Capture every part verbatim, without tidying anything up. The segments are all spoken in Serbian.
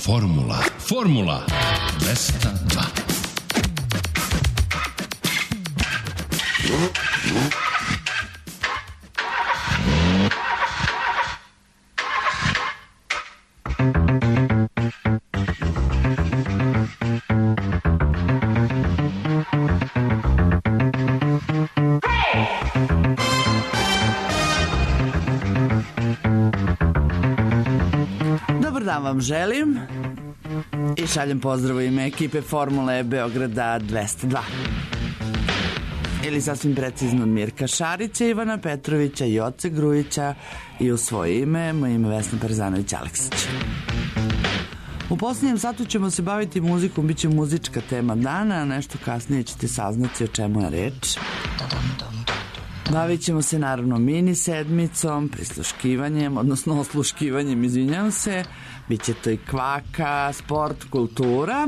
Formula. Formula dvesta dva. Vam želim i šaljem pozdrav u ime ekipe Formule Beograda dvesta dva. Ili sasvim precizno od Mirka Šarića, Ivana Petrovića, Joce Grujića i u svoje ime, moje ime Vesna Perzanović-Aleksić. U posljednjem satu ćemo se baviti muzikom, bit će muzička tema dana, a nešto kasnije ćete saznati o čemu je reč. Bavit ćemo se naravno mini sedmicom, prisluškivanjem, odnosno osluškivanjem, izvinjam se. Biće to i kvaka, sport, kultura.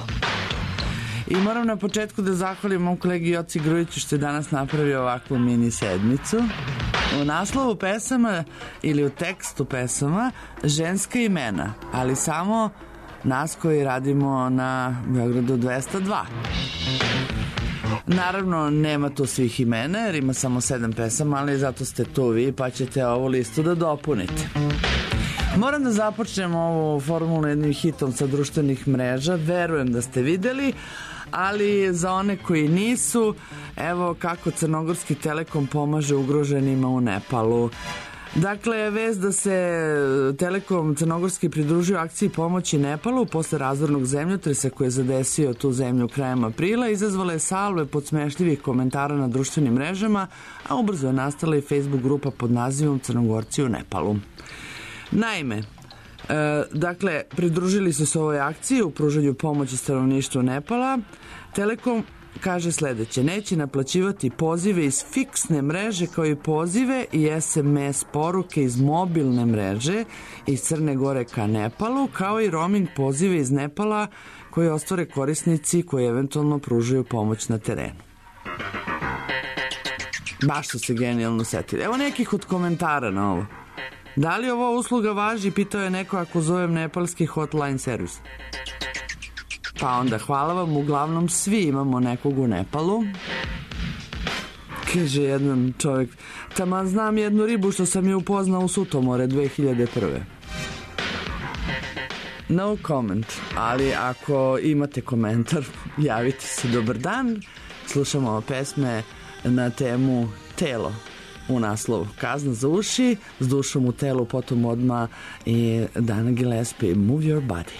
I moram na početku da zahvalim mom kolegi Joci Grujiću što je danas napravio ovakvu mini sedmicu. U naslovu pesama ili u tekstu pesama ženska imena, ali samo nas koji radimo na Beogradu dvesta dva. Naravno, nema tu svih imena jer ima samo sedam pesama, ali zato ste tu vi pa ćete ovu listu da dopunite. Moram da započnem ovu formulu jednim hitom sa društvenih mreža. Verujem da ste videli, ali za one koji nisu, evo kako Crnogorski Telekom pomaže ugroženima u Nepalu. Dakle, vest da se Telekom Crnogorski pridružio akciji pomoći Nepalu posle razornog zemljotresa koji je zadesio tu zemlju krajem aprila, izazvala je salve podsmešljivih komentara na društvenim mrežama, a ubrzo je nastala i Facebook grupa pod nazivom Crnogorci u Nepalu. Naime, e, dakle, pridružili su se ovoj akciji u pružanju pomoći stanovništvu Nepala. Telekom kaže sledeće: neće naplaćivati pozive iz fiksne mreže kao i pozive i es em es poruke iz mobilne mreže iz Crne Gore ka Nepalu, kao i roaming pozive iz Nepala koje ostvare korisnici koji eventualno pružaju pomoć na terenu. Baš su se genijalno setili. Evo nekih od komentara na ovo. Da li ova usluga važi, pitao je neko, ako zovem nepalski hotline servis. Pa onda, hvala vam, uglavnom svi imamo nekog u Nepalu. Kaže jedan čovjek, taman znam jednu ribu što sam je upoznao u Sutomore dve hiljade prve. No comment, ali ako imate komentar, javite se. Dobar dan, slušamo pesme na temu telo. U naslovu Kazna za uši, s dušom u telu, potom odmah i Dana Gillespie, Move Your Body.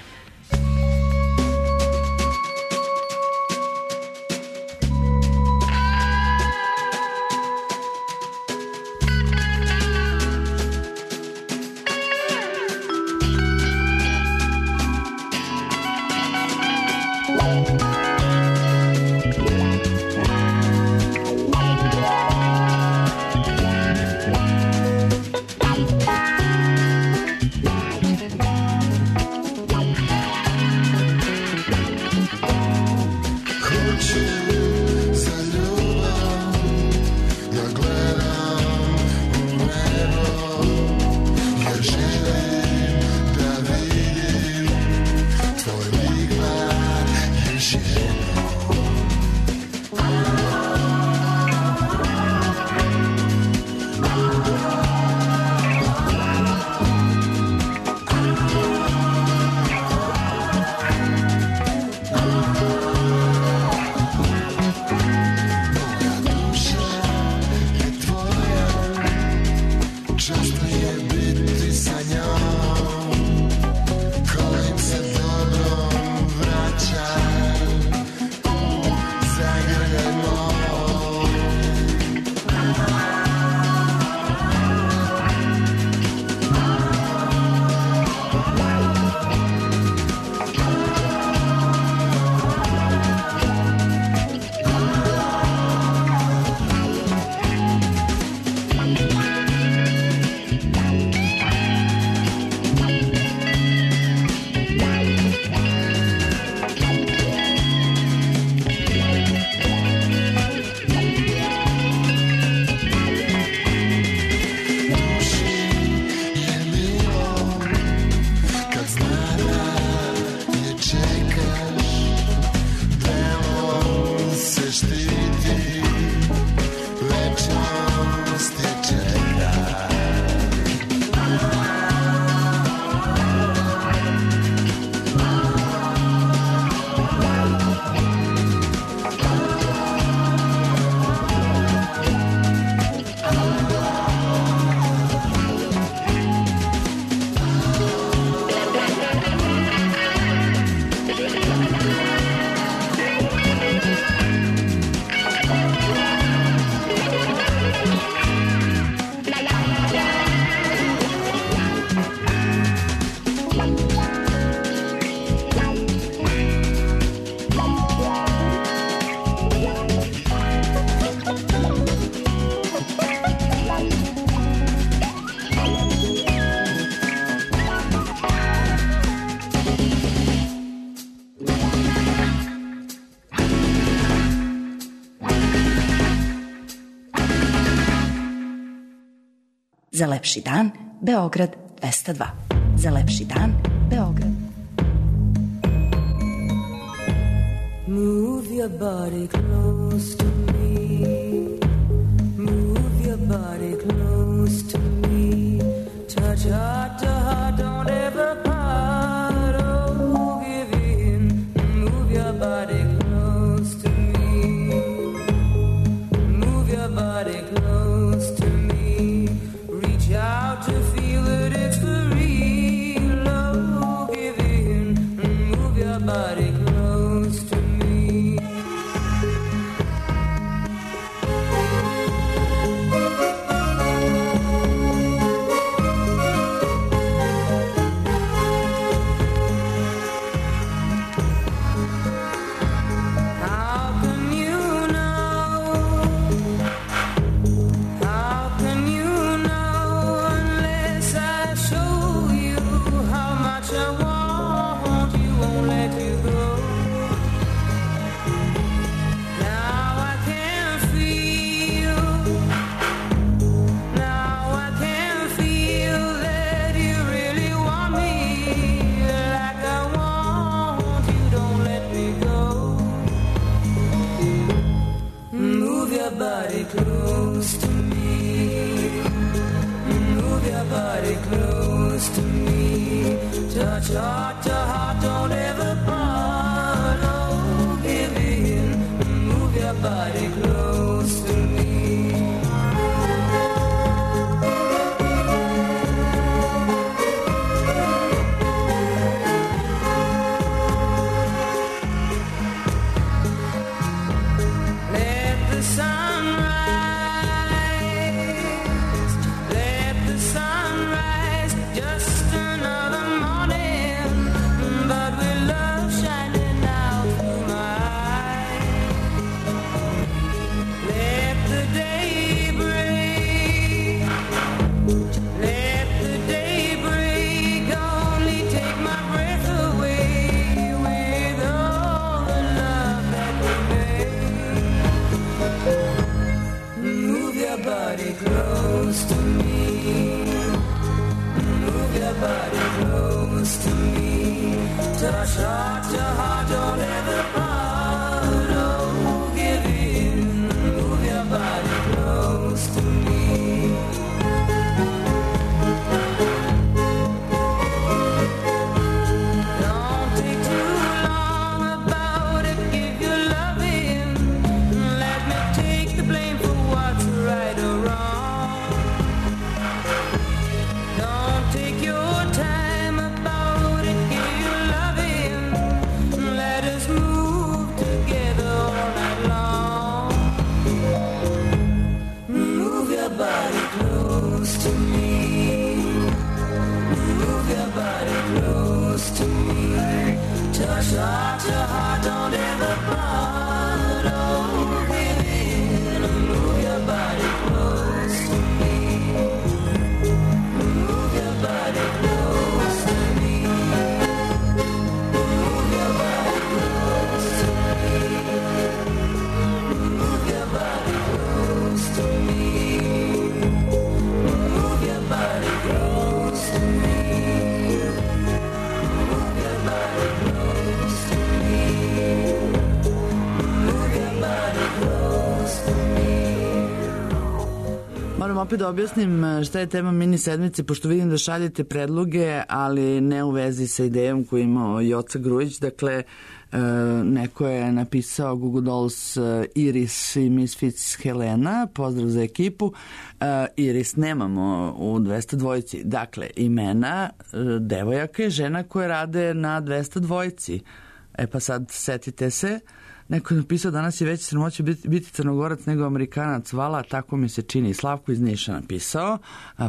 Često je biti sa njom. Za lepši dan, Beograd dvesta dva. Za lepši dan, Beograd. Move your body close to me. Move your body close to me. Touch heart to heart, don't ever part. Oh, give in. Move your body close to me. Move your body close to me. Reach out to feel that it's for real. Oh, give in. Move your body close to me. Heart to heart, don't ever part. Oh, give in, move your body close to me. Let the sun rise, let the sun rise, just another morning. But with love shining out through my eyes, let the day break, let the day break, only take my breath away with all the love that we made. Move your body close to me, move your body close to me. Touch heart to heart, don't ever part. Oh, give in, move your body close to me. Don't take too long about it, give your love in. Let me take the blame for what's right or wrong. Don't take your time about it, give your love in. Let us move together all night long. Move your body close to me. Move your body close to me. Touch heart to heart, don't ever part. Oh, give in, move your body close to me. Move your body close to me. Move your body close to me. Move your body close to me. Move your body close to me. Move your body close to me. Move your body close to me. Moram opet da objasnim šta je tema mini sedmice, pošto vidim da šaljete predloge, ali ne u vezi sa idejom koju imao Joca Grujić. Dakle, neko je napisao Google Dolls Iris i Misfits Helena, pozdrav za ekipu. Iris nemamo u dvesta dvojici. Dakle, imena devojaka i žena koje rade na dvesta dvojici. E pa sad setite se, neko je napisao danas je veći sramoće biti, biti Crnogorac nego Amerikanac, vala, tako mi se čini. Slavko iz Niša napisao,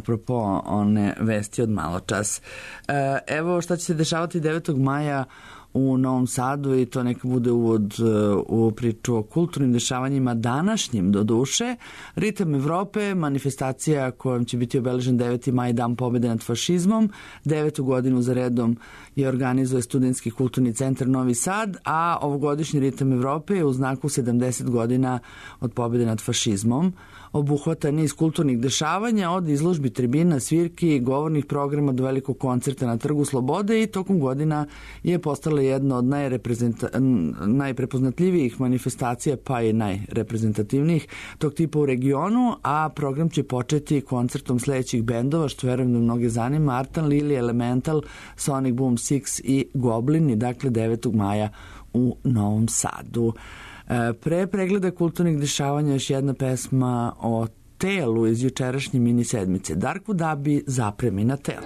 apropo one vesti od malo čas. Evo šta će se dešavati devetog maja u Novom Sadu i to neka bude uvod u priču o kulturnim dešavanjima današnjim do duše. Ritam Evrope, manifestacija kojom će biti obeležen deveti maj, dan pobede nad fašizmom. Devetu godinu za redom je organizuje Studentski kulturni centar Novi Sad, a ovogodišnji Ritam Evrope je u znaku sedamdeset godina od pobede nad fašizmom. Obuhvata niz kulturnih dešavanja od izložbi, tribina, svirki, govornih programa do velikog koncerta na Trgu Slobode i tokom godina je postala jedna od najprepoznatljivijih manifestacija, pa i najreprezentativnijih tog tipa u regionu, a program će početi koncertom sledećih bendova, što verujem da mnoge zanima: Artan, Lili, Elemental, Sonic Boom Six i Goblini, dakle devetog maja u Novom Sadu. Pre pregleda kulturnih dešavanja još jedna pesma o telu iz jučerašnje mini sedmice. Darko Dabi, Zapremi na telo.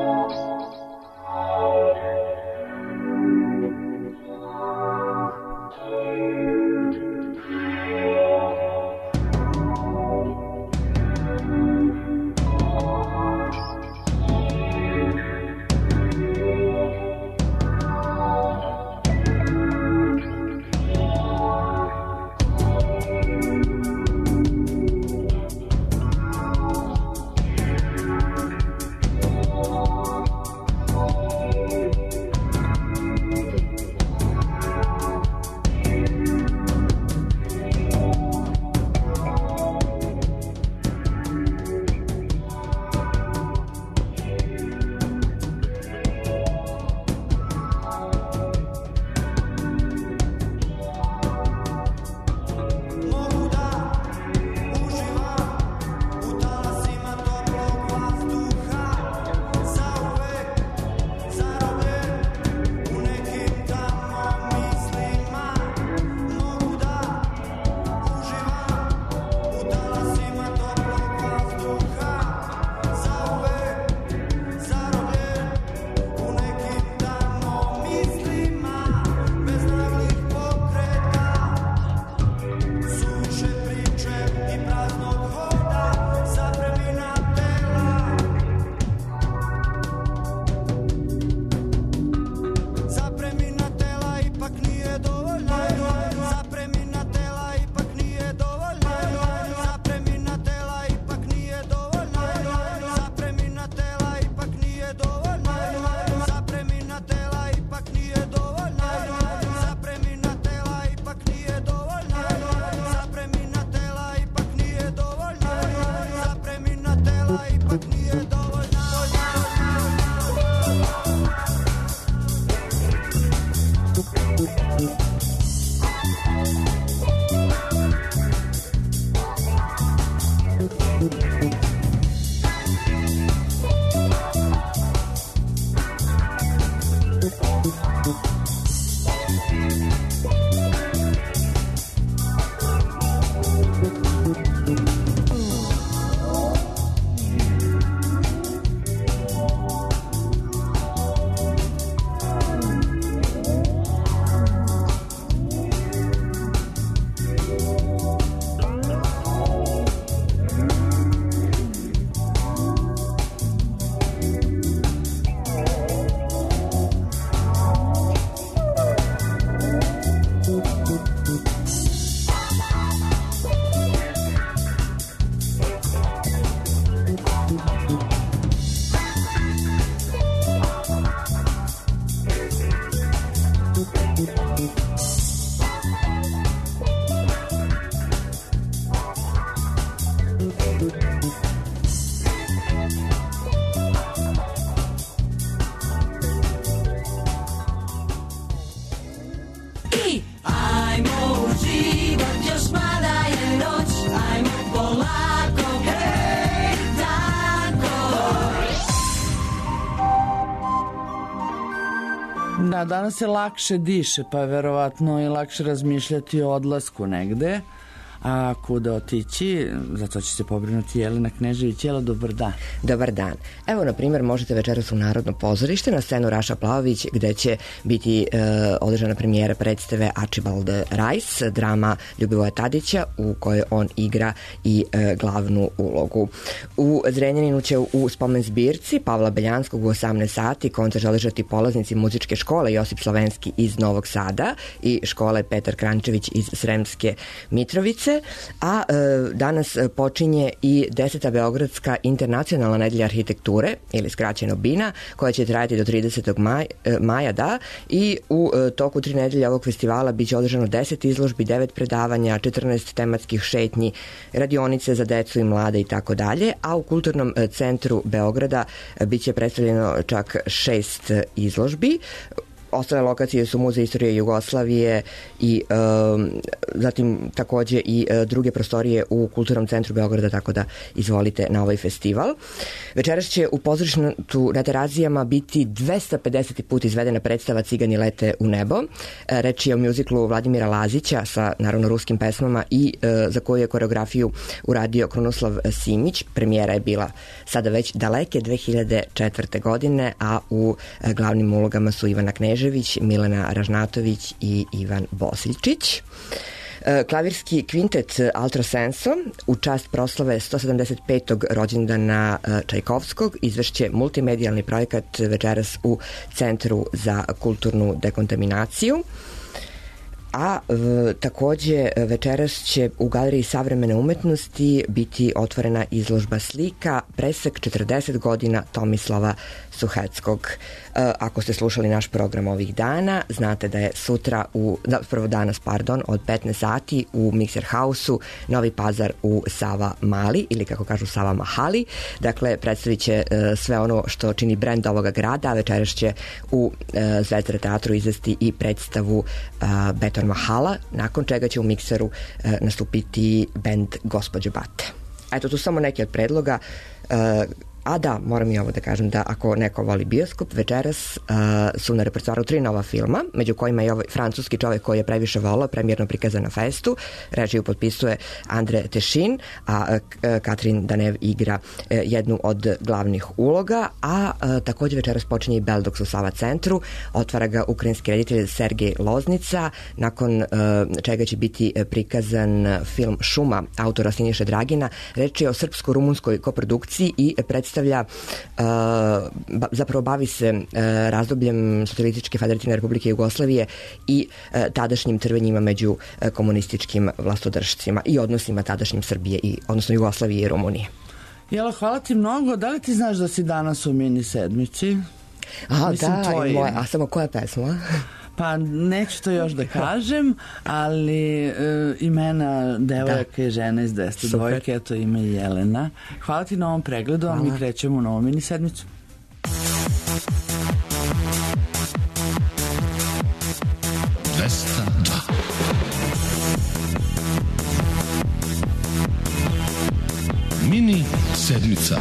Da, danas se lakše diše, pa je verovatno i lakše razmišljati o odlasku negde, A kuda otići, zato će se pobrinuti Jelena Knežević. Jela, dobar dan. Dobar dan. Evo, na primjer, možete večeras u Narodno pozorište na scenu Raša Plavović, gde će biti e, održana premijera predstave Archibald Rice, drama Ljubivoja Tadića, u kojoj on igra i e, glavnu ulogu. U Zrenjaninu će u spomen zbirci Pavla Beljanskog u osamnaest sati koncert održati polaznici muzičke škole Josip Slovenski iz Novog Sada i škole Petar Krančević iz Sremske Mitrovice, a e, danas počinje i deseta Beogradska internacionalna nedelja arhitekture, ili skraćeno BINA, koja će trajati do tridesetog maja, maja da, i u e, toku tri nedelje ovog festivala biće održano deset izložbi, devet predavanja, četrnaest tematskih šetnji, radionice za decu i mlade i tako dalje, a u Kulturnom centru Beograda biće predstavljeno čak šest izložbi. Ostale lokacije su Muzej istorije Jugoslavije i e, zatim takođe i e, druge prostorije u Kulturnom centru Beograda, tako da izvolite na ovaj festival. Večeras će u pozorištu na Terazijama biti dvesta pedeseti put izvedena predstava Cigani lete u nebo. E, reč je o mjuziklu Vladimira Lazića sa naravno ruskim pesmama i e, za koju je koreografiju uradio Krunoslav Simić. Premijera je bila sada već daleke dve hiljade četvrte. godine, a u e, glavnim ulogama su Ivana Knežević, Milena Ražnatović i Ivan Bosiljčić. Klavirski kvintet Altra Senso u čast proslave sto sedamdeset petog rođendana Čajkovskog izvešće multimedijalni projekat večeras u Centru za kulturnu dekontaminaciju. A v, takođe večeras će u Galeriji savremene umetnosti biti otvorena izložba slika Presek četrdeset godina Tomislava Suheckog. E, ako ste slušali naš program ovih dana, znate da je sutra, u, da, prvo danas, pardon, od petnaest sati u Mixer House-u Novi Pazar u Sava Mali, ili kako kažu Sava Mahali. Dakle, predstavit će e, sve ono što čini brend ovoga grada, a večeras će u e, Zvezdare teatru izvesti i predstavu e, Beton Mahala, nakon čega će u Mikseru e, nastupiti bend Gospođe Bate. Eto, tu samo neki od predloga. E, A da, moram i ovo da kažem da ako neko voli bioskop, večeras uh, su na repertoaru tri nova filma, među kojima je ovaj francuski čovek koji je previše volao, premijerno prikazan na festu. Režiju potpisuje Andre Tešin, a uh, Katrin Danev igra uh, jednu od glavnih uloga, a uh, takođe večeras počinje i Beldoks u Sava centru, otvara ga ukrajinski reditelj Sergej Loznica, nakon uh, čega će biti prikazan film Šuma autora Siniše Dragina. Reč je o srpsko-rumunskoj koprodukciji i predstavlja predstavlja, uh, zapravo bavi se uh, razdobljem Socijalističke federativne republike Jugoslavije i uh, tadašnjim trvenjima među uh, komunističkim vlastodržcima i odnosima tadašnjim Srbije i odnosno Jugoslavije i Rumunije. Jela, hvala ti mnogo. Da li ti znaš da si danas u mini sedmici? A, Mislim, da, tvoje... moje, a samo koja pesma? Pa neću to još da kažem, ali e, imena devojaka i žena iz dvesta dvojke, eto ime i Jelena. Hvala ti na ovom pregledu, a mi krećemo u novu mini sedmicu. dvesta dva. Mini sedmica.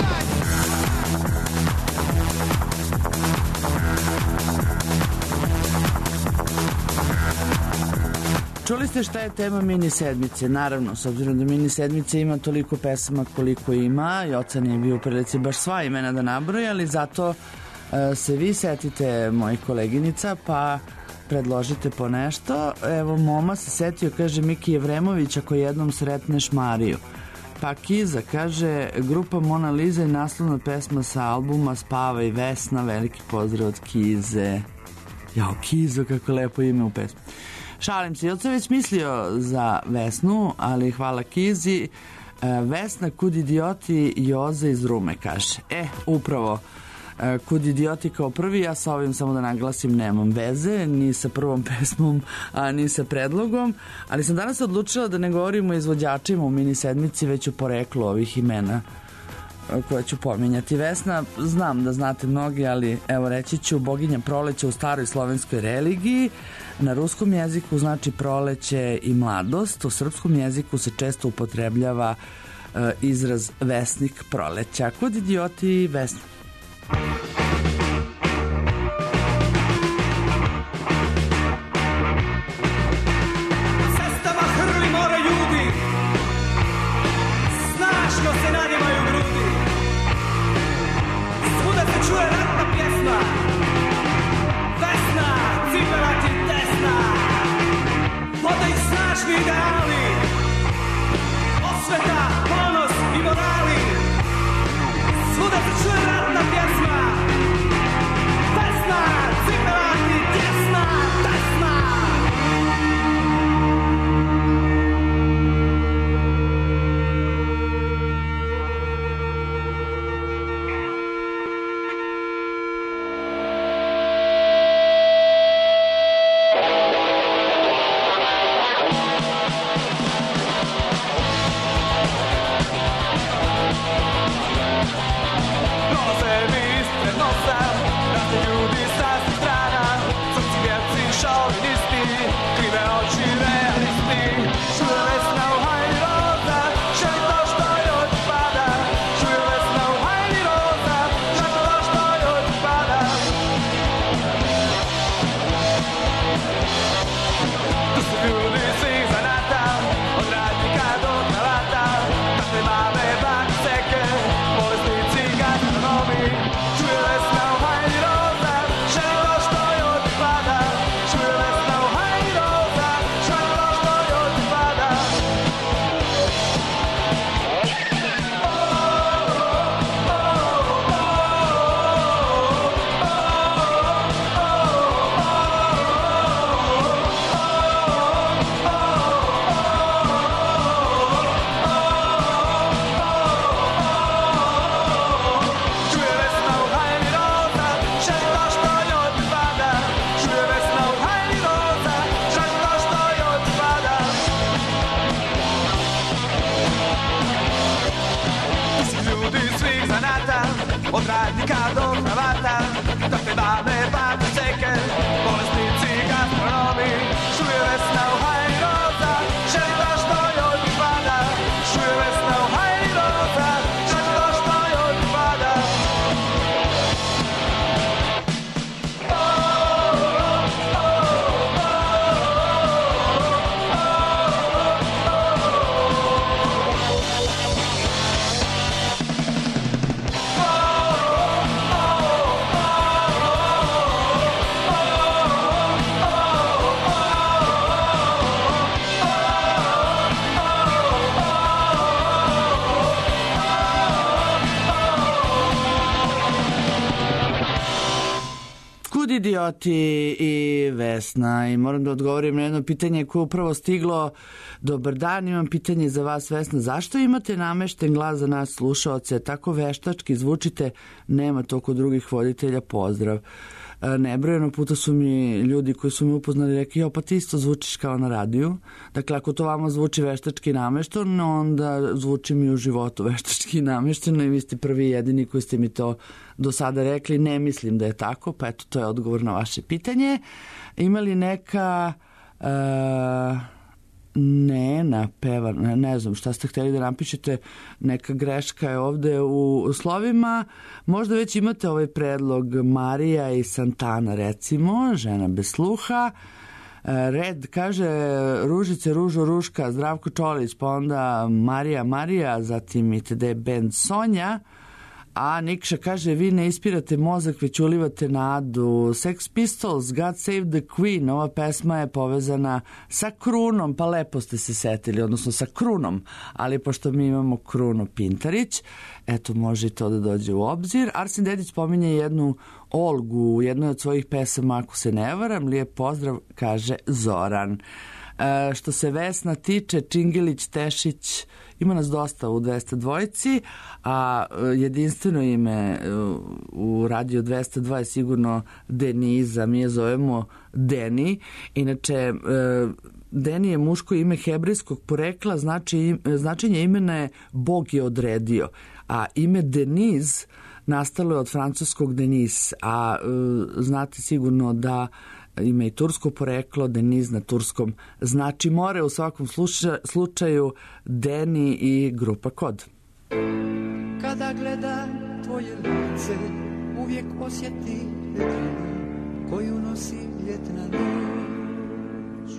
Čuli ste šta je tema mini sedmice? Naravno, s obzirom da mini sedmice ima toliko pesama koliko ima, i Joca nije bio u prilici baš sva imena da nabroje, ali zato uh, se vi setite mojih koleginica, pa predložite po nešto. Evo, Moma se setio, kaže Miki Jevremović, ako jednom sretneš Mariju. Pa Kiza, kaže, grupa Mona Lisa i naslovna pesma sa albuma Spava i Vesna, veliki pozdrav od Kize. Jao, Kizo, kako lepo ime u pesmi. Šalim se, Joca već mislio za Vesnu, ali hvala Kizi. Vesna, kud idioti, Joza iz Rume, kaže. E, upravo, kud idioti kao prvi, ja sa ovim samo da naglasim, nemam veze, ni sa prvom pesmom, a ni sa predlogom, ali sam danas odlučila da ne govorimo o izvođačima u mini sedmici, već o poreklu ovih imena koje ću pominjati. Vesna, znam da znate mnogi, ali evo reći ću, boginja proleća u staroj slovenskoj religiji. Na ruskom jeziku znači proleće i mladost. U srpskom jeziku se često upotrebljava uh, izraz vesnik proleća. Kud idioti, Vesna. Cestama hrli more ljudi, nosa, razni ljudi s raznih strana, crci, vjerci, šovinisti, krive oči, realisti. Čuje vesna u hajni roza, želi to što joj pripada. Čuje vesna u hajni roza, želi to što joj pripada. Tu su ljudi svih zanata, od radnika do kravata, takve mame, bake, seke, bolesnici, gastronomi. Čuje vesna u hajni roza, želi to što joj pripada. Čuje vesna u hajni roza, želi to što joj pripada. Čuje vesna u hajni roza, želi to što joj pripada. Čuje vesna u hajni roza, želi to što joj pripada. Tu su ljudi svih zanata, od radnika do kravata, takve babe, bake, seke, bolesnici, gastronomi. Čuje vesna u hajni roza, želi to što joj pripada. Čuje vesna u hajni roza, želi to što joj pripada. Kud idioti i Vesna, i moram da odgovorim na jedno pitanje koje je upravo stiglo. Dobar dan, imam pitanje za vas, Vesna. Zašto imate namešten glas za nas slušaoce? Tako veštački zvučite, nema to kod drugih voditelja. Pozdrav. E, Nebrojeno puta su mi ljudi koji su me upoznali rekli, jo, pa ti isto zvučiš kao na radiju. Dakle, ako to vama zvuči veštački namešteno, onda zvuči mi u životu veštački namešteno i vi ste prvi i jedini koji ste mi to do sada rekli. Ne mislim da je tako, pa eto, to je odgovor na vaše pitanje. Ima li neka... E, Nena peva, ne, ne znam šta ste htjeli da napišete, neka greška je ovde u slovima. Možda već imate ovaj predlog Marija i Santana, recimo, žena bez sluha. Red kaže Ružice, Ružo, Ruška, Zdravko Čolić, pa onda Marija, Marija, zatim itd. Band Sonja. A Nikša kaže, vi ne ispirate mozak, već ulivate nadu. Sex Pistols, God Save the Queen, ova pesma je povezana sa Krunom, pa lepo ste se setili, odnosno sa Krunom, ali pošto mi imamo Kruno Pintarić, eto, može i to da dođe u obzir. Arsen Dedić pominje jednu Olgu u jednoj od svojih pesama, ako se ne varam. Lijep pozdrav, kaže Zoran. E, što se Vesna tiče, Čingilić, Tešić, ima nas dosta u dvesta dvojici, a jedinstveno ime u Radio dvesta dva je sigurno Deniza, mi je zovemo Deni. Inače, Deni je muško ime hebrejskog porekla, znači, značenje imena je Bog je odredio, a ime Deniz nastalo je od francuskog Denis, a znate sigurno da ima i tursko poreklo, Deniz na turskom znači more. U svakom slučaju, slučaju Deni i grupa Kod. Kada gledam tvoje lice, uvijek osjeti vedrinu koju nosi ljetna noć.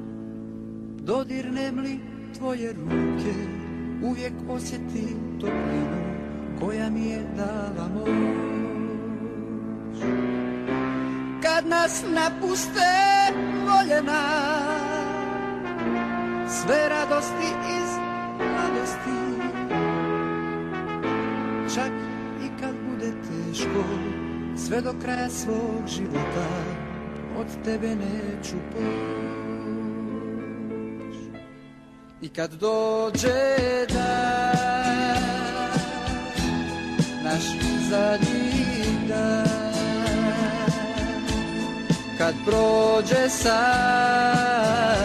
Dodirnem li tvoje ruke, uvijek osjetim toplinu koja mi je dala moć. Kad nas napuste voljena, sve radosti iz mladosti, čak i kad bude teško, sve do kraja svog života, od tebe neću poć. I kad dođe dan, naš zadnji dan, kad prođe san,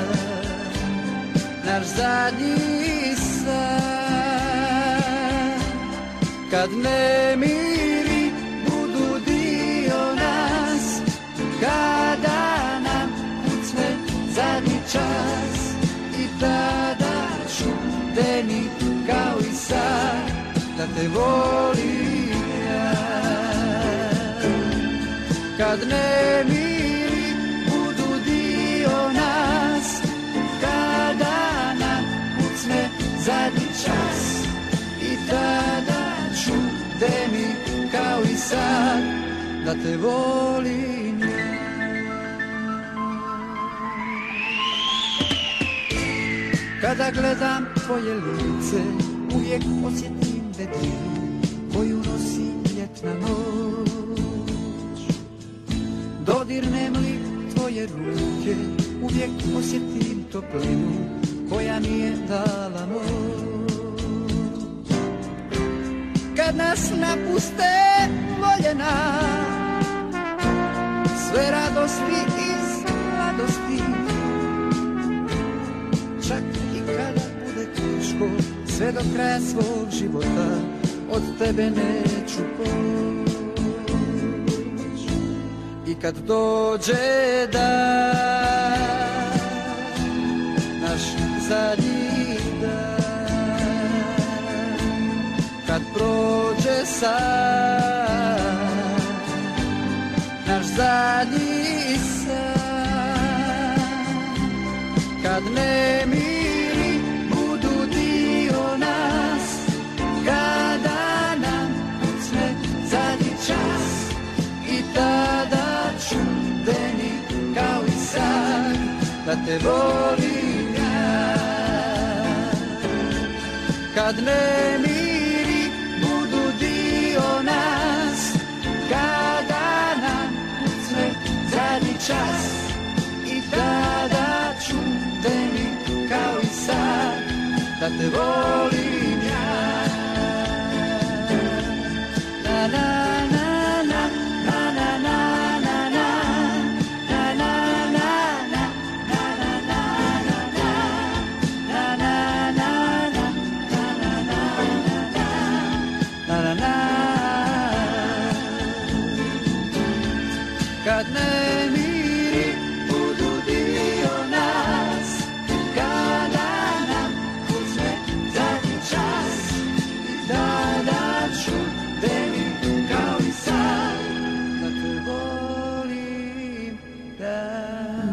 naš zadnji san, kad nemiri budu te volim ja. Kad nemiri budu dio nas, kada nam kucne zadnji čas, i tada ću deni kao i sad da te volim ja. Kada gledam tvoje lice, uvijek osjetim vedrinu koju nosi ljetna noć. Dodirnem li tvoje ruke, uvijek osjetim toplinu koja mi je dala noć. Kad nas napuste voljena, sve radosti iz mladosti, čak i kada bude teško, sve do kraja svog života od tebe neću poć. I kad dođe dan, naš zadnji dan, kad prođe san, naš zadnji san, kad nemiri budu dio nas, kada nam kucne zadnji čas, i tada ću deni kao i sad da te volim ja. Kad nemiri budu dio nas, kada nam kucne zadnji čas, i tada ću deni kao i sad da te volim ja. Na, na, na, na, na, na, na, na, na, na, na, na, kad nemiri budu dio nas, kada nam kucne zadnji čas, i tada ću deni kao i sad da te volim da.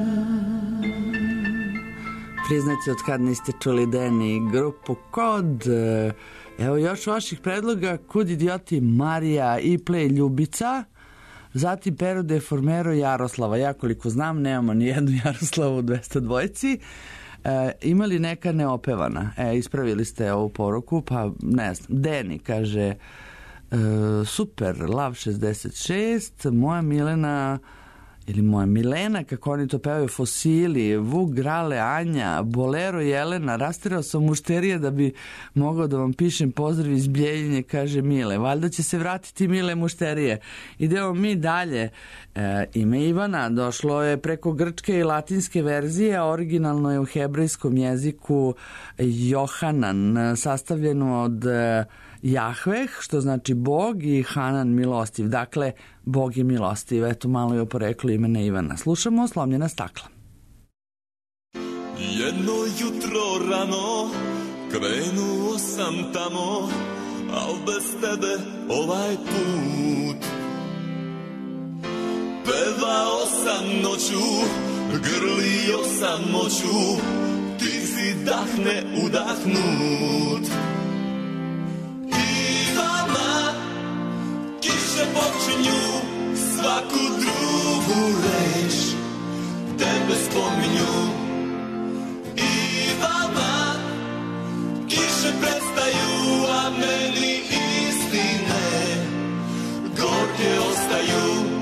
Priznajte od kad niste čuli Deni grupu Kod. Evo još vaših predloga: Kud idioti, Marija i Play Ljubica, zatim Pero de Formero, Jaroslava. Ja koliko znam nemamo ni jednu Jaroslavu u dvesta dvojci. E, imali neka neopevana? E, ispravili ste ovu poruku, pa ne znam. Deni kaže e, super, Lav šezdeset šest, moja Milena ili moja Milena, kako oni to pevaju, Fosili, Vuk, Grale, Anja, Bolero, Jelena, rasterao sam mušterije da bi mogao da vam pišem pozdrav iz Bljeljenje, kaže Mile. Valjda će se vratiti Mile mušterije. Idemo mi dalje. E, ime Ivana došlo je preko grčke i latinske verzije, a originalno je u hebrejskom jeziku Johanan, sastavljeno od Jahveh, što znači Bog, i Hanan, milostiv. Dakle, Bog je milostiv. Eto malo je o poreklu imena Ivana. Slušamo Slomljena stakla. Jedno jutro rano krenuo sam tamo, al bez tebe ovaj put. Pevao sam noću, grlio sam moću, ti si dah ne udahnut. Kiše počinju svaku drugu reč, tebe spominju. Ivana, kiše prestaju, a meni istine gorke ostaju.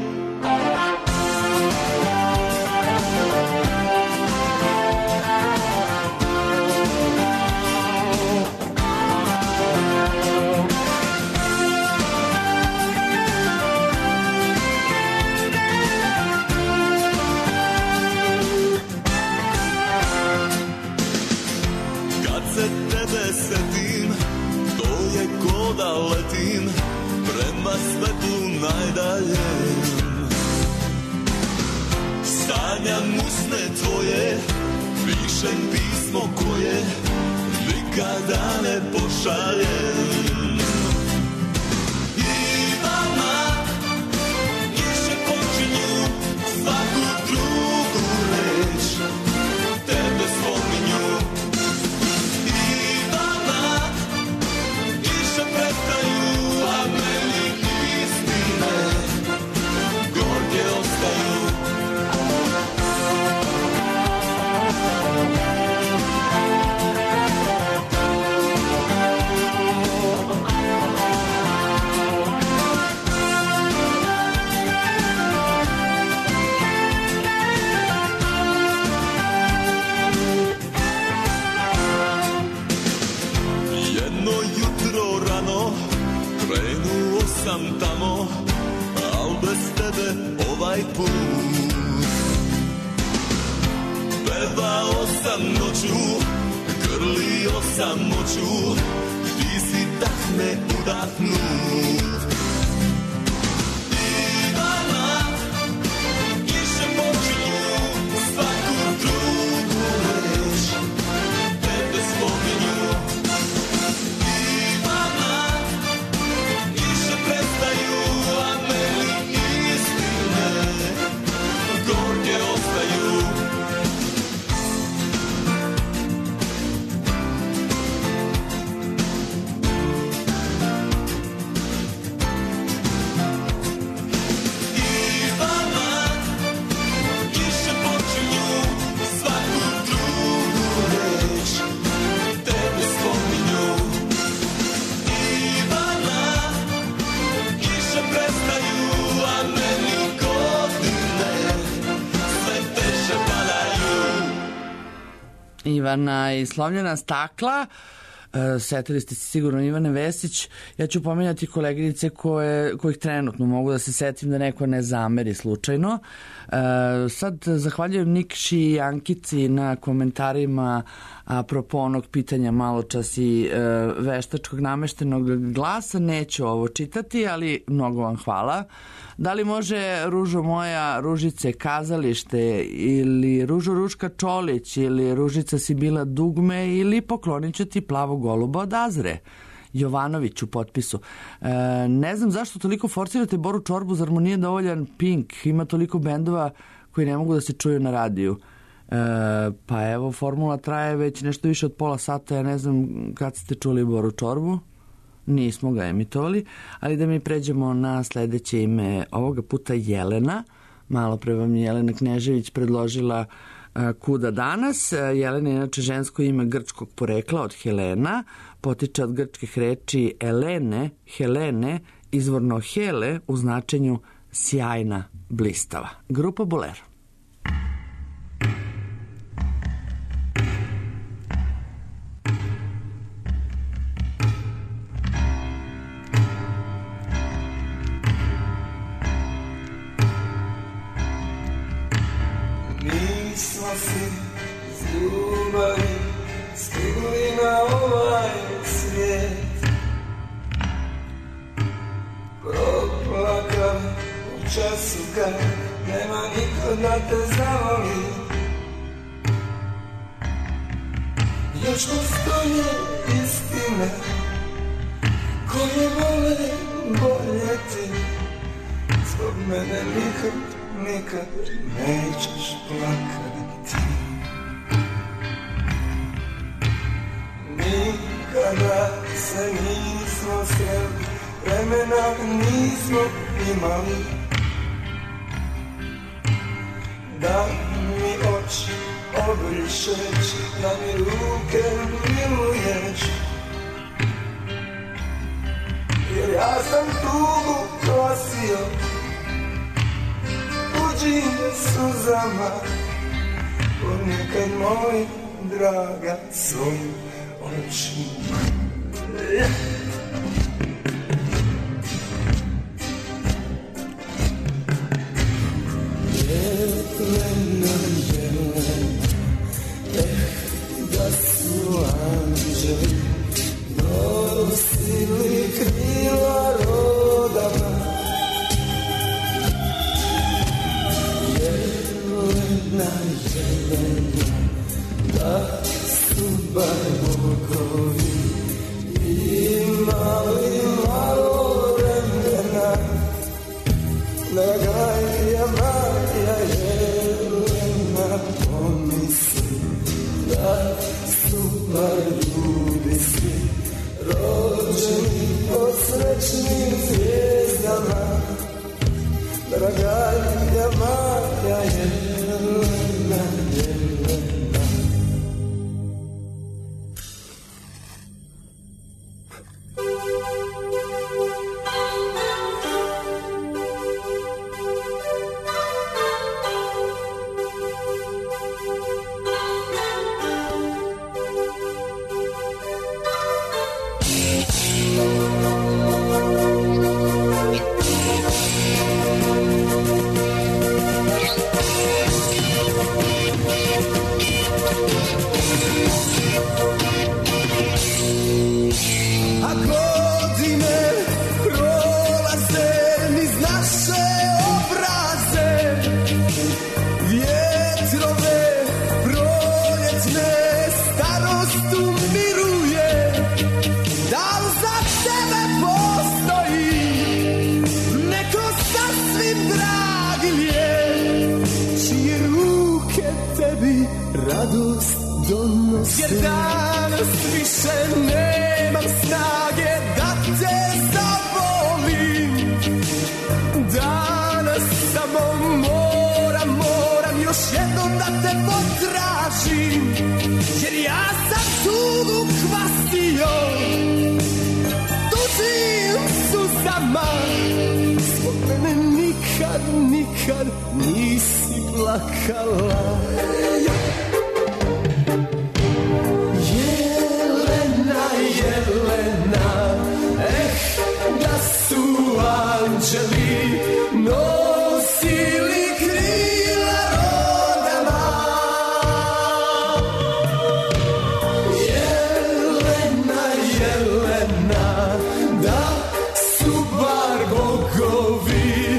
Da letim prema svetu najdaljem, sanjam usne tvoje, pišem pismo koje nikada ne pošaljem. tebe ovaj put. Pevao sam noću, grlio sam moću, ti si dah me udahnut. Ivana, kiše počinju svaku drugu reč, tebe spominju. Ivana, kiše prestaju, a meni istine gorke ostaju. Ivana i slomljena stakla. E, setili ste se sigurno Ivane Vesić. Ja ću pominjati koleginice koje, kojih trenutno mogu da se setim da neko ne zameri slučajno. E, sad zahvaljujem Nikši i Ankici na komentarima apropo onog pitanja malo čas i e, veštačkog nameštenog glasa. Neću ovo čitati, ali mnogo vam hvala. Da li može Ružo moja, Ružice kazalište ili Ružo Ruška Čolić ili Ružica si bila dugme ili poklonit ću ti plavo goluba od Azre? Jovanović u potpisu. E, ne znam zašto toliko forsirate Boru Čorbu, zar mu nije dovoljan Pink? Ima toliko bendova koji ne mogu da se čuju na radiju. E, pa evo, formula traje već nešto više od pola sata, ja ne znam kad ste čuli Boru Čorbu. Nismo ga emitovali, ali da mi pređemo na sledeće ime, ovoga puta Jelena. Malo pre vam je Jelena Knežević predložila a, Kuda danas. Jelena je inače žensko ime grčkog porekla od Helena, potiče od grčkih reči Elene, Helene, izvorno Hele u značenju sjajna, blistava. Grupa Bolero. Nismo si iz ljubavi stigli na ovaj svijet, proplakali u času kad nema niko da te zavoli. Još postoje istine koje vole boljeti, zbog mene nikad nikad nećeš plakati. Nikada se nismo sreli, vremena nismo imali. Da mi oči obrišeš, da mi ruke miluješ, jer ja sam tugu klasio tuđim suzama, ponekad moj draga svojim očima. Jelena, Jelena, eh, da su anđeli nosili krila rodama. Jelena, Jelena, da su bar bogovi imali malo vremena. Dragaja Marija Jelena, pomisli da su bar ljudi svi rođeni pod srećnim zvijezdama. Dragaja Marija Jelena, Jelena. radost donose. Jer danas više nemam snage da te zavolim. Danas samo moram, moram još jednom da te potražim. Jer ja sam tugu kvasio tuđim suzama. Zbog mene nikad, nikad nisi plakala. Jelena, Jelena, eh, da su anđeli nosili krila rodama. Jelena, Jelena, da su bar bogovi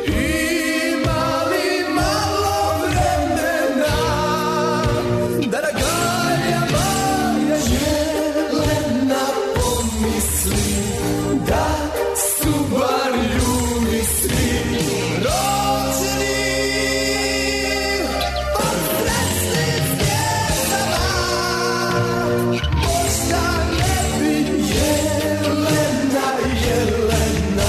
imali malo vremena da na galjama Jelena pomisli da su bar ljudi svi rođeni pod srećnim zvjezdama. Možda ne bi Jelena, Jelena.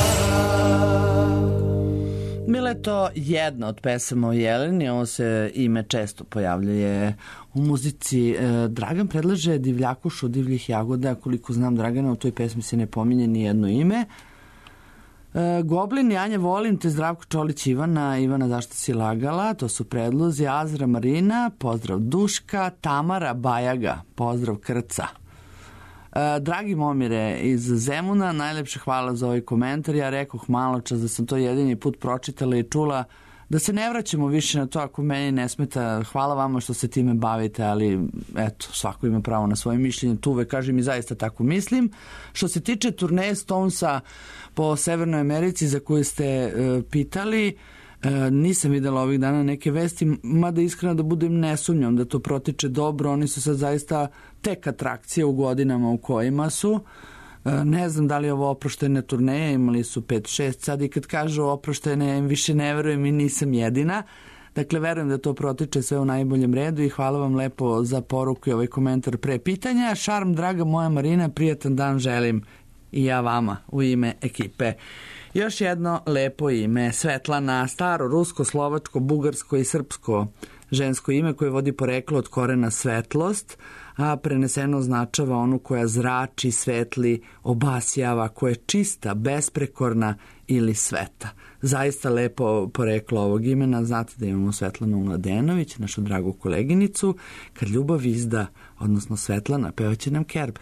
Bila je to jedna od pesama o Jeleni, ovo se ime često pojavljuje u muzici. E, Dragan predlaže Divljakušu divljih jagoda, koliko znam Dragana, u toj pesmi se ne pominje ni jedno ime. E, Goblin, Janja volim te, Zdravko Čolić, Ivana, Ivana zašto si lagala, to su predlozi. Azra Marina, pozdrav Duška. Tamara Bajaga, pozdrav Krca. E, dragi Momire iz Zemuna, najlepše hvala za ovaj komentar. Ja rekoh malo čas da sam to jedini put pročitala i čula, da se ne vraćamo više na to ako meni ne smeta. Hvala vama što se time bavite, ali eto, svako ima pravo na svoje mišljenje. Tu uvek kažem i zaista tako mislim. Što se tiče turneje Stonesa po Severnoj Americi za koju ste e, pitali, e, nisam videla ovih dana neke vesti, mada iskreno da budem, ne sumnjam da to protiče dobro. Oni su sad zaista tek atrakcije u godinama u kojima su. Ne znam da li je ovo oproštajne turneje, imali su pet šest, sad i kad kažu oproštajne, ja im više ne verujem i nisam jedina. Dakle, verujem da to protiče sve u najboljem redu i hvala vam lepo za poruku i ovaj komentar pre pitanja. Šarm, draga moja Marina, prijatan dan želim i ja vama u ime ekipe. Još jedno lepo ime, Svetlana, staro, rusko, slovačko, bugarsko i srpsko žensko ime koje vodi poreklo od korena svetlost, a preneseno označava onu koja zrači, svetli, obasjava, koja je čista, besprekorna ili sveta. Zaista lepo poreklo ovog imena. Znate da imamo Svetlanu Mladenović, našu dragu koleginicu. Kad ljubav izda, odnosno Svetlana, pevaće nam Kerber.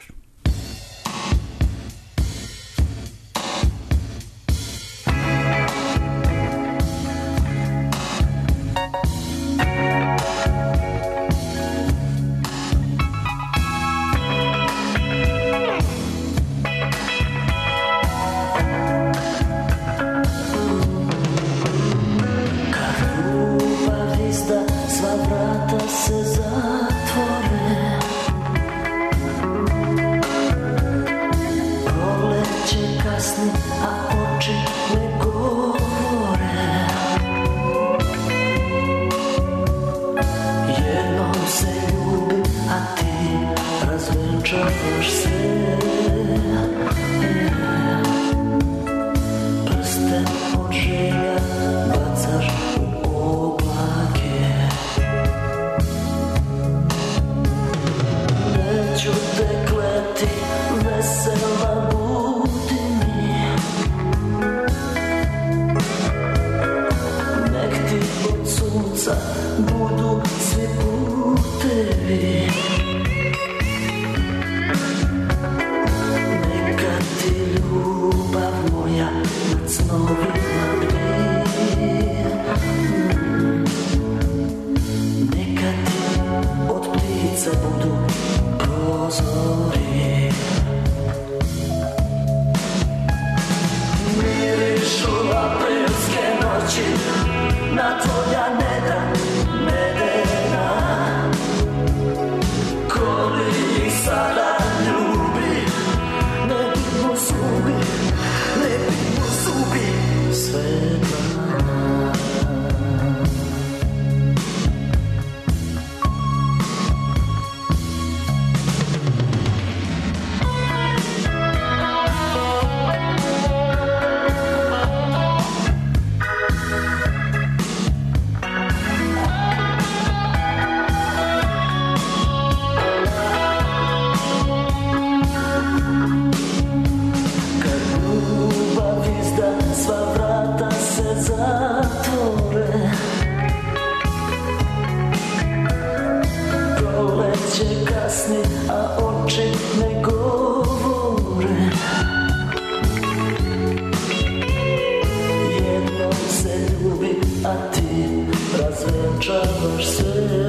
a ti razvenčavaš sve.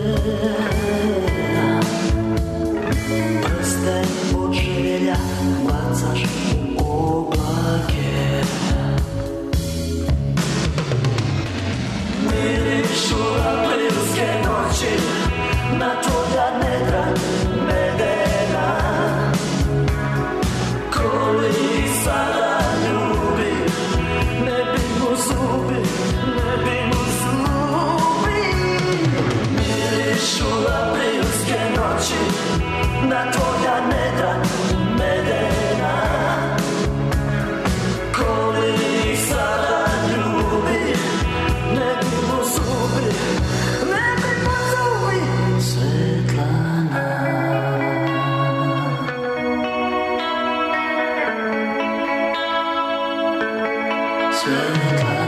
Prsten od želja bacaš u oblake. Mirišu aprilske noći na tvoja nedra medena. Koli sada ljubi, ne bi mu zubi, ne bi mu zubi. Mirišu aprilske noći na tvoja nedra medena. Koli sada ljubi, ne bi mu zubi, ne bi mu zubi. Svetlana, Svetlana,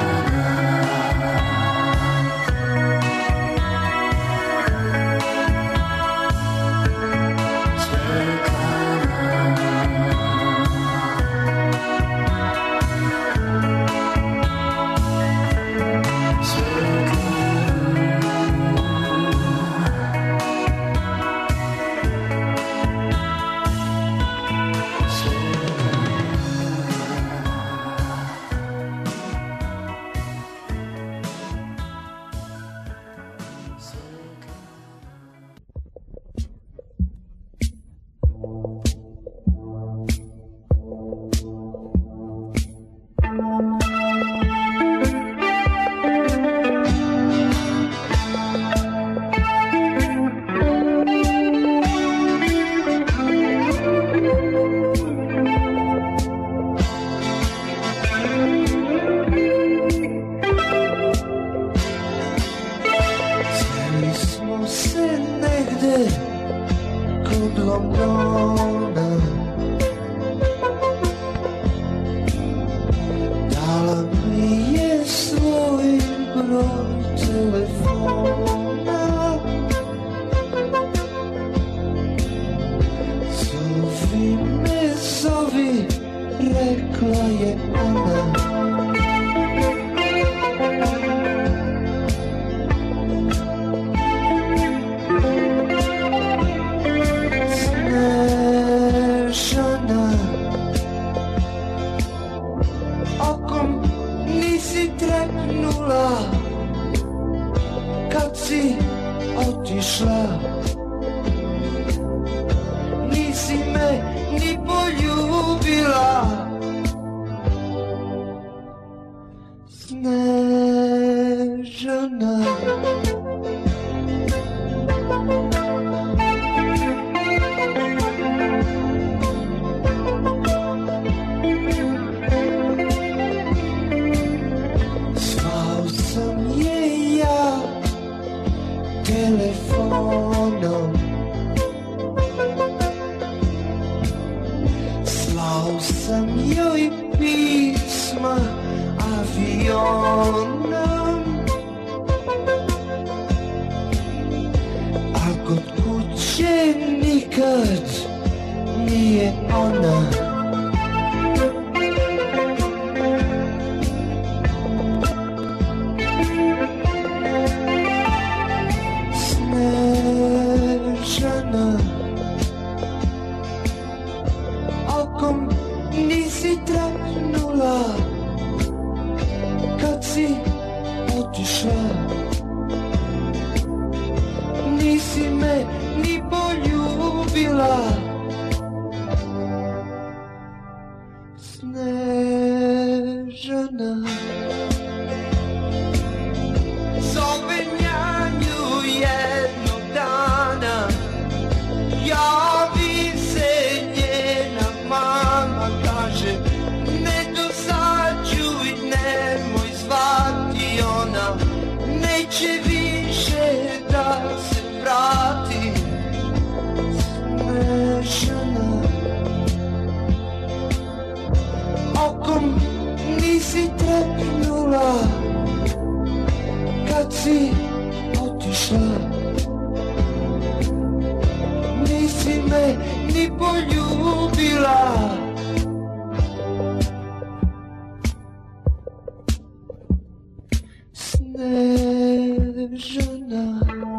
Snežana.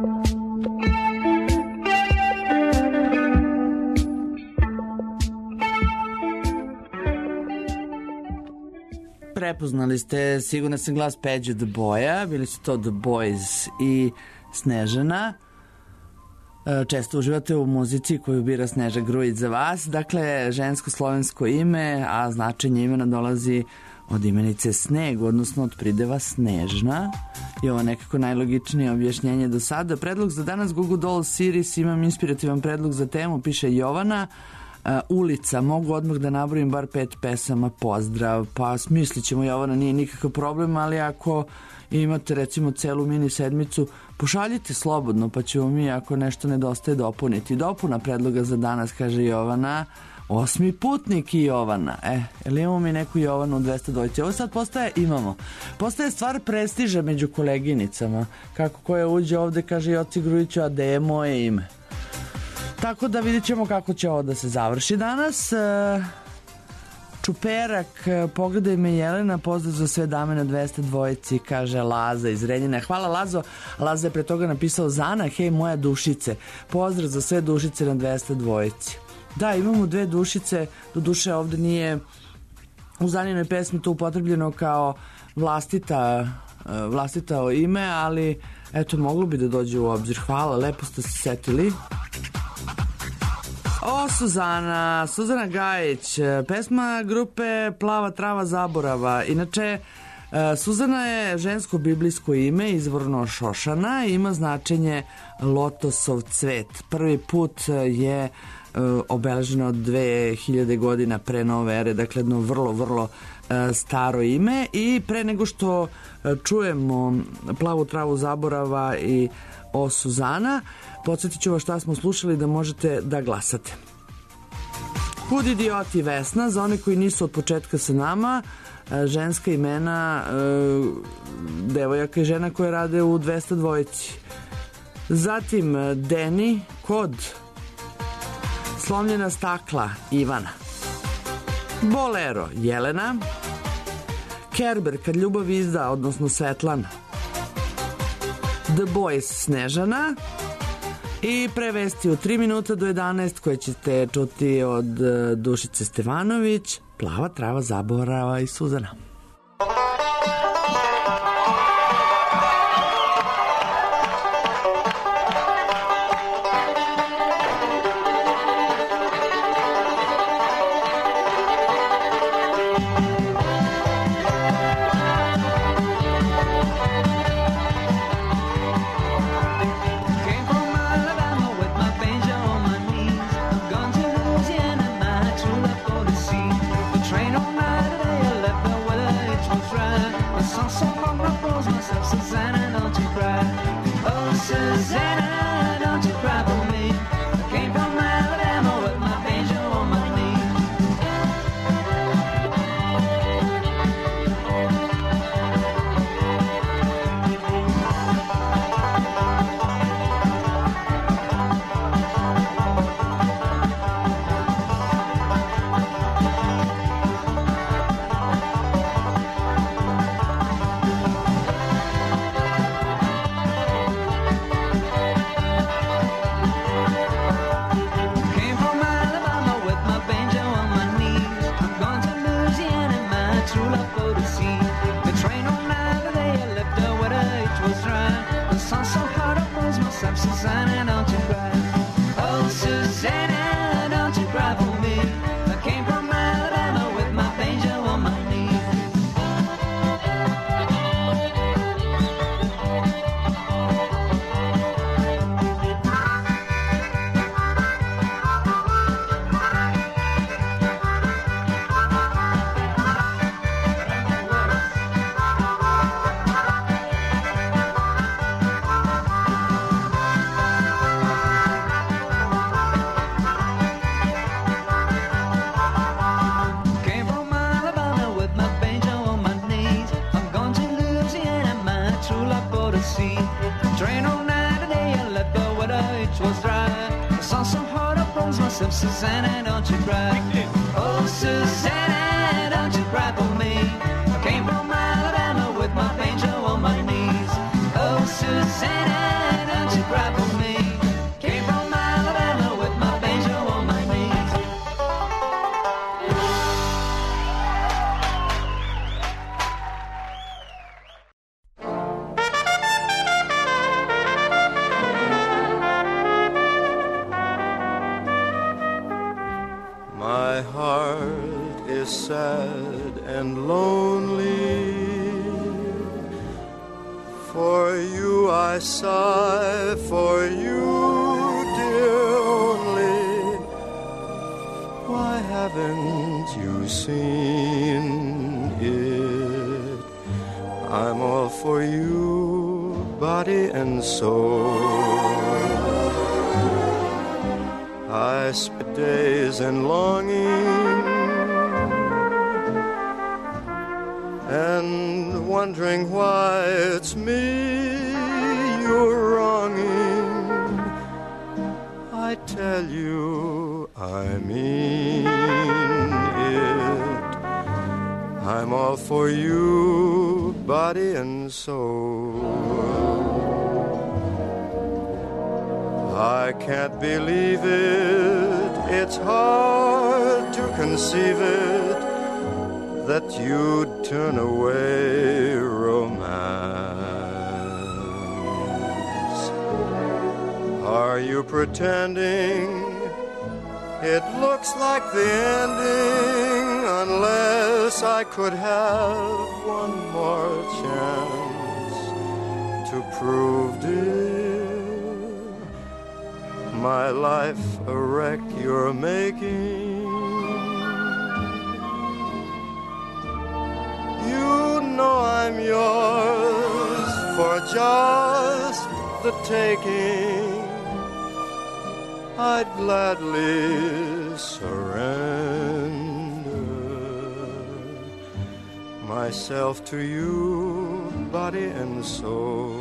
Prepoznali ste, sigurno sam glas Peđe The Boya, bili su to The Boys i Snežana. Često uživate u muzici koju bira Sneža Grujić za vas. Dakle, žensko-slovensko ime, a značenje imena dolazi od imenice sneg, odnosno od prideva Snežna. I ovo nekako najlogičnije objašnjenje do sada. Predlog za danas Google Dolls Series, imam inspirativan predlog za temu, piše Jovana. Uh, ulica, mogu odmah da nabrojim bar pet pesama, pozdrav, pa smislit ćemo, Jovana, nije nikakav problem, ali ako imate recimo celu mini sedmicu, pošaljite slobodno, pa ćemo mi, ako nešto nedostaje, dopuniti. Dopuna predloga za danas, kaže Jovana, osmi putnik i Jovana. E, ili imamo mi neku Jovanu u dvesta dvojici? Ovo sad postaje, imamo. Postaje stvar prestiža među koleginicama. Kako koja uđe ovde, kaže Joci Grujiću, a de je moje ime. Tako da vidjet ćemo kako će ovo da se završi danas. Čuperak, pogledaj me Jelena, pozdrav za sve dame na dvesta dvojici, kaže Laza iz Renjine. Hvala Lazo. Laza je pre toga napisao Zana, hej moja dušice, pozdrav za sve dušice na dvesta dvojici. Da, imamo dve dušice, do duše ovde nije u Zaninoj pesmi to upotrebljeno kao vlastita, vlastita ime, ali eto, moglo bi da dođe u obzir. Hvala, lepo ste se setili. O, Suzana, Suzana Gajić, pesma grupe Plava trava zaborava. Inače, Suzana je žensko biblijsko ime, izvorno Šošana, ima značenje lotosov cvet. Prvi put je obeleženo od dve hiljade godina pre nove ere, dakle jedno vrlo, vrlo staro ime. I pre nego što čujemo Plavu travu zaborava i O Suzana, podsjetit ću vas šta smo slušali da možete da glasate. Kud idioti Vesna, za one koji nisu od početka sa nama, ženska imena devojaka i žena koje rade u dvesta dvojici. Zatim Deni, Kod, Slomljena stakla, Ivana. Bolero, Jelena. Kerber, Kad ljubav izda, odnosno Svetlana. The Boys, Snežana. I prevesti u tri minuta do jedanaest koje ćete čuti od Dušice Stevanović, Plava trava zaborava i Suzana. Susanna, don't you cry. Oh, Susanna, don't you cry for me. I came from Alabama with my banjo on my knees. For you I sigh, for you, dear only. Why haven't you seen it? I'm all for you, body and soul. I spend days in longing and wondering why it's me you're wronging. I tell you I mean it. I'm all for you, body and soul. I can't believe it, it's hard to conceive it, that you'd turn away romance. Are you pretending it looks like the ending, unless I could have one more chance to prove, dear, my life a wreck you're making? You know I'm yours for just the taking. I'd gladly surrender myself to you, body and soul.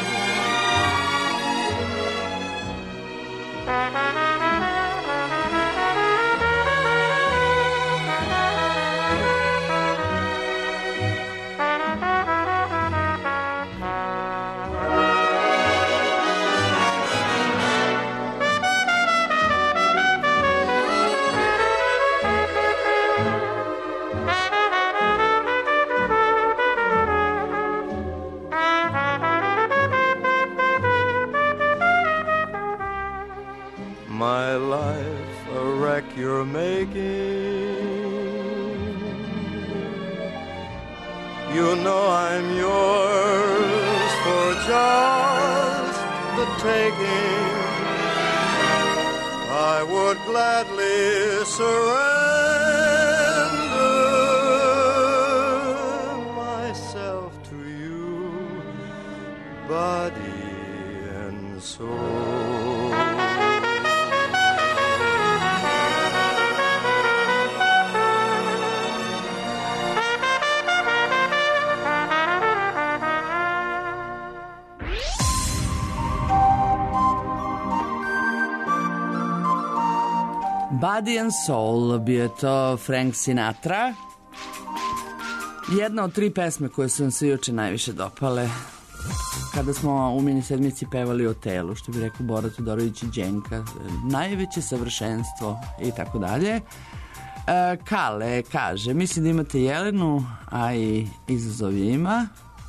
My life a wreck you're making. You know I'm yours for just the taking. I would gladly surrender myself to you, body and soul. Body and Soul, bio je to Frank Sinatra. Jedna od tri pesme koje su nam se juče najviše dopale kada smo u mini sedmici pevali o telu, što bi rekao Bora Todorović i Đenka, najveće savršenstvo i tako dalje. Kale kaže, mislim da imate Jelenu, a i izazov ima.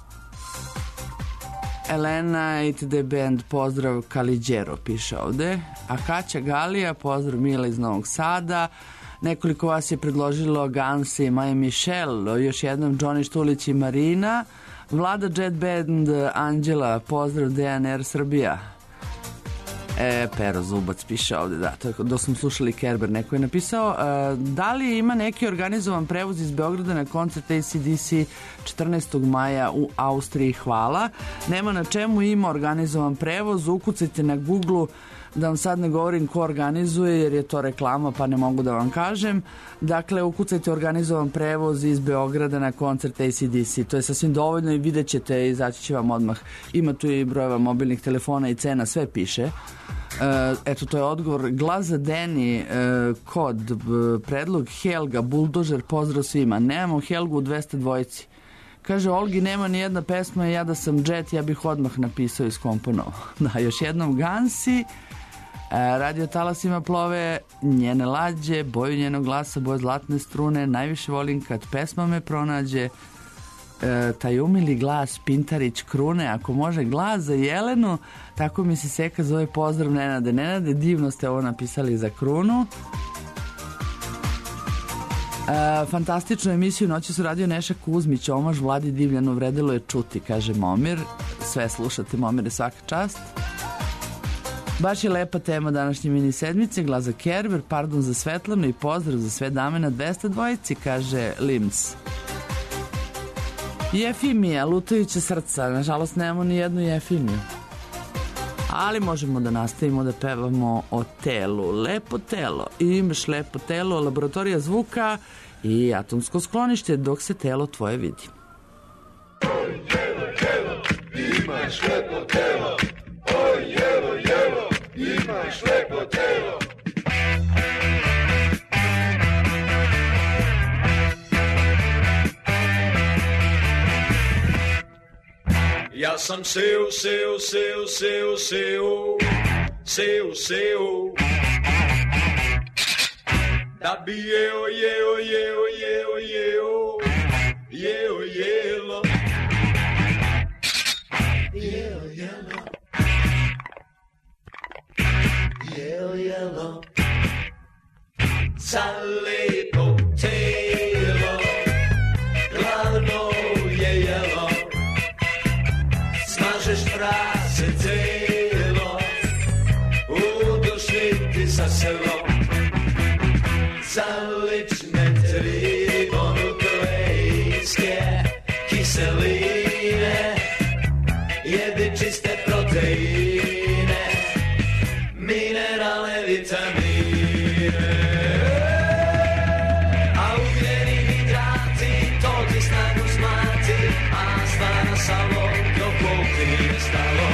Elena i T D Band, pozdrav Kaliđero, piše ovde. A Kaća Galija, pozdrav Mila iz Novog Sada. Nekoliko vas je predložilo Gansi i Maja Michelle, još jednom Johnny Štulić i Marina. Vlada Jet Band, Anđela, pozdrav D N R Srbija. E, Pero Zubac piše ovde, da, to je dok smo slušali Kerber, neko je napisao. E, da li ima neki organizovan prevoz iz Beograda na koncert A C D C četrnaestog maja u Austriji? Hvala. Nema na čemu, ima organizovan prevoz, ukucajte na Google-u, da vam sad ne govorim ko organizuje jer je to reklama pa ne mogu da vam kažem. Dakle, ukucajte organizovan prevoz iz Beograda na koncert A C D C. To je sasvim dovoljno i vidjet ćete, izaći će vam odmah. Ima tu i brojeva mobilnih telefona i cena, sve piše. Eto, to je odgovor. Glas za Deni, kod, predlog Helga, Buldožer, pozdrav svima. Nemamo Helgu u dvesta dvojici. Kaže, Olgi nema ni jedna pesma, ja da sam Jet, ja bih odmah napisao i skomponovao. Da, još jednom Gansi. Radio talasima plove njene lađe, boju njenog glasa, boje zlatne strune, najviše volim kad pesma me pronađe, e, taj umili glas Pintarić krune, ako može glas za Jelenu, tako mi se seka zove, pozdrav Nenade. Nenade, divno ste ovo napisali za krunu. E, fantastičnu emisiju noći su radio Neša Kuzmić, omaž Vladi Divljanu, vredilo je čuti, kaže Momir. Sve slušate, Momire, svaka čast. Baš je lepa tema današnje mini sedmice, glas za Kerber, pardon za Svetlanu i pozdrav za sve dame na dvesta dvojici, kaže Lims. Jefimija, lutajuća srca, nažalost nemamo ni jednu Jefimiju. Ali možemo da nastavimo da pevamo o telu. Lepo telo, imaš lepo telo, laboratorija zvuka i atomsko sklonište dok se telo tvoje vidi. Oj, jelo, jelo, imaš lepo telo. Oj, jelo, jelo, imaš lepo telo. Ja sam seo, seo, seo, seo, seo, seo, seo, da bi jeo, jeo, jeo, jeo, jeo, jeo, jelo, jeo, jelo, jeo, jelo, za lepo telo, glavno je jelo. Smažeš prase celo, udušiti sa selom, za lične tribonukleinske kiseline, jedi čiste proteine, mineralne vitamine. A ugljeni hidrati, to ti snagu smati, a stvarno samo nije stalo.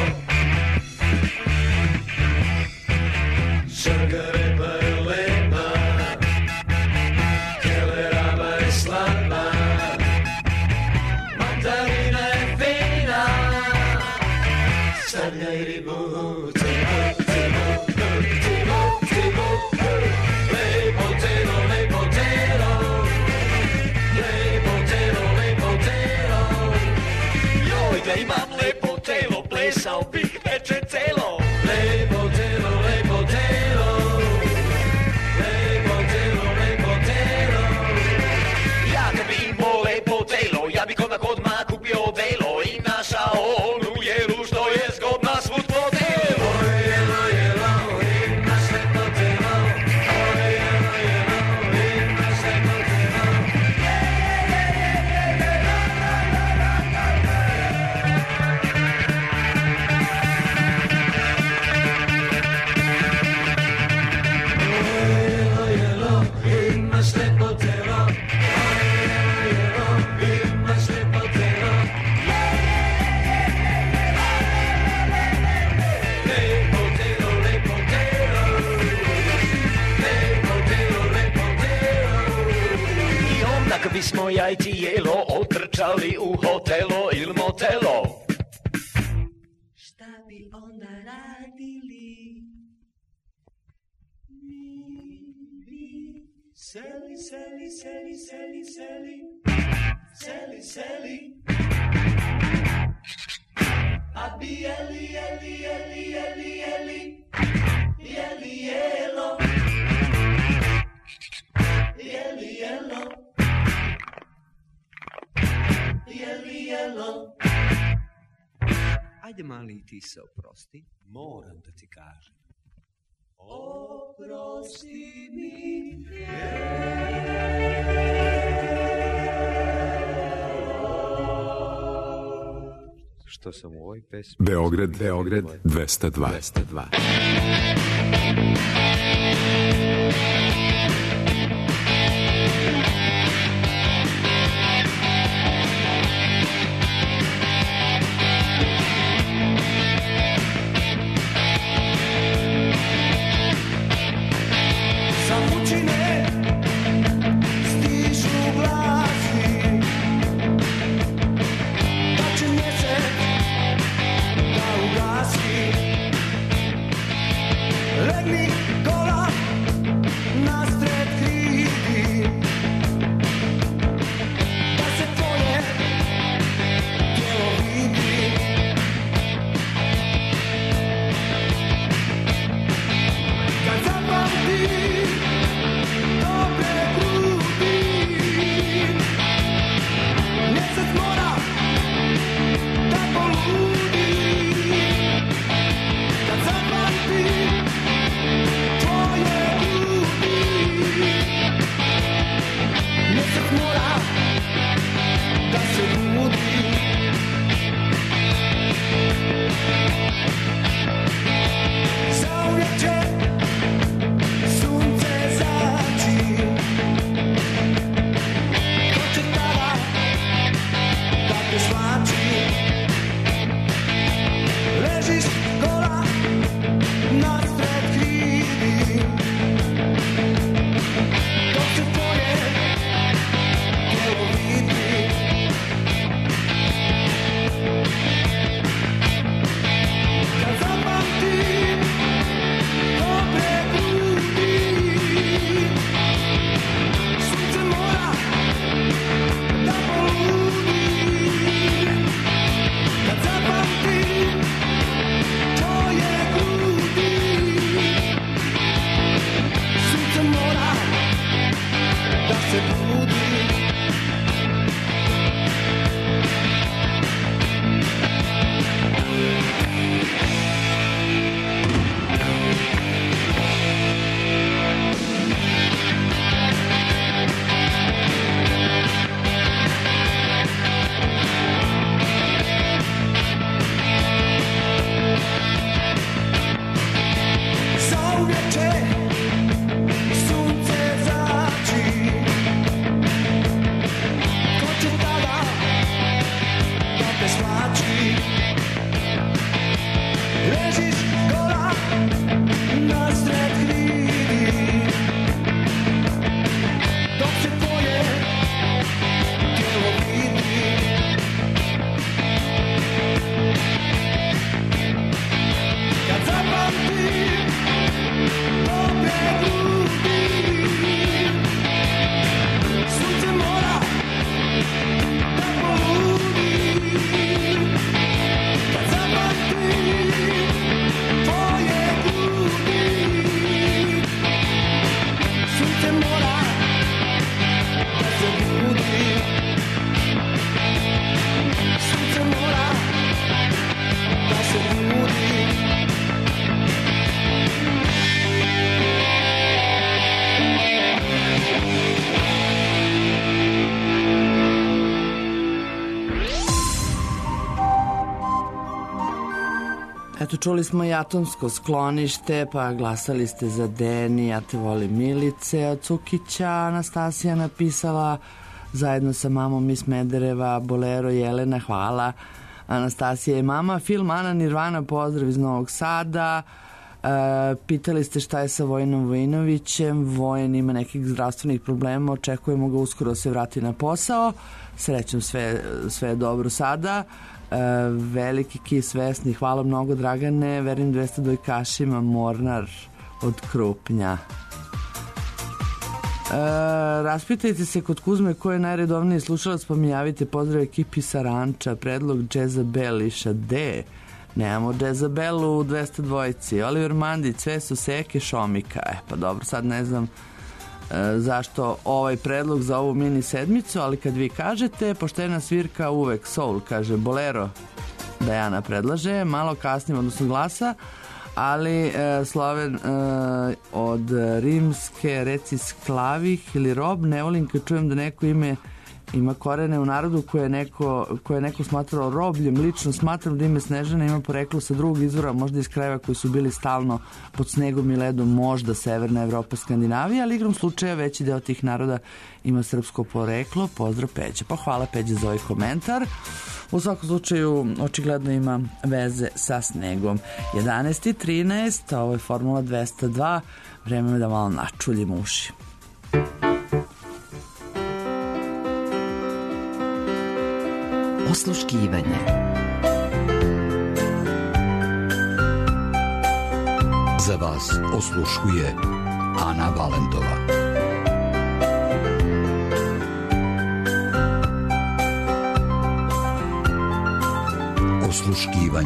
Sugar je lepa, keleraba je slaba, mandarina je fina, sad ga i ribu, timu, timu, timu, timu, lepo telo, lepo telo, lepo telo, lepo telo, joj da imam lepo telo, plesao bih veče celo. Lepo telo, lepo telo, lepo telo, lepo telo. Ja kad bi imao lepo telo, ja bi konak odmah kupio delo i našao onu jelu što je zgodna svud po telu. Oj, jelo, jelo, imaš lepo telo. Oj, jelo, jelo, imaš lepo telo. Imaš lepo telo, jelo, imaš lepo telo. Lepo telo, lepo telo, lepo telo, lepo telo. I onda kad bismo ja i ti jelo otrčali u hotelo ili motelo, šta bi onda radili? Seli, seli, seli, seli, seli, seli, seli. A bi jeli, jeli, jeli, jeli, jeli, jeli, jelo, jeli, jelo, jeli, jelo. Ajde mali ti se oprosti, moram da ti kažem. Oprosti mi, što sam u ovoj pesmi. Beograd, Beograd, dvesta dva. dvesta dva. sa pučine stižu glasi, da će mjesec da ugasi. Legni kola na sred hridi, Eto, čuli smo i Atomsko sklonište, pa glasali ste za Deni, ja te volim Milice od Cukića. Anastasija napisala zajedno sa mamom iz Smedereva, Bolero, Jelena, hvala. Anastasija je mama. Film Ana Nirvana, pozdrav iz Novog Sada. E, pitali ste šta je sa Vojinom Vojinovićem. Vojen ima nekih zdravstvenih problema, očekujemo ga uskoro da se vrati na posao. Srećem, sve, sve je dobro sada. E, veliki kis Vesni, hvala mnogo Dragane, verim dvesta dojkašima, Mornar od Krupnja. E, raspitajte se kod Kuzme ko je najredovniji slušalac, pa mi javite. Pozdrav ekipi sa Ranča, predlog Jezabeliša D. Nemamo Jezabelu u dvesta dvojici. Oliver Mandić, sve su seke Šomika. E pa dobro, sad ne znam e, zašto ovaj predlog za ovu mini sedmicu, ali kad vi kažete, poštena svirka uvek soul, kaže Bolero, Dajana predlaže, malo kasnije odnosno glasa, ali e, Sloven e, od rimske reci sklavih ili rob, ne volim kad čujem da neko ime ima korene u narodu koje je neko, koje je neko smatrao robljem. Lično smatram da ime Snežana ima poreklo sa drugog izvora, možda iz krajeva koji su bili stalno pod snegom i ledom, možda Severna Evropa, Skandinavija, ali igrom slučaja veći deo tih naroda ima srpsko poreklo. Pozdrav Peđa. Pa hvala Peđa za ovaj komentar. U svakom slučaju očigledno ima veze sa snegom. jedanaest i trinaest, ovo je Formula dvesta dva, vreme je da malo načuljimo uši. Osluškivanje. Za vas osluškuje Ana Valentova. Osluškivanje.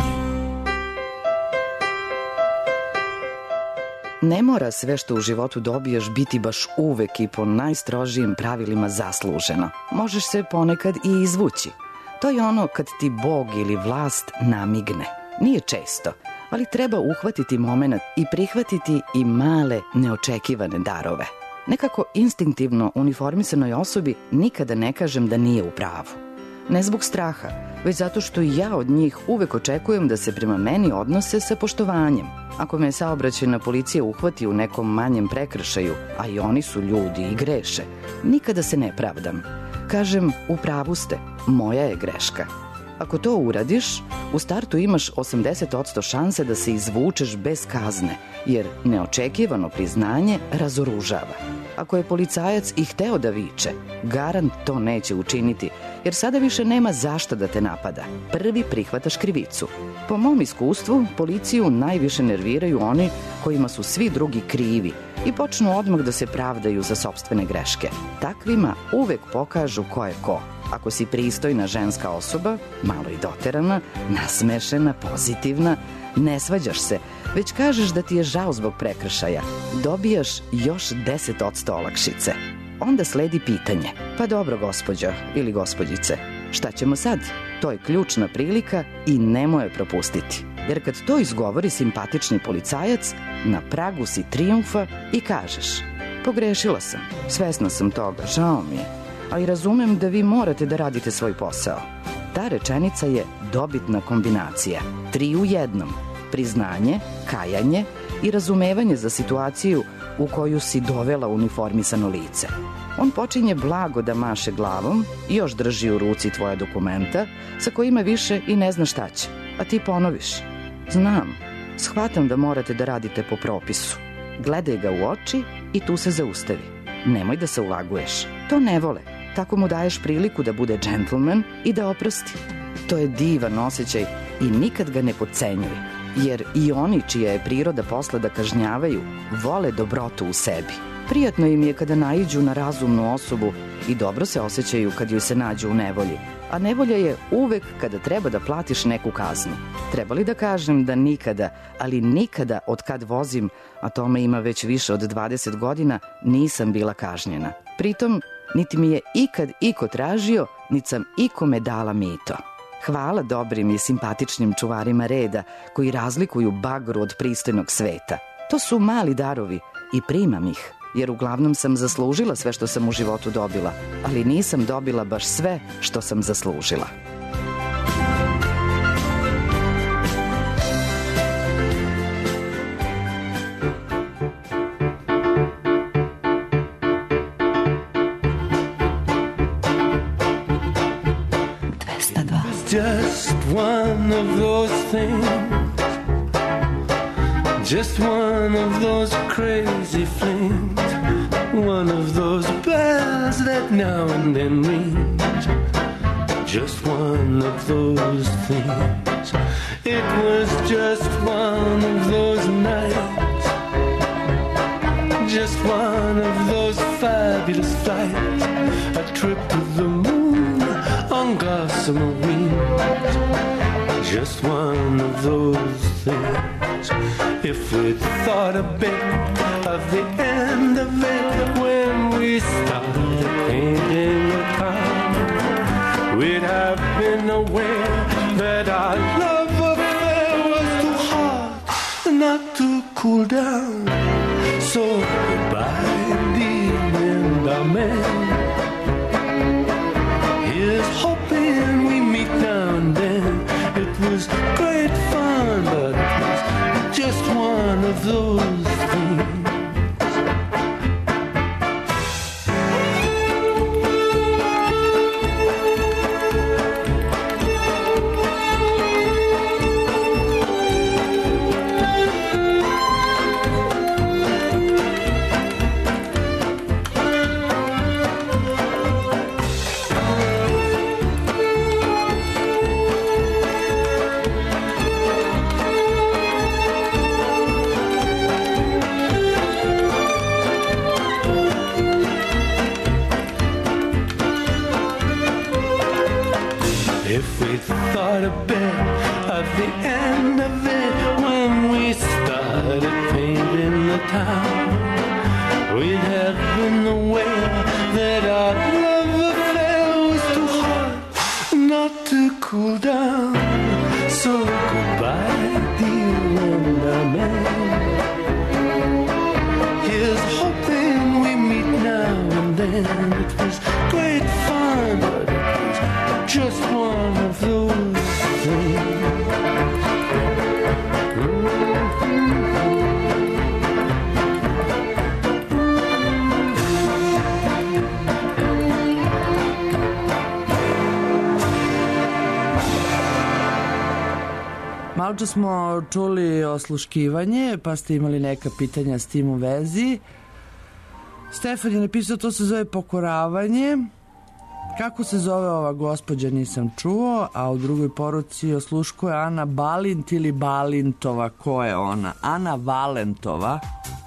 Ne mora sve što u životu dobiješ biti baš uvek i po najstrožijim pravilima zasluženo. Možeš se ponekad i izvući. To je ono kad ti Bog ili vlast namigne. Nije često, ali treba uhvatiti momenat i prihvatiti i male, neočekivane darove. Nekako instinktivno uniformisanoj osobi nikada ne kažem da nije u pravu. Ne zbog straha, već zato što i ja od njih uvek očekujem da se prema meni odnose sa poštovanjem. Ako me saobraćajna policija uhvati u nekom manjem prekršaju, a i oni su ljudi i greše, nikada se ne pravdam. Kažem, u pravu ste, moja je greška. Ako to uradiš, u startu imaš osamdeset posto šanse da se izvučeš bez kazne, jer neočekivano priznanje razoružava. Ako je policajac i hteo da viče, garant to neće učiniti, jer sada više nema zašta da te napada. Prvi prihvataš krivicu. Po mom iskustvu, policiju najviše nerviraju oni kojima su svi drugi krivi i počnu odmah da se pravdaju za sopstvene greške. Takvima uvek pokažu ko je ko. Ako si pristojna ženska osoba, malo i doterana, nasmešena, pozitivna, ne svađaš se, već kažeš da ti je žao zbog prekršaja, dobijaš još deset posto olakšice. Onda sledi pitanje, pa dobro gospođo ili gospođice, šta ćemo sad? To je ključna prilika i nemoj je propustiti. Jer kad to izgovori simpatični policajac, na pragu si trijumfa i kažeš, pogrešila sam, svesna sam toga, žao mi je, ali razumem da vi morate da radite svoj posao. Ta rečenica je dobitna kombinacija, tri u jednom, priznanje, kajanje i razumevanje za situaciju u koju si dovela uniformisano lice. On počinje blago da maše glavom i još drži u ruci tvoja dokumenta sa kojima više i ne zna šta će, a ti ponoviš. Znam, shvatam da morate da radite po propisu. Gledaj ga u oči i tu se zaustavi. Nemoj da se ulaguješ. To ne vole. Tako mu daješ priliku da bude džentlmen i da oprosti. To je divan osjećaj i nikad ga ne podcenjuj, jer i oni čija je priroda posla da kažnjavaju, vole dobrotu u sebi. Prijatno im je kada naiđu na razumnu osobu i dobro se osjećaju kad joj se nađu u nevolji. A nevolja je uvek kada treba da platiš neku kaznu. Treba li da kažem da nikada, ali nikada od kad vozim, a tome ima već više od dvadeset godina, nisam bila kažnjena. Pritom, niti mi je ikad iko tražio, niti sam ikome dala mito. Hvala dobrim i simpatičnim čuvarima reda koji razlikuju bagru od pristojnog sveta. To su mali darovi i primam ih, jer uglavnom sam zaslužila sve što sam u životu dobila, ali nisam dobila baš sve što sam zaslužila. just one of those things, just one of those crazy flings, one of those bells that now and then ring, just one of those things. It was just one of those nights, just one of those fabulous flights, a trip to the moon on gossamer wings, just one of those things. If we'd thought a bit of the end of it when we started painting the town, we'd have been aware that our love affair was too hot not to cool down. So goodbye, dear Linda man. Here's hoping we meet now and then. It was great fun, but it was just one of those things. If we thought a bit of the end of it when we started painting the town, we'd have been aware that our love affair was too hot not to cool down. So goodbye, dear Linda man. Here's hoping we meet now and then. It was great fun, but it was just one of those things. Malo čas smo čuli osluškivanje, pa ste imali neka pitanja s tim u vezi. Stefan je napisao, to se zove pokoravanje. Kako se zove ova gospođa, nisam čuo, a u drugoj poruci osluškuje Ana Balint ili Balintova. Ko je ona? Ana Valentova.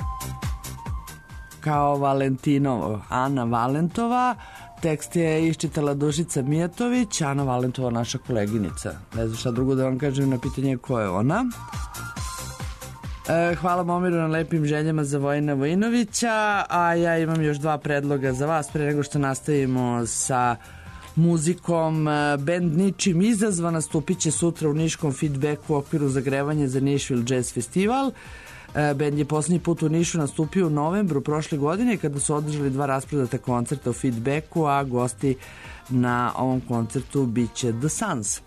Kao Valentinovo. Ana Valentova. Tekst je iščitala Dušica Mijatović, Ana Valentova naša koleginica. Ne znam šta drugo da vam kažem na pitanje ko je ona. E, hvala Momiru na lepim željama za Vojina Vojinovića, a ja imam još dva predloga za vas pre nego što nastavimo sa muzikom. Band Ničim izazva nastupit će sutra u Niškom Feedbacku u okviru zagrevanja za Nišville Jazz Festival. Band je posljednji put u Nišu nastupio u novembru prošle godine kada su održali dva rasprodata koncerta u Feedbacku, a gosti na ovom koncertu bit će The Suns.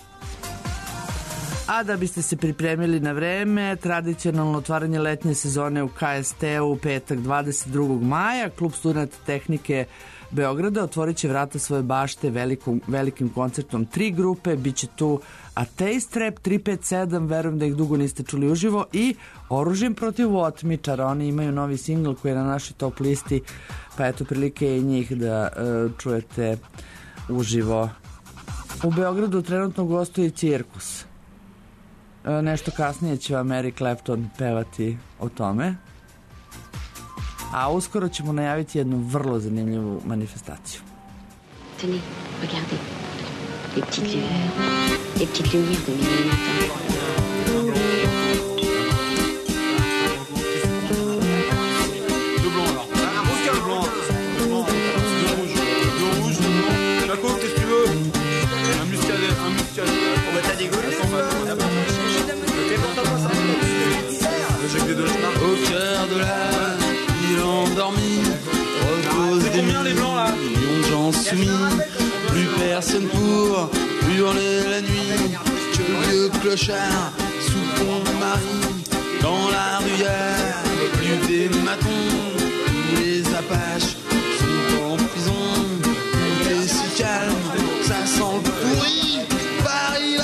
A da biste se pripremili na vreme, tradicionalno otvaranje letnje sezone u K S T-u u petak dvadeset drugog maja, Klub studenata tehnike Beograda otvorit će vrata svoje bašte velikom, velikim koncertom tri grupe, bit će tu A Taste Rap, tri pet sedam, verujem da ih dugo niste čuli uživo, i Oružjem protiv otmičara. Oni imaju novi singl koji je na našoj top listi, pa eto prilike i njih da uh, čujete uživo. U Beogradu trenutno gostuje Cirkus. Uh, nešto kasnije će vam Eric Clapton pevati o tome. A uskoro ćemo najaviti jednu vrlo zanimljivu manifestaciju. Tenez, regardez. Les petites lueurs, les petites lumières de minuit matin. Deux blancs alors. Un rouge, un blanc. Deux blancs. Deux rouges. Deux rouges, deux blancs. Jaco, qu'est-ce que tu veux? Un muscadet, un muscadet. On va t'as dégoûté. Au cœur de la ville endormie, repose des millions de gens soumis. Plus personne pour hurler la nuit que le vieux clochard sous Pont-Marie. Dans la rue y'a plus des matons, les Apaches sont en prison. Tout est si calme, ça sent le pourri. Paris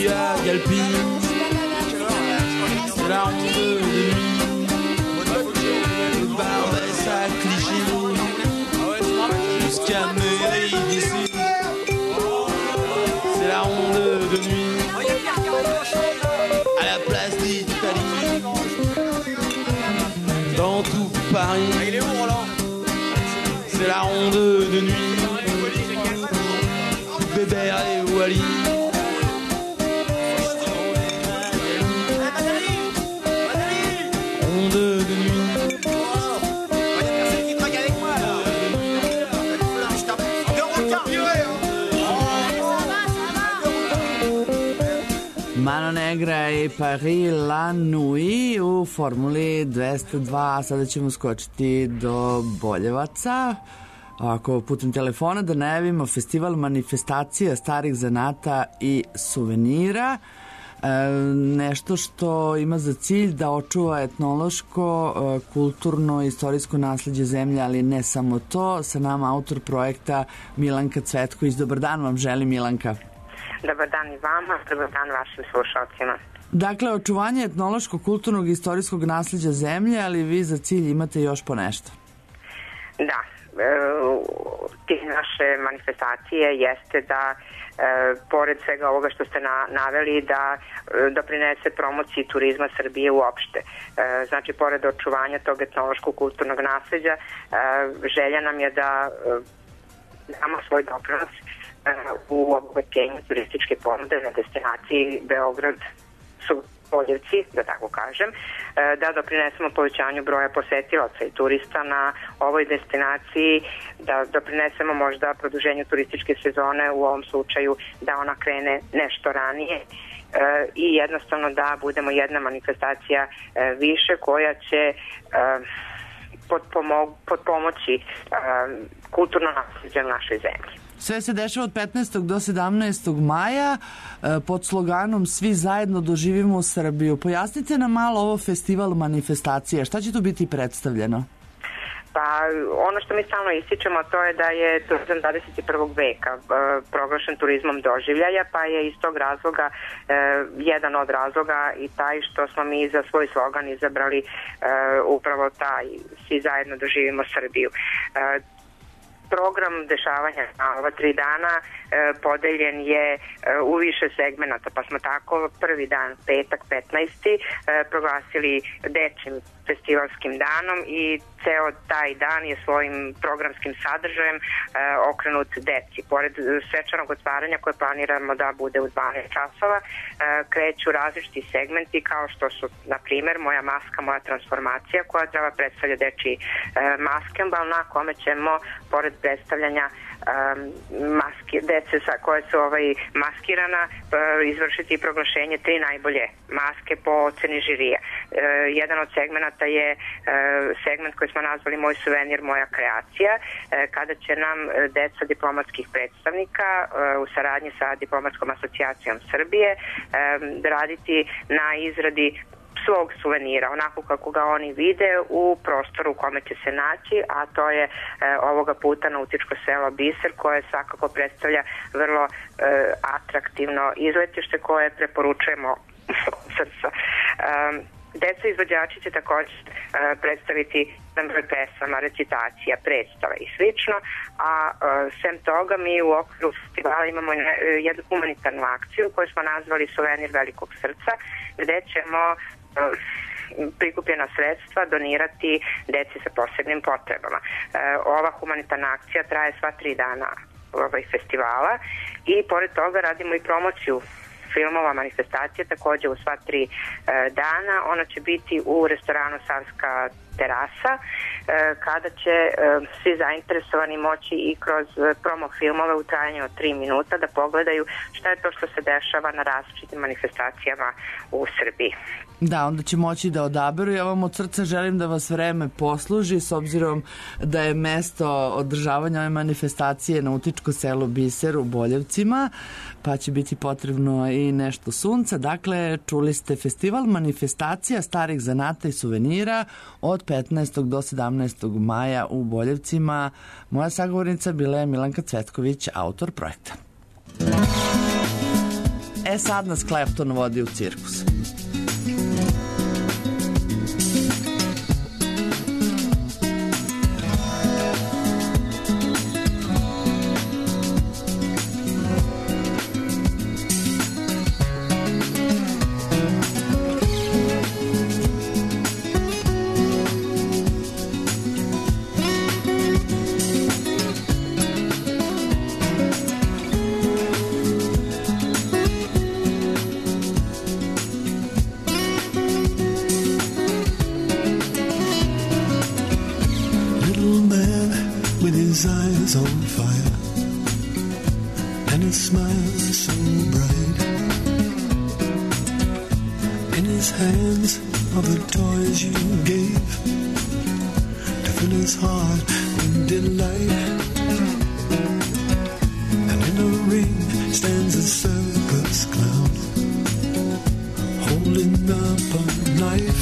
à Galpi. C'est la ronde de nuit. Le Barbès à Clichy. Jusqu'à Neuilly d'ici. C'est la ronde de nuit. À la place d'Italie. Dans tout Paris. C'est la ronde de nuit. Bébert et Wally. Ronde de nuit. Mano Negra i Paris La Nuit u Formuli dvesta dva. Sada ćemo skočiti do Boljevaca. Ovako, putem telefona da najavimo festival manifestacija starih zanata i suvenira. E, nešto što ima za cilj da očuva etnološko, e, kulturno, istorijsko nasleđe zemlje, ali ne samo to. Sa nama autor projekta Milanka Cvetković. Dobar dan vam želi, Milanka. Dobar dan i vama, dobar dan vašim slušalcima. Dakle, očuvanje etnološkog, kulturnog i istorijskog nasleđa zemlje, ali vi za cilj imate još po nešto. Da, tih naše manifestacije jeste da e, pored svega ovoga što ste na, naveli da e, doprinese promociji turizma Srbije uopšte. E, znači, pored očuvanja tog etnološkog kulturnog nasleđa, e, želja nam je da e, damo svoj doprinos e, u obogaćenju turističke ponude na destinaciji Beograd su Boljevci, da tako kažem, da doprinesemo povećanju broja posetilaca i turista na ovoj destinaciji, da doprinesemo možda produženju turističke sezone, u ovom slučaju da ona krene nešto ranije i jednostavno da budemo jedna manifestacija više koja će potpomoći kulturno nasleđe u našoj zemlji. Sve se dešava od petnaestog do sedamnaestog maja pod sloganom Svi zajedno doživimo Srbiju. Pojasnite nam malo ovo festival manifestacije. Šta će tu biti predstavljeno? Pa ono što mi stalno ističemo to je da je turizam dvadeset prvog veka proglašen turizmom doživljaja, pa je iz tog razloga jedan od razloga i taj što smo mi za svoj slogan izabrali upravo taj Svi zajedno doživimo Srbiju. Program dešavanja na ova tri dana e, podeljen je e, u više segmenata, pa smo tako prvi dan, petak petnaesti E, proglasili dečim festivalskim danom i ceo taj dan je svojim programskim sadržajem e, okrenut deci. Pored svečanog otvaranja koje planiramo da bude u dvanaest časova, e, kreću različiti segmenti kao što su, na primer, Moja maska, moja transformacija, koja treba predstavlja dečiji e, maskembal, na kome ćemo, pored predstavljanja um, maske, dece sa, koje su ovaj, maskirana, uh, izvršiti proglašenje tri najbolje maske po oceni žirija. Uh, jedan od segmenata je uh, segment koji smo nazvali Moj suvenir, moja kreacija, uh, kada će nam uh, deca diplomatskih predstavnika uh, u saradnji sa Diplomatskom asocijacijom Srbije um, raditi na izradi svog suvenira, onako kako ga oni vide u prostoru u kome će se naći, a to je e, ovoga puta nautičko selo Biser, koje svakako predstavlja vrlo e, atraktivno izletište koje preporučujemo od srca. E, Deca izvođači će također e, predstaviti broj pesama, recitacija, predstava i slično, a e, sem toga mi u okviru festivala imamo e, jednu humanitarnu akciju koju smo nazvali Suvenir velikog srca, gde ćemo prikupljena sredstva donirati deci sa posebnim potrebama. E, ova humanitarna akcija traje sva tri dana ovaj festivala i pored toga radimo i promociju filmova manifestacije takođe u sva tri e, dana. Ona će biti u restoranu Savska terasa, e, kada će e, svi zainteresovani moći i kroz e, promo filmove u trajanju od tri minuta da pogledaju šta je to što se dešava na različitim manifestacijama u Srbiji. Da, onda će moći da odaberu. Ja vam od srca želim da vas vreme posluži, s obzirom da je mesto održavanja ove manifestacije nautičko selo Biser u Boljevcima, pa će biti potrebno i nešto sunca. Dakle, čuli ste festival manifestacija starih zanata i suvenira od petnaestog do sedamnaestog maja u Boljevcima. Moja sagovornica bila je Milanka Cvetković, autor projekta. E sad nas Clapton vodi u cirkus. On fire and his smile so bright. In his hands are the toys you gave to fill his heart with delight. And in a ring stands a circus clown holding up a knife.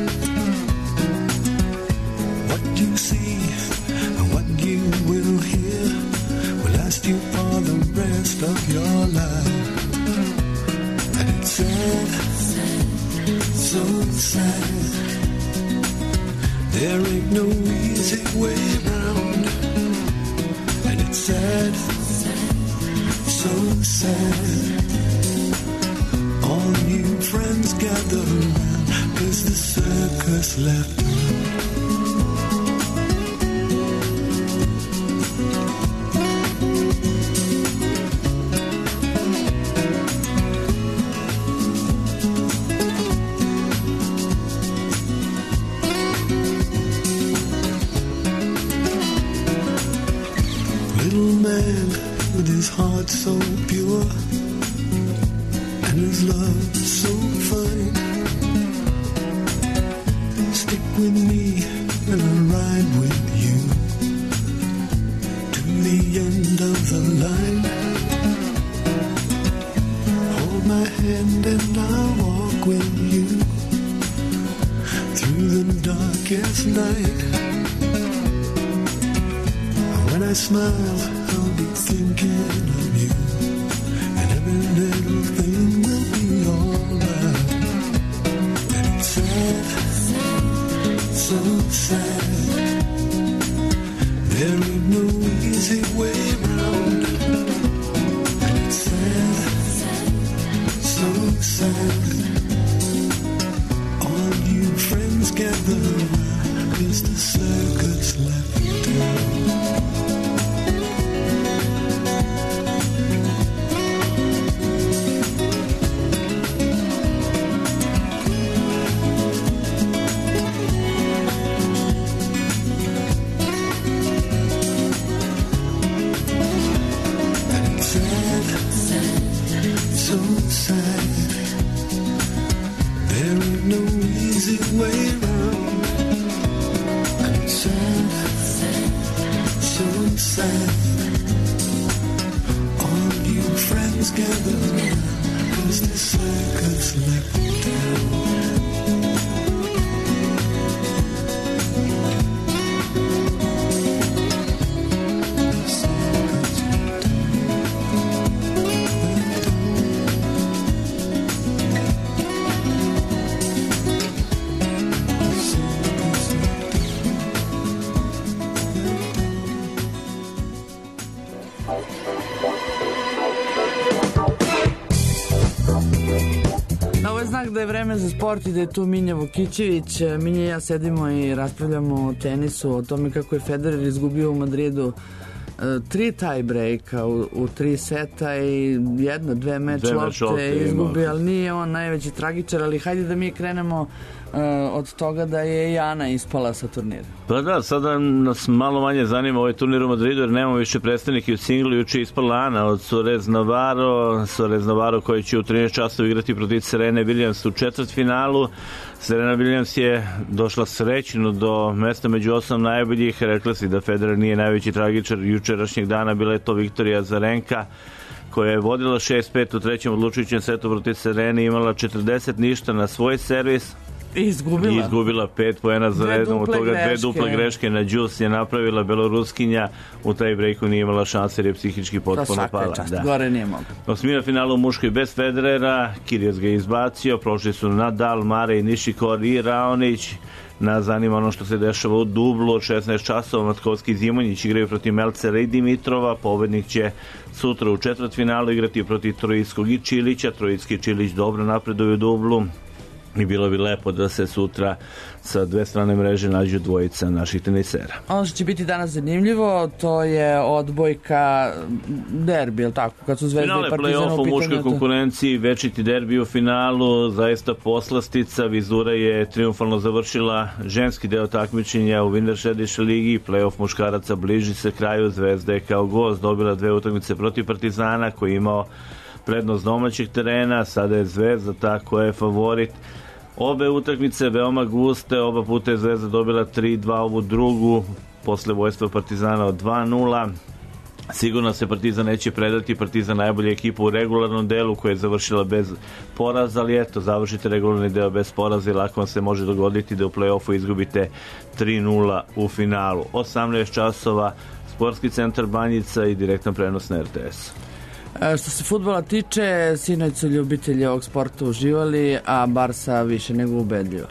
What you see and what you will hear will last you for the rest of your life. And it's sad, so sad. There ain't no easy way round. And it's sad, so sad. All new friends gather around 'cause the circus left. Heart so pure and his love so fine. Stick with me and I'll ride with you to the end of the line. Hold my hand and I'll walk with you through the darkest night. When I smile, I'll be thinking of you, and every little thing will be alright. And it's sad, so sad. There ain't no easy way round. And it's sad, so sad. All you friends gather around 'cause the circus left town. Da je vreme za sport i da je tu Minja Vukićević. Minja i ja sedimo i raspravljamo o tenisu, o tome kako je Federer izgubio u Madridu tri tie breaka u, u tri seta i jedna, dve meč lopte izgubi, ali nije on najveći tragičar, ali hajde da mi krenemo uh, od toga da je i Ana ispala sa turnira. Pa da, sada nas malo manje zanima ovaj turnir u Madridu jer nemamo više predstavnike u singlu. Juče ispala Ana od Suarez Navarro, Suarez Navarro koji će u trinaest časova igrati protiv Serene Williams u četvrtfinalu. Serena Williams je došla srećno do mesta među osam najboljih. Rekla si da Federer nije najveći tragičar jučerašnjeg dana, bila je to Viktorija Azarenka koja je vodila šest pet u trećem odlučujućem setu protiv Serene, imala četrdeset ništa na svoj servis I izgubila. I izgubila pet poena za Dve redom, od duple toga dve greške. duple greške na Đus je napravila Beloruskinja, u taj breaku nije imala šanse jer je psihički To potpuno svaka pala. je čast, Da. gore nije mogla. Osmina finala u muškoj bez Federera, Kyrgios ga je izbacio, prošli su Nadal, Mare i Nishikori i Raonić. Nas zanima ono što se dešava u dublu od šesnaest časova. Matkovski i Zimonjić igraju protiv Melcera i Dimitrova. Pobednik će sutra u četvrtfinalu igrati protiv Trojskog i Čilića. Trojski i Čilić dobro napreduju u dublu i bilo bi lepo da se sutra sa dve strane mreže nađu dvojica naših tenisera. Ono što će biti danas zanimljivo, to je odbojka derbi, je li tako? Kad su Zvezda Finale i Partizan play-off u u muškoj pitanju. to- konkurenciji, večiti derbi u finalu, zaista poslastica. Vizura je triumfalno završila ženski deo takmičenja u Wintershediš ligi. Play-off muškaraca bliži se kraju. Zvezda je kao gost dobila dve utakmice protiv Partizana koji je imao prednost domaćeg terena. Sada je Zvezda ta koja je favorit. Obe utakmice veoma guste, oba puta je Zvezda dobila tri dva, ovu drugu posle vojstva Partizana od dva nula. Sigurno se Partizan neće predati. Partizan najbolja ekipa u regularnom delu koja je završila bez poraza, ali eto, završite regularni deo bez poraza i lako vam se može dogoditi da u play-offu izgubite tri nula u finalu. osamnaest časova, Sportski centar Banjica i direktan prenos na R T S. E, Što se fudbala tiče, sinoć su ljubitelji ovog sporta uživali, a Barsa više nego ubedljivo.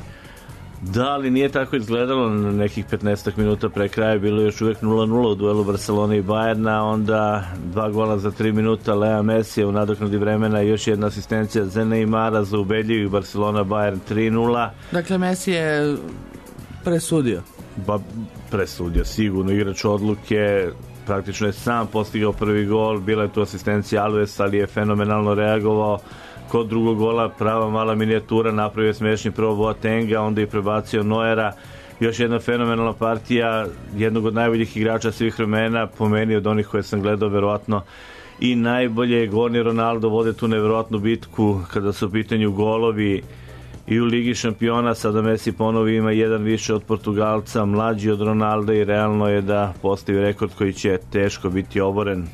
Da, ali nije tako izgledalo. Na nekih petnaest minuta pre kraja bilo je još uvijek nula nula u duelu Barcelona i Bayerna, onda dva gola za tri minuta Lea Mesija u nadoknadi vremena i još jedna asistencija za Neymara za ubedljivi Barcelona Bayern tri nula. Dakle, Messi je presudio. Ba, presudio, sigurno igrač odluke, praktično je sam postigao prvi gol, bila je tu asistencija Alves, ali je fenomenalno reagovao. Kod drugog gola prava mala minijatura, napravio je smešni prvo Boatenga, onda je prebacio Neuera. Još jedna fenomenalna partija jednog od najboljih igrača svih vremena, po meni od onih koje sam gledao verovatno i najbolje. Gorni Ronaldo vode tu neverovatnu bitku kada su u pitanju golovi i u Ligi šampiona. Sada Messi ponovi ima jedan više od Portugalca, mlađi od Ronalda i realno je da postavi rekord koji će teško biti oboren.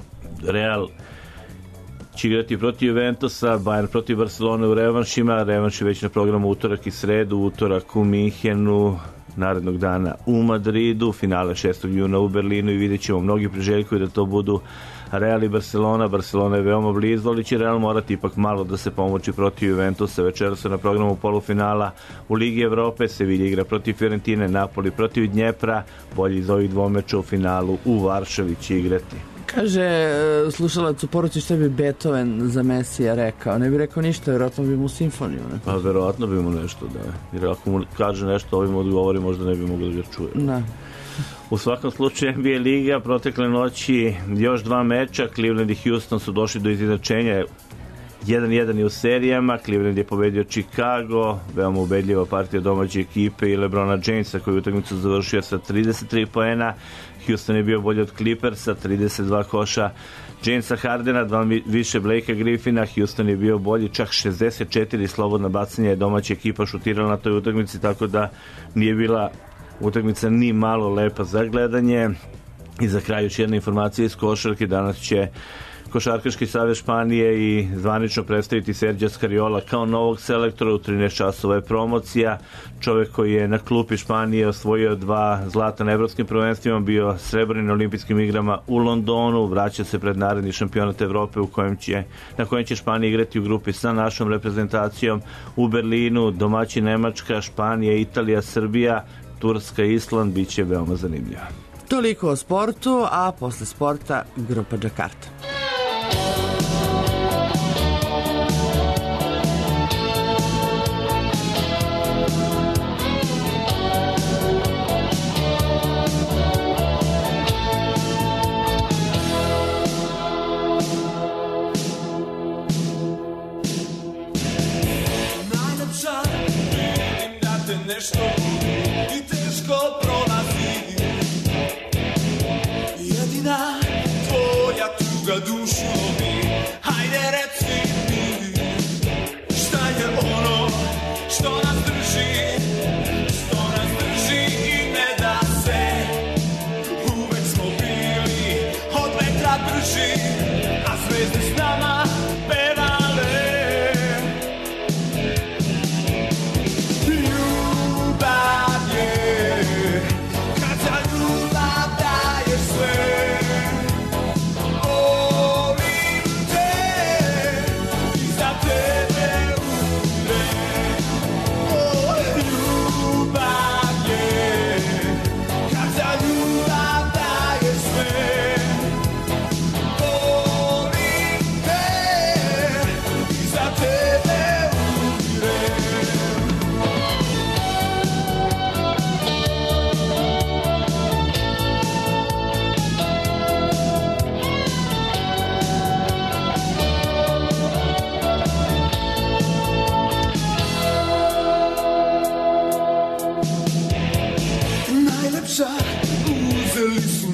Real će igrati protiv Juventusa, Bayern protiv Barcelone u revanšima. Revanš je već na programu utorak i sredu, utorak u Minhenu, narednog dana u Madridu, finale šestog juna u Berlinu i vidjet ćemo, mnogi priželjkuju da to budu Real i Barcelona. Barcelona je veoma blizu, ali će Real morati ipak malo da se pomoći protiv Juventusa. Večera su na programu polufinala u Ligi Evrope, Sevilla igra protiv Fiorentine, Napoli protiv Dnjepra. Bolji iz ovih dvomeča u finalu u Varšavi će igrati. Kaže e, slušalac u poruci što bi Beethoven za Mesija rekao. Ne bi rekao ništa, vjerojatno bi mu simfoniju. Ne? Pa verovatno bi mu nešto, da. Jer ako mu kaže nešto, ovim odgovori, možda ne bi mogli da ga čuje. Da. U svakom slučaju N B A liga, protekle noći još dva meča, Cleveland i Houston su došli do izjednačenja jedan jedan je u serijama. Cleveland je pobedio Chicago, veoma ubedljiva partija domaće ekipe i LeBrona Jamesa koji je utakmicu završio sa trideset tri poena. Houston je bio bolji od Clippersa, trideset dva koša Jamesa Hardena, dva više Blakea Griffina. Houston je bio bolji, čak šezdeset četiri slobodna bacanja je domaća ekipa šutirala na toj utakmici, tako da nije bila utakmica ni malo lepa za gledanje. I za kraj još jedna informacija iz košarke. Danas će Košarkaški savez Španije i zvanično predstaviti Sergio Scariola kao novog selektora. U trinaest časova je promocija. Čovjek koji je na klupi Španije osvojio dva zlata na evropskim prvenstvima, bio srebrni na olimpijskim igrama u Londonu, vraća se pred naredni šampionat Evrope u kojem će, na kojem će Španija igrati u grupi sa našom reprezentacijom u Berlinu. Domaći Nemačka, Španija, Italija, Srbija, Turska, Island, bit će veoma zanimljivo. Toliko o sportu, a posle sporta grupa Jakarta. Najlepša, vidim da te nešto i teško prolazi. Jedina tvoja tuga dušu lovi. Hajde reci mi, šta je ono što nas drži, što nas drži i ne da se. Uvek smo bili od vetra brži, a zvezde s nama pevale.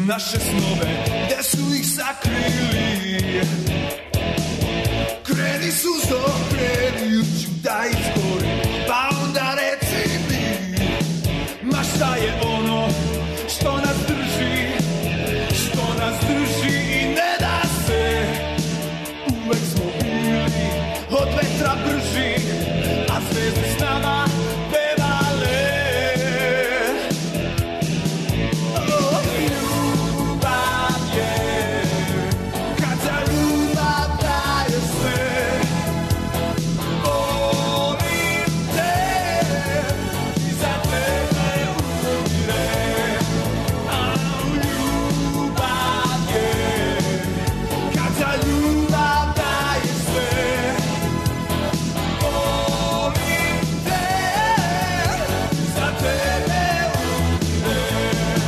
naše snove, gde su ih sakrili. Kreni suzo, kreni uću da izgori, pa onda reci mi, ma šta je ono što nas drži, što nas drži i ne da se. Uvek smo bili od vetra brži, a zvezde s nama pevale. Oh, ljubav je, kad za ljubav daje sve. Volim te i za tebe umire. Oh, ljubav je, kad za ljubav daje sve. Volim te i za tebe umire.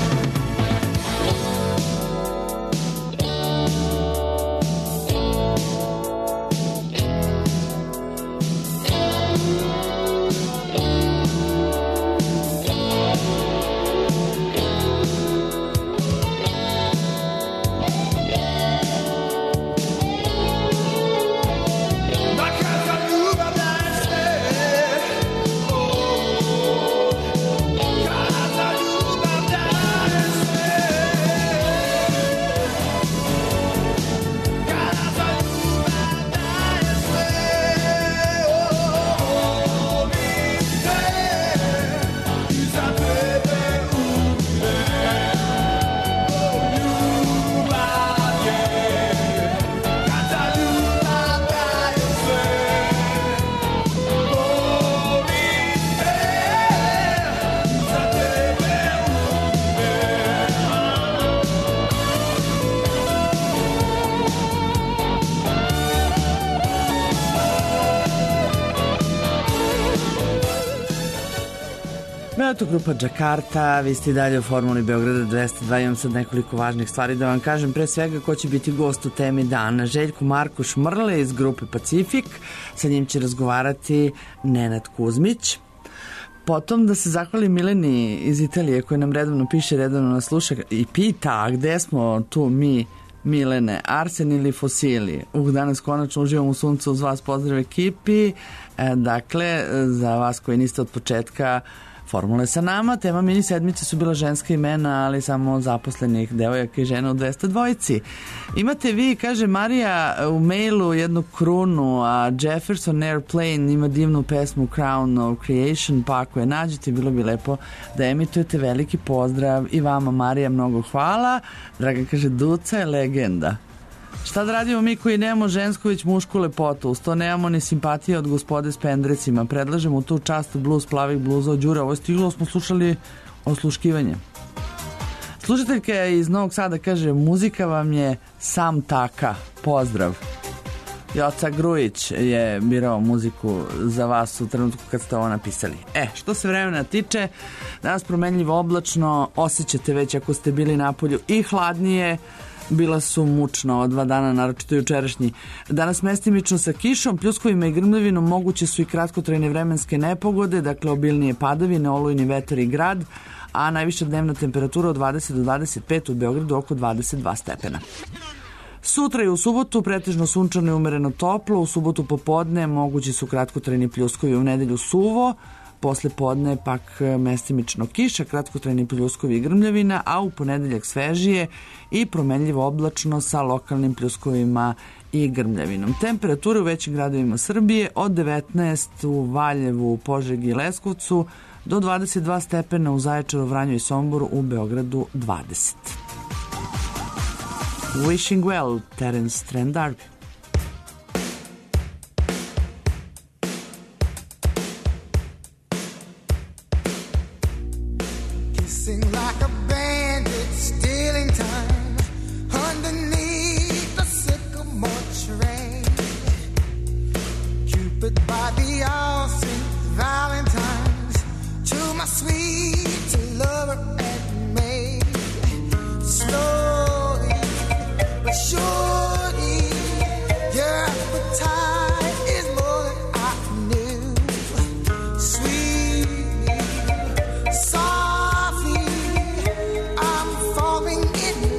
Ma kad za ljubav daje sve. Oh, kad za ljubav daje sve. Kad za ljubav daje sve. Oh, volim te i za tebe umire. Oh, ljubav je, kad za ljubav daje sve. Volim te i za tebe umire. Eto grupa Džakarta, vi ste i dalje u Formuli Beograda dvesta dva, imam sad nekoliko važnih stvari da vam kažem, pre svega ko će biti gost u temi dana. Željko Markuš Mrle iz grupe Pacifik, sa njim će razgovarati Nenad Kuzmić. Potom da se zahvali Mileni iz Italije koja nam redovno piše, redovno nas sluša i pita, a gde smo tu mi, Milene, Arsen ili Fosili? Uh, danas konačno uživam u suncu, uz vas pozdrav ekipi. E, dakle, za vas koji niste od početka Formule sa nama, tema mini sedmice su bila ženska imena, ali samo zaposlenih devojaka i žena u dvesta dvojici. Imate vi, kaže Marija u mailu, jednu krunu, a Jefferson Airplane ima divnu pesmu Crown of Creation, pa ako je nađete, bilo bi lepo da emitujete. Veliki pozdrav i vama, Marija, mnogo hvala. Draga kaže, Duca je legenda. Šta da radimo mi koji nemamo žensku već mušku lepotu? Uz to nemamo ni simpatije od gospode s pendrecima. Predlažemo tu častu bluz plavih bluza od Đura. Ovo je stiglo, smo slušali osluškivanje. Slušateljka iz Novog Sada kaže, muzika vam je sam taka. Pozdrav. Joca Grujić je birao muziku za vas u trenutku kad ste ovo napisali. E, što se vremena tiče, danas promenljivo oblačno, osjećate već ako ste bili napolju i hladnije, bila su mučna ova dva dana, naročito jučerašnji. Danas mestimično sa kišom, pljuskovima i grmljavinom, moguće su i kratkotrajne vremenske nepogode, dakle obilnije padavine, olujni vetar i grad, a najviša dnevna temperatura od dvadeset do dvadeset pet, u Beogradu oko dvadeset dva stepena. Sutra i u subotu pretežno sunčano i umereno toplo, u subotu popodne mogući su kratkotrajni pljuskovi, u nedelju suvo, posle podne pak mestimično kiša, kratkotrajni pljuskovi i grmljavina, a u ponedeljak svežije i promenljivo oblačno sa lokalnim pljuskovima i grmljavinom. Temperature u većim gradovima Srbije od devetnaest u Valjevu, Požegi i Leskovcu do dvadeset dva stepena u Zaječaru, Vranju i Somboru, u Beogradu dvadeset. Wishing Well, Terence Trent D'Arby. Kissing like a bandit, stealing time underneath the sycamore tree. Cupid by the all Saint Valentine's, to my sweet lover and me. Slowly but surely, your appetite is more than I knew. Sweetly, softly, I'm falling in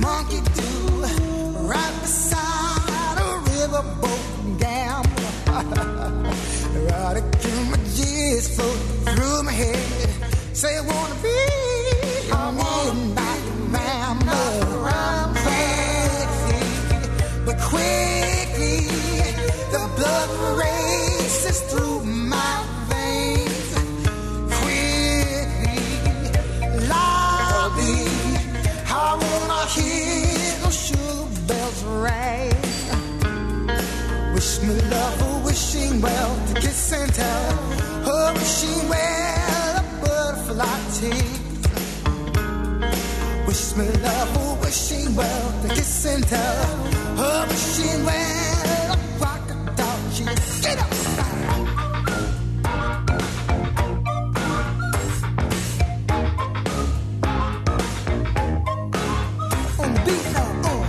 monkey do right beside a riverboat gamble. Right again, my G's float through my head. Say I wanna be a midnight rambler. Quickly, but quickly, the blood races through my veins. Quickly, lobby, I wanna hear the sugar bells ring. Wish me love, a wishing well to kiss and tell. Oh, wishing well, a butterfly takes. Wish me love, a wishing well to kiss and tell. Oh, wishing well, a crocodile cheeks. Get up! On the beat now, oh.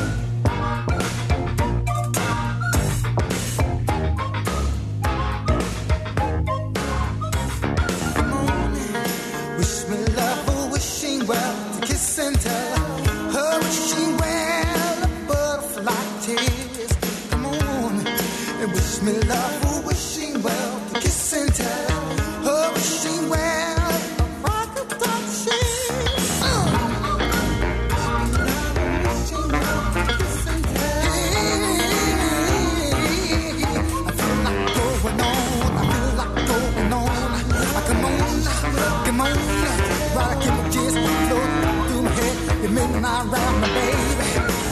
Wish me love, a wishing well to kiss and tell. Her wishing well, a butterfly tears. Come on, and wish me love, a wishing well to kiss and tell. Her wishing well, a crocodile cheeks. Uh. Wishing well to kiss and tell. I feel like going on, I feel like going on. I come on, come on, rockin' my jizz, float through my head. You make me not round my baby.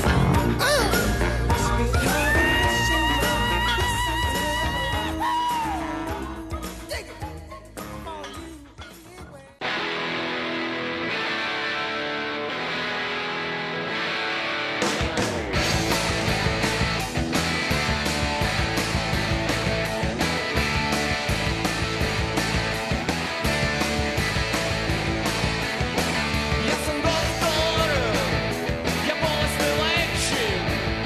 Ja sam doktor, ja bolesne lečim.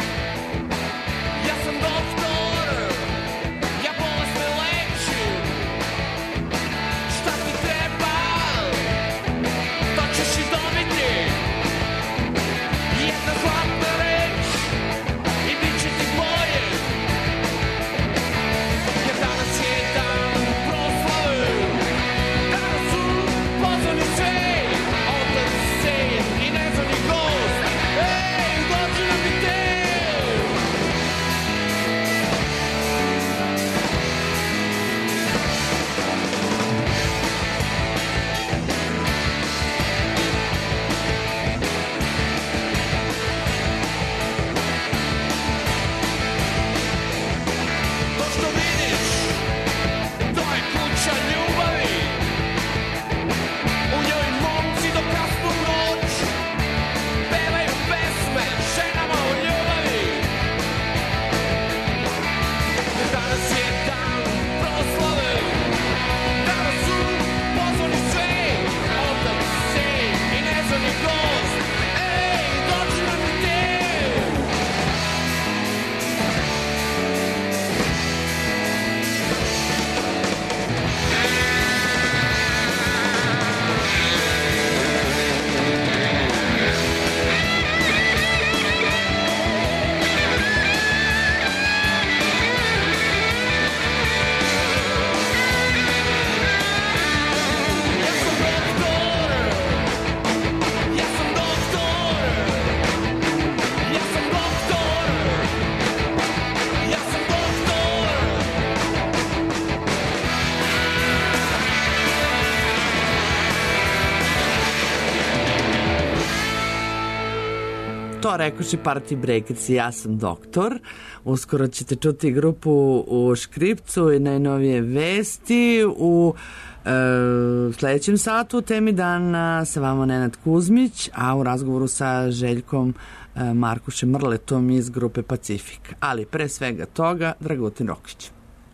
Ja sam doktor, ja bolesne lečim. Šta ti treba, to ćeš i dobiti. Jedna zlatna reč i bit će ti bolje. Jer danas je dan proslave, danas su pozvani svi. Otac, sin i nezvani gost. Ej, dođi nam i te. To što vidiš, to je kuća ljubavi. U njoj momci do kasnu noć pevaju pesme ženama o ljubavi. Danas je dan proslave, danas su pozvani svi. Otac, sin i nezvani gost. Ej, dođi nam i te. Ja sam doktor, ja sam doktor, ja sam doktor. To rekoši Party Breakers i Ja sam doktor. Uskoro ćete čuti grupu u Škripcu i najnovije vesti. U e, sledećem satu u temi dana sa vama Nenad Kuzmić, a u razgovoru sa Željkom e, Markušem Mrletom iz grupe Pacifik. Ali pre svega toga Dragutin Rokšić.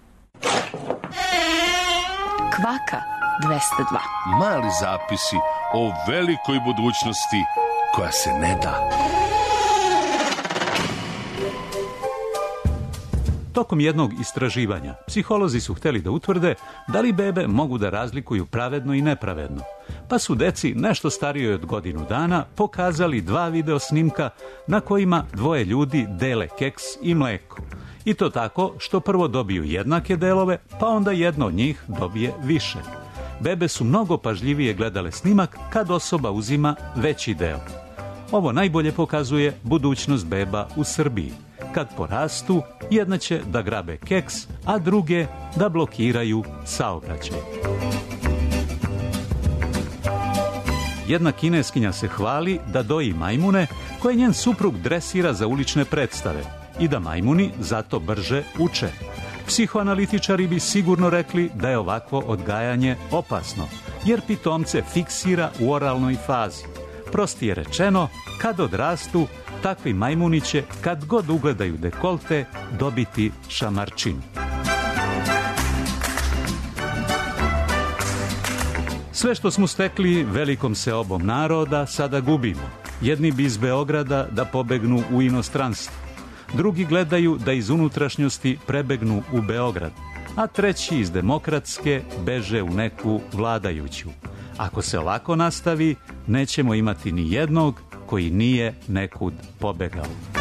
Kvaka dvesta dva. Mali zapisi o velikoj budućnosti koja se ne da. Tokom jednog istraživanja, psiholozi su hteli da utvrde da li bebe mogu da razlikuju pravedno i nepravedno. pa su deci nešto starijoj od godinu dana pokazali dva video snimka na kojima dvoje ljudi dele keks i mleko. I to tako što prvo dobiju jednake delove, pa onda jedno od njih dobije više. Bebe su mnogo pažljivije gledale snimak kad osoba uzima veći deo. Ovo najbolje pokazuje budućnost beba u Srbiji. Kad porastu, jedna će da grabe keks, a druge da blokiraju saobraćaj. Jedna kineskinja se hvali da doji majmune koje njen suprug dresira za ulične predstave i da majmuni zato brže uče. Psihoanalitičari bi sigurno rekli da je ovakvo odgajanje opasno, jer pitomce fiksira u oralnoj fazi. Prostije rečeno, kad odrastu, takvi majmuni će, kad god ugledaju dekolte, dobiti šamarčinu. Sve što smo stekli velikom seobom naroda sada gubimo. Jedni bi iz Beograda da pobegnu u inostranstvo. Drugi gledaju da iz unutrašnjosti prebegnu u Beograd, a treći iz demokratske beže u neku vladajuću. Ako se ovako nastavi, nećemo imati ni jednog koji nije nekud pobegao.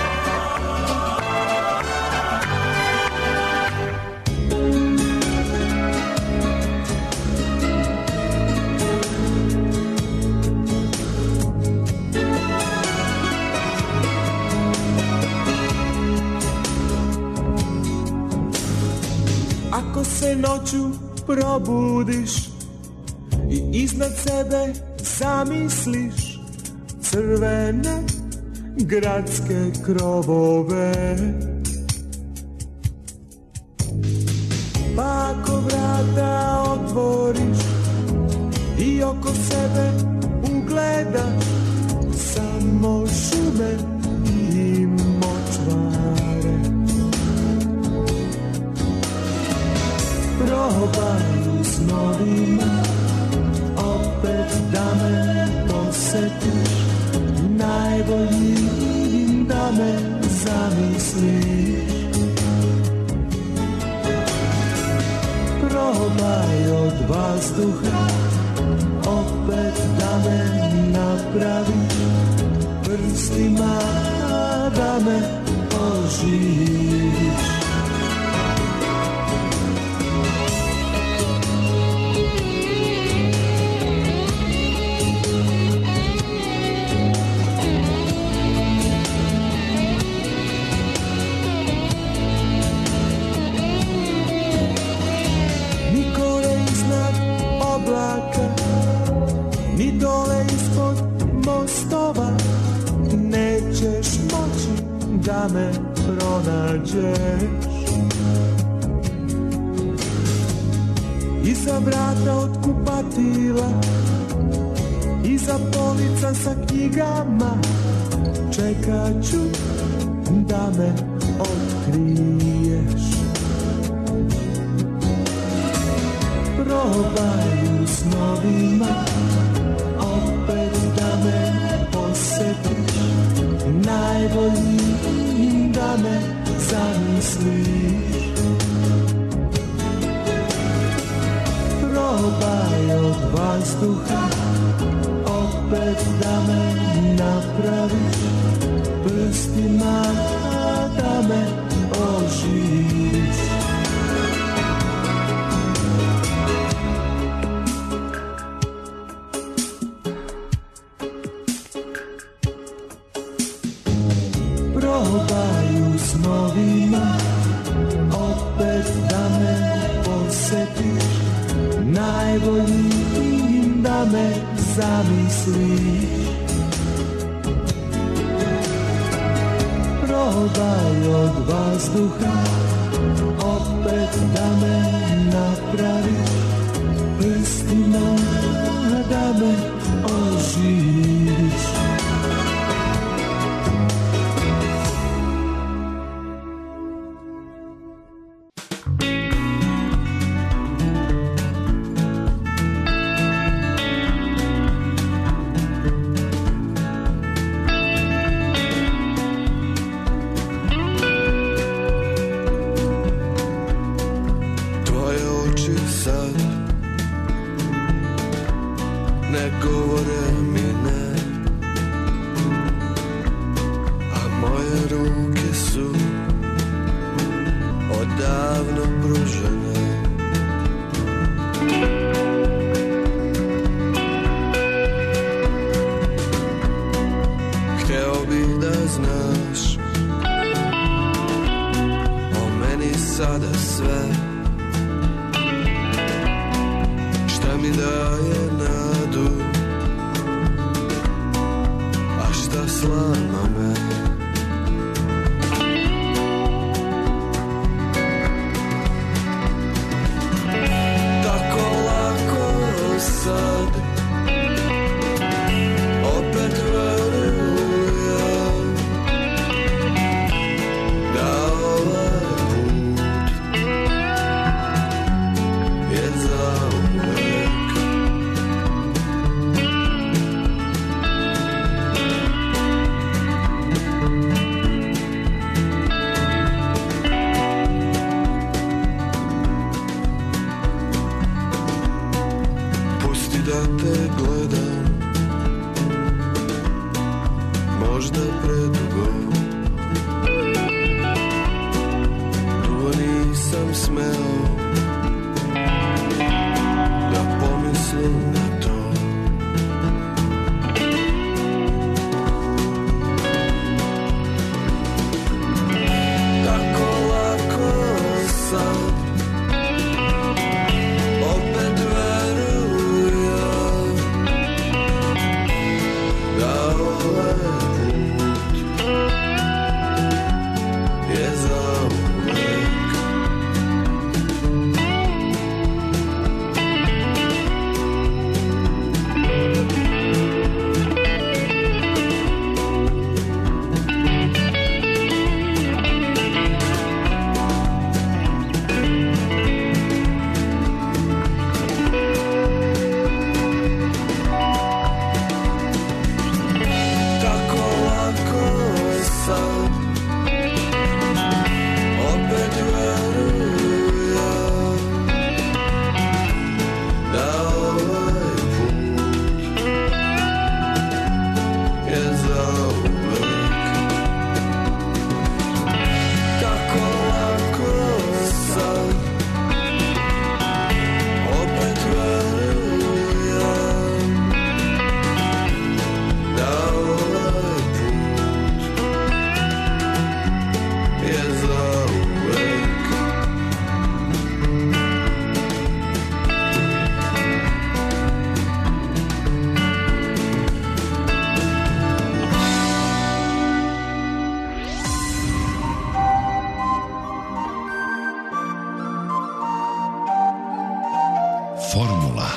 Ako se noću probudiš i iznad sebe zamisliš crvene gradske krovove, pa ako vrata otvoriš i oko sebe ugledaš samo šume i močvare, probaj u snovima opet da me posjetiš, najbolji da me zamisliš. Probaj od vazduha opet da me napraviš, prstima da me oživiš. Ni dole ispod mostova nećeš moći da me pronađeš. Iza vrata od kupatila, iza polica sa knjigama, čekat ću da me otkriješ. Probaj u snovima opet da me posjetiš, najbolji da me zamisliš. Probaj od vazduha opet da me napraviš, prstima da me oživiš. Probaj u snovima opet da me posjetiš, najbolji da me zamisliš. Probaj od vazduha opet da me napraviš, prstima da me oživiš. ne govore mi ne, a moje ruke su odavno pružene. Hteo bih da znaš o meni sada sve, šta mi daje nadu, a šta slama me. Tako lako sad opet verujem da ovaj put je zauvek. Pusti da te gledam, možda predugo, dugo nisam smeo da pomislim na to. Tako lako sad opet verujem da ovaj put je zauvek. Tako lako sad opet verujem da ovaj put je zauvek. Tako lako sad opet verujem da ovaj put je zauvek. Formula.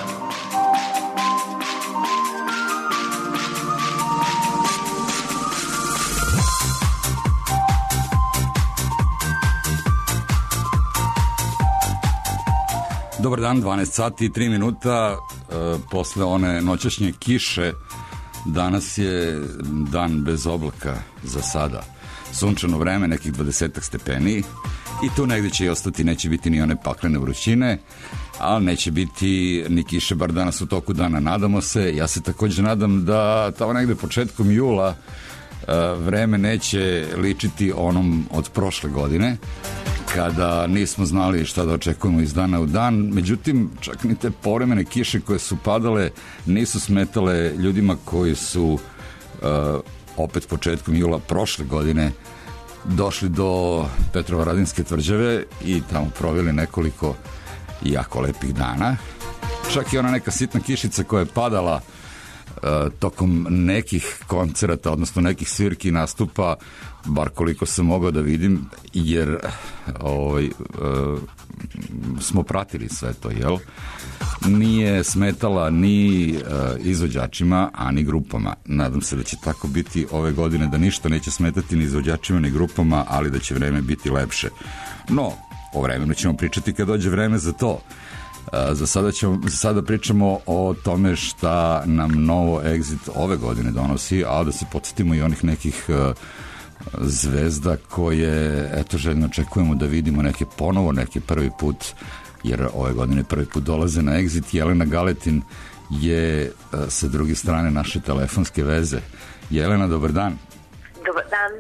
Dobar dan, dvanaest sati i tri minuta, e, posle one noćašnje kiše, danas je dan bez oblaka za sada. Sunčano vreme, nekih dvadesetak stepeni i tu negdje će i ostati, neće biti ni one paklene vrućine, ali neće biti ni kiše, bar danas u toku dana, nadamo se. Ja se također nadam da tamo negdje početkom jula e, vreme neće ličiti onom od prošle godine, kada nismo znali šta da očekujemo iz dana u dan. Međutim, čak ni te povremene kiše koje su padale nisu smetale ljudima koji su uh, opet početkom jula prošle godine došli do Petrovaradinske tvrđave i tamo proveli nekoliko jako lepih dana. Čak i ona neka sitna kišica koja je padala uh, tokom nekih koncerata, odnosno nekih svirki nastupa, bar koliko sam mogao da vidim, jer ovaj, uh, smo pratili sve to, jel? Nije smetala ni uh, izvođačima, a ni grupama. Nadam se da će tako biti ove godine, da ništa neće smetati ni izvođačima, ni grupama, ali da će vreme biti lepše. No, o vremenu ćemo pričati kad dođe vreme za to. Za sada, ćemo, za sada pričamo o tome šta nam novo Exit ove godine donosi, a da se podsjetimo i onih nekih uh, zvezda koje, eto, željno očekujemo da vidimo neke ponovo, neke prvi put, jer ove godine prvi put dolaze na Exit. Jelena Galetin je e, sa druge strane naše telefonske veze. Jelena, dobar dan. Dobar dan.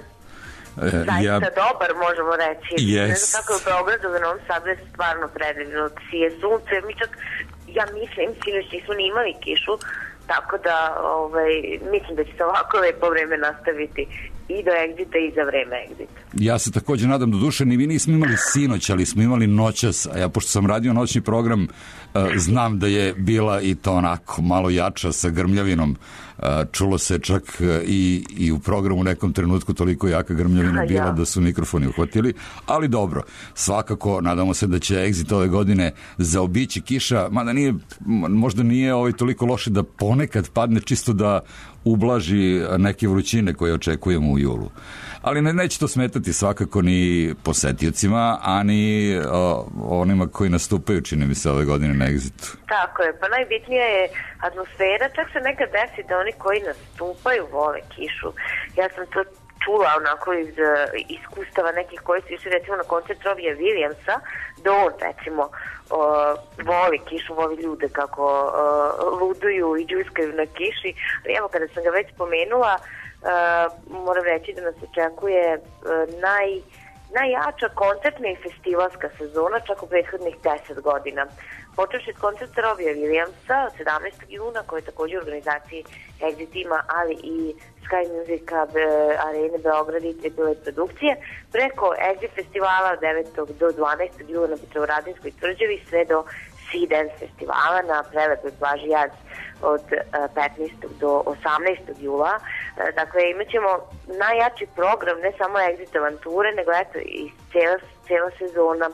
E, Zaista ja... dobar, možemo reći. Yes. Ne znam kako je u Beogradu, u Novom Sadu je stvarno predivno. Sije sunce, mi čak, ja mislim, sinoć nismo ni imali kišu, tako da ovaj, mislim da će se ovako lepo vreme nastaviti i do egzita i za vreme egzita. Ja se takođe nadam, do duše, ni vi nismo imali sinoć, ali smo imali noćas, a ja pošto sam radio noćni program, uh, znam da je bila i to onako malo jača sa grmljavinom. Uh, čulo se čak uh, i, i u programu u nekom trenutku toliko jaka grmljavina bila ja. da su mikrofoni uhvatili, ali dobro, svakako nadamo se da će egzit ove godine zaobići kiša, mada nije, možda nije ovaj toliko loše da ponekad padne čisto da ublaži neke vrućine koje očekujemo u julu. Ali ne, neće to smetati svakako ni posetiocima, a ni o, onima koji nastupaju, čini mi se, ove godine na egzitu. Tako je, pa najbitnija je atmosfera, čak se nekad desi da oni koji nastupaju vole kišu. Ja sam to čula onako iz uh, iskustava nekih koji su išli recimo na koncert Robija Williamsa, da on recimo uh, voli kišu, voli ljude kako uh, luduju i džuskaju na kiši. Ali evo, kada sam ga već spomenula, uh, moram reći da nas očekuje uh, naj, najjača koncertna i festivalska sezona čak u prethodnih deset godina. Počevši od koncerta Robija Williamsa od sedamnaestog juna, koji je također u organizaciji Exit ima, ali i Sky Music Club, Arene Beograd i Triple produkcije, preko Exit festivala od devetog do dvanaestog jula na Petrovaradinskoj tvrđavi, sve do Sea Dance festivala na prelepoj plaži Jaz od petnaestog do osamnaestog jula. Dakle, imat ćemo najjači program, ne samo Exit avanture, nego eto i cijela, cijela sezona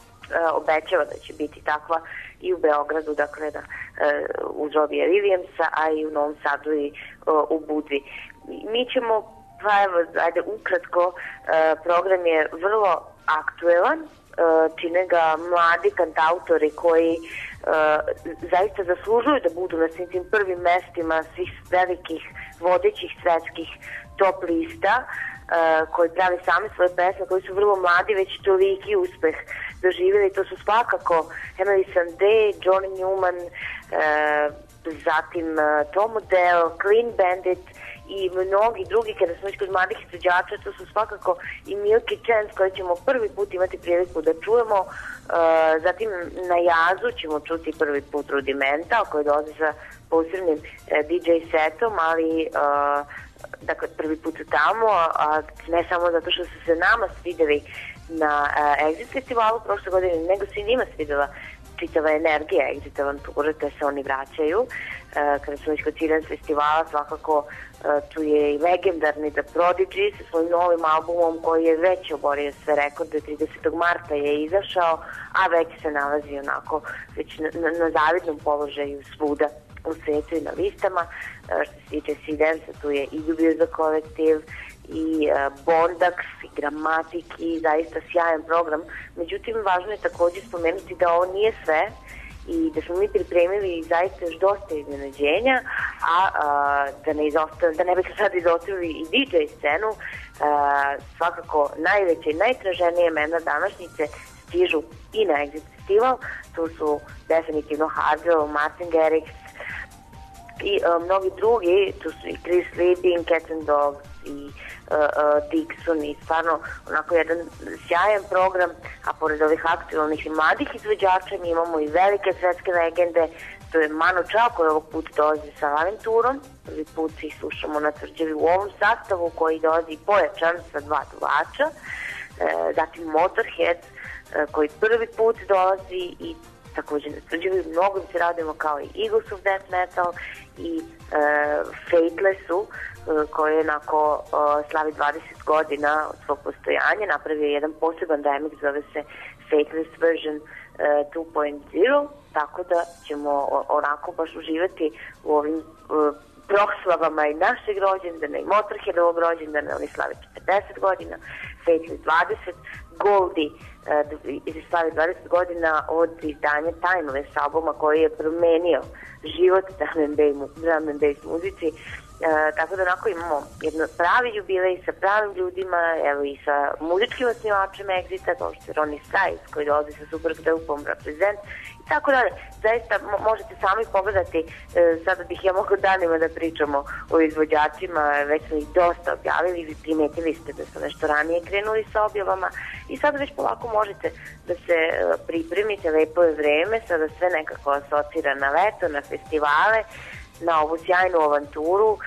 obećava da će biti takva i u Beogradu, dakle da, uz Robija Williamsa, a i u Novom Sadu i u Budvi. Mi ćemo, pa evo, ajde ukratko, program je vrlo aktuelan, čine ga mladi kantautori koji zaista zaslužuju da budu na svim tim prvim mestima svih velikih vodećih svetskih top lista, koji pravi sami svoje pesme, koji su vrlo mladi, već toliki uspeh doživjeli. To su svakako Emily Sandé, Johnny Newman, zatim Tom Odell, Clean Bandit i mnogi drugi. Kada smo već kod mladih izvođača, to su svakako i Milky Chance, koji ćemo prvi put imati priliku da čujemo. Zatim na Jazu ćemo čuti prvi put Rudimental, koji dolazi sa posebnim D J setom, ali dakle prvi put tamo, a ne samo zato što su se nama svideli na Exit festivalu prošle godine, nego se i njima svidela čitava energija Exit avanture, te se oni vraćaju. Kada smo već kod Sea Dance festivala, svakako tu je i legendarni The Prodigy sa svojim novim albumom koji je već oborio sve rekorde, tridesetog marta je izašao, a već se nalazi onako već na, na, na zavidnom položaju svuda u svetu i na listama. Što se tiče Sea Dance, tu je i Ljubio kolektiv, i Bondax, i Gramatik, i zaista sjajan program. Međutim, važno je također spomenuti da ovo nije sve i da smo mi pripremili zaista još dosta iznenađenja, a, a da ne izostavili, da ne bih sad izostavili i D J scenu. A, svakako najveće i najtraženije mena današnjice stižu i na Exit festival. Tu su definitivno Hardwell, Martin Garrix i a, mnogi drugi. Tu su i Chris Liebing, Cats and Dogs i Uh, uh, Dixon i stvarno onako jedan sjajan program, a pored ovih aktualnih i mladih izvođača mi imamo i velike svetske legende. To je Manu Chao koji ovog puta dolazi sa avanturom, prvi put se ih slušamo na tvrđavi u ovom sastavu koji dolazi pojačan sa dva duvača, uh, zatim Motorhead uh, koji prvi put dolazi i također na tvrđavi mnogo se radimo kao i Eagles of Death Metal i uh, Fatelessu koji je onako uh, slavi dvadeset godina od svog postojanja, napravio jedan poseban remix, zove se Fateless Version uh, two point oh, tako da ćemo onako baš uživati u ovim uh, proslavama i našeg rođendana i Motorheadovog rođendana, oni slavi četrdeset godina, Fateless dvadeset, Goldie uh, slavi dvadeset godina od izdanja Timeless albuma koji je promenio život drum and bass muzici. E, tako da onako imamo jedno pravi jubilej sa pravim ljudima, evo i sa muzičkim osnivačem Exita, kao što je Ronnie Stiles koji dolazi sa super grupom Represent i tako dalje. Zaista mo- možete sami pogledati, e, sada bih ja mogla danima da pričamo o izvođačima, već smo ih dosta objavili, vi primetili ste da su nešto ranije krenuli sa objavama i sada već polako možete da se e, pripremite, lepo je vreme, sada sve nekako asocira na leto, na festivale, na ovu sjajnu avanturu. E,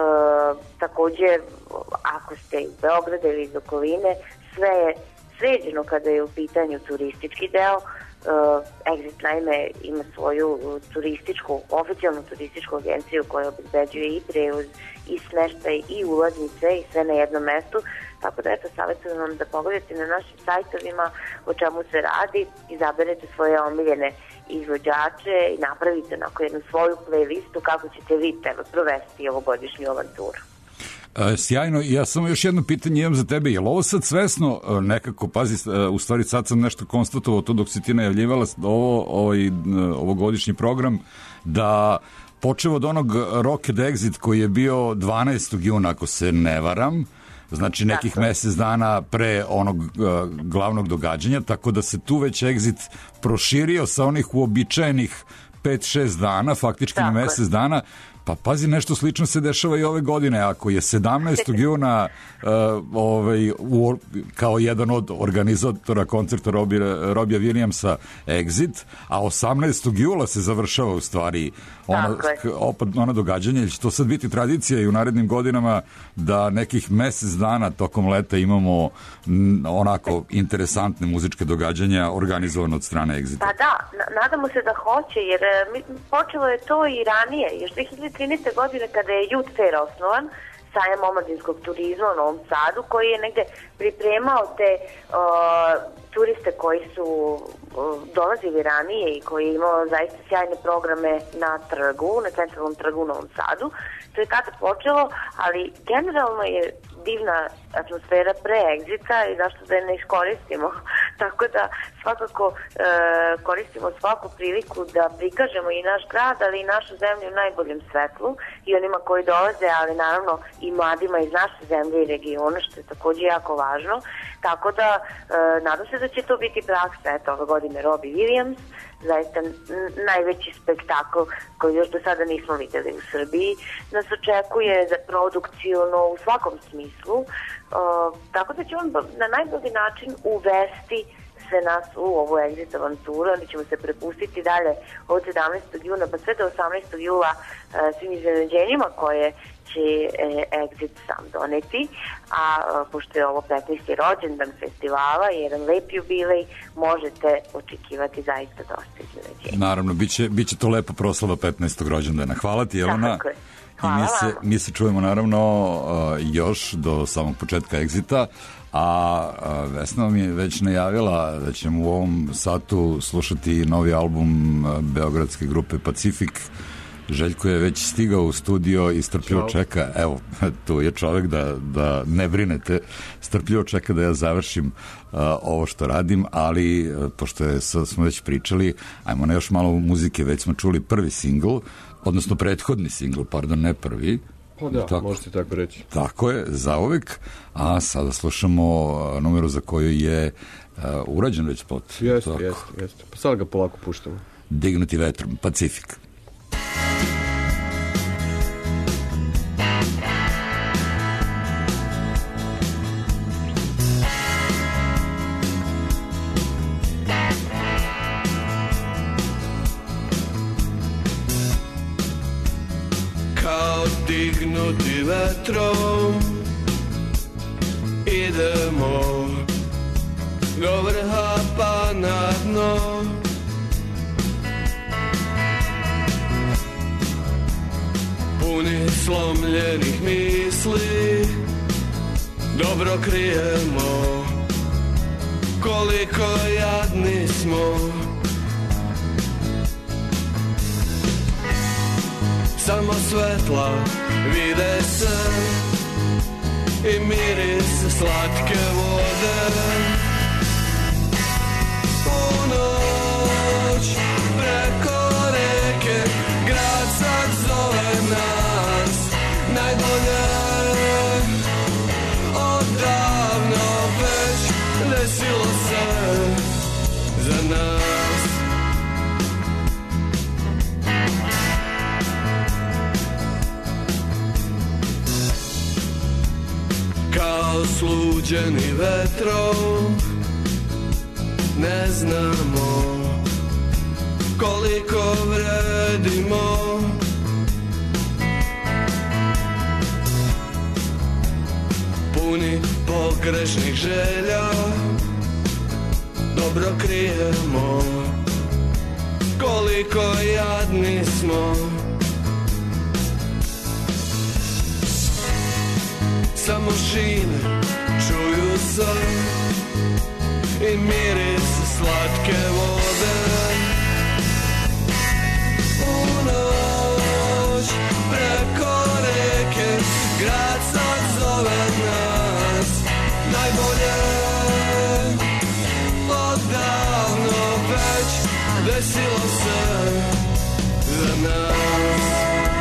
takođe, ako ste iz Beograda ili iz okoline, sve je sređeno kada je u pitanju turistički deo. Uh, Exit naime ima svoju uh, turističku, oficijalnu turističku agenciju koja obezbeđuje i prevoz, i smeštaj, i ulaznice i sve na jednom mestu, tako da eto savjetujem vam da pogledate na našim sajtovima o čemu se radi, izaberete svoje omiljene izvođače i napravite onako jednu svoju playlistu kako ćete vi treba provesti ovogodišnju avanturu. E, sjajno, ja samo još jedno pitanje imam za tebe, je li ovo sad svesno e, nekako, pazi, e, u stvari sad sam nešto konstatovao to dok si ti najavljivala ovo, ovaj, e, ovogodišnji program, da počeo od onog Rocket Exit koji je bio dvanaestog juna, ako se ne varam, znači nekih tako. Mesec dana pre onog uh, glavnog događanja, tako da se tu već Exit proširio sa onih uobičajenih pet šest dana, faktički tako. Na mesec dana. Pa pazi, nešto slično se dešava i ove godine. Ako je sedamnaestog juna uh, ovaj, u, kao jedan od organizatora koncerta Robija, Robija Williamsa Exit, a osamnaestog jula se završava u stvari ono, opet ono događanje. Ili će to sad biti tradicija i u narednim godinama da nekih mesec dana tokom leta imamo m, onako interesantne muzičke događanja organizovane od strane Exita? Pa da, nadamo se da hoće, jer mi, počelo je to i ranije, još dve hiljade trinaeste. godine kada je Youth Fair osnovan, sajam omladinskog turizma u Novom Sadu, koji je negde pripremao te uh, turiste koji su uh, dolazili ranije i koji je imao zaista sjajne programe na trgu, na centralnom trgu u Novom Sadu. To je tada počelo, ali generalno je divna atmosfera pre Exita i zašto da je ne iskoristimo. Tako da svakako e, koristimo svaku priliku da prikažemo i naš grad, ali i našu zemlju u najboljem svetlu i onima koji dolaze, ali naravno i mladima iz naše zemlje i regiona, što je takođe jako važno. Tako da e, nadam se da će to biti praksa. Eto, ove godine Robbie Williams, zaista najveći spektakl koji još do sada nismo videli u Srbiji, nas očekuje za produkcijno u svakom smislu, uh, tako da će on na najbolji način uvesti sve nas u ovu Exit avanturu, onda ćemo se prepustiti dalje od sedamnaestog juna pa sve do osamnaestog jula uh, svim iznenađenjima koje će uh, Exit sam doneti, a uh, pošto je ovo petnaesti rođendan festivala i jedan lep jubilej, možete očekivati zaista dosta iznenađenja. Naravno, biće, biće to lepa proslava petnaestog rođendana. Hvala ti, Jelena. Tako je. I mi se, mi se čujemo naravno uh, još do samog početka Exita, a uh, Vesna mi je već najavila da ćemo u ovom satu slušati novi album uh, beogradske grupe Pacifik. Željko je već stigao u studio i strpljivo čeka, evo, tu je čovek da, da ne brinete, strpljivo čeka da ja završim uh, ovo što radim, ali uh, pošto je, smo već pričali, ajmo na još malo muzike, već smo čuli prvi singl, odnosno prethodni singl, pardon, ne prvi. Pa da, tako, možete tako reći. Tako je, zauvek, a sada slušamo numeru za koju je uh, urađen već spot. Jeste, jeste, jeste. Pa sad ga polako puštamo. Dignuti vetrom, Pacifik. Dignuti vetrom idemo do vrha pa na dno, puni slomljenih misli, dobro krijemo koliko jadni smo. Samo svetla vide se i miris slatke vode. U noć preko reke grad sad zove nas najbolje. Odavno već desilo se za nas. sluđeni vetrom, ne znamo koliko vredimo. Puni pogrešnih želja, dobro krijemo koliko jadni smo. Samo šine čuju se i miris slatke vode. U noć preko reke grad sad zove nas. Najbolje odavno već desilo se za nas.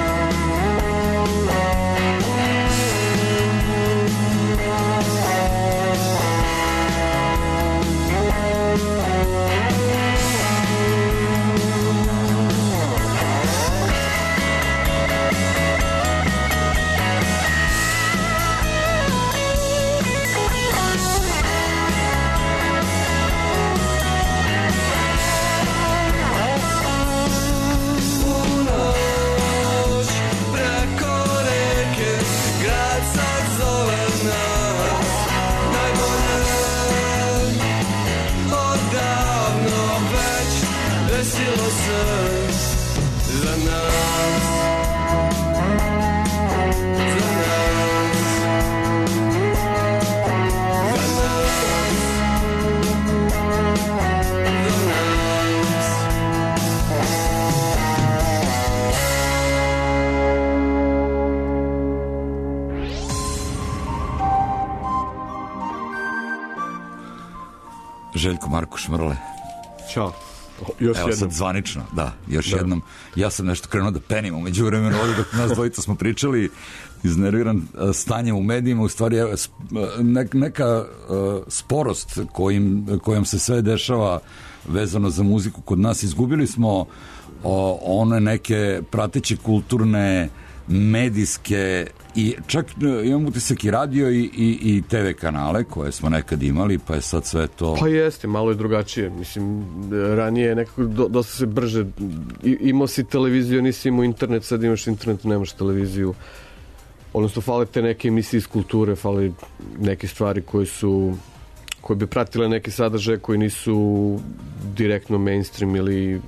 Željko Markoš Mrle. Ćao. Još Evo jednom. sad zvanično, da, još Da. jednom. Ja sam nešto krenuo da penim umeđu vremenu, ovdje dok nas dvojica smo pričali, iznerviran a, stanjem u medijima, u stvari evo, sp- nek, neka a, sporost kojim, kojom se sve dešava vezano za muziku kod nas. Izgubili smo o, one neke prateće kulturne, medijske i čak e, imam utisak i radio i, i, i te ve kanale koje smo nekad imali, pa je sad sve to... Pa jeste, malo je drugačije. Mislim, ranije nekako do, dosta se brže... I, imao si televiziju, nisi imao internet, sad imaš internet, nemaš televiziju. Odnosno, fale te neke emisije iz kulture, fale neke stvari koje su... koje bi pratile neke sadržaje koji nisu direktno mainstream ili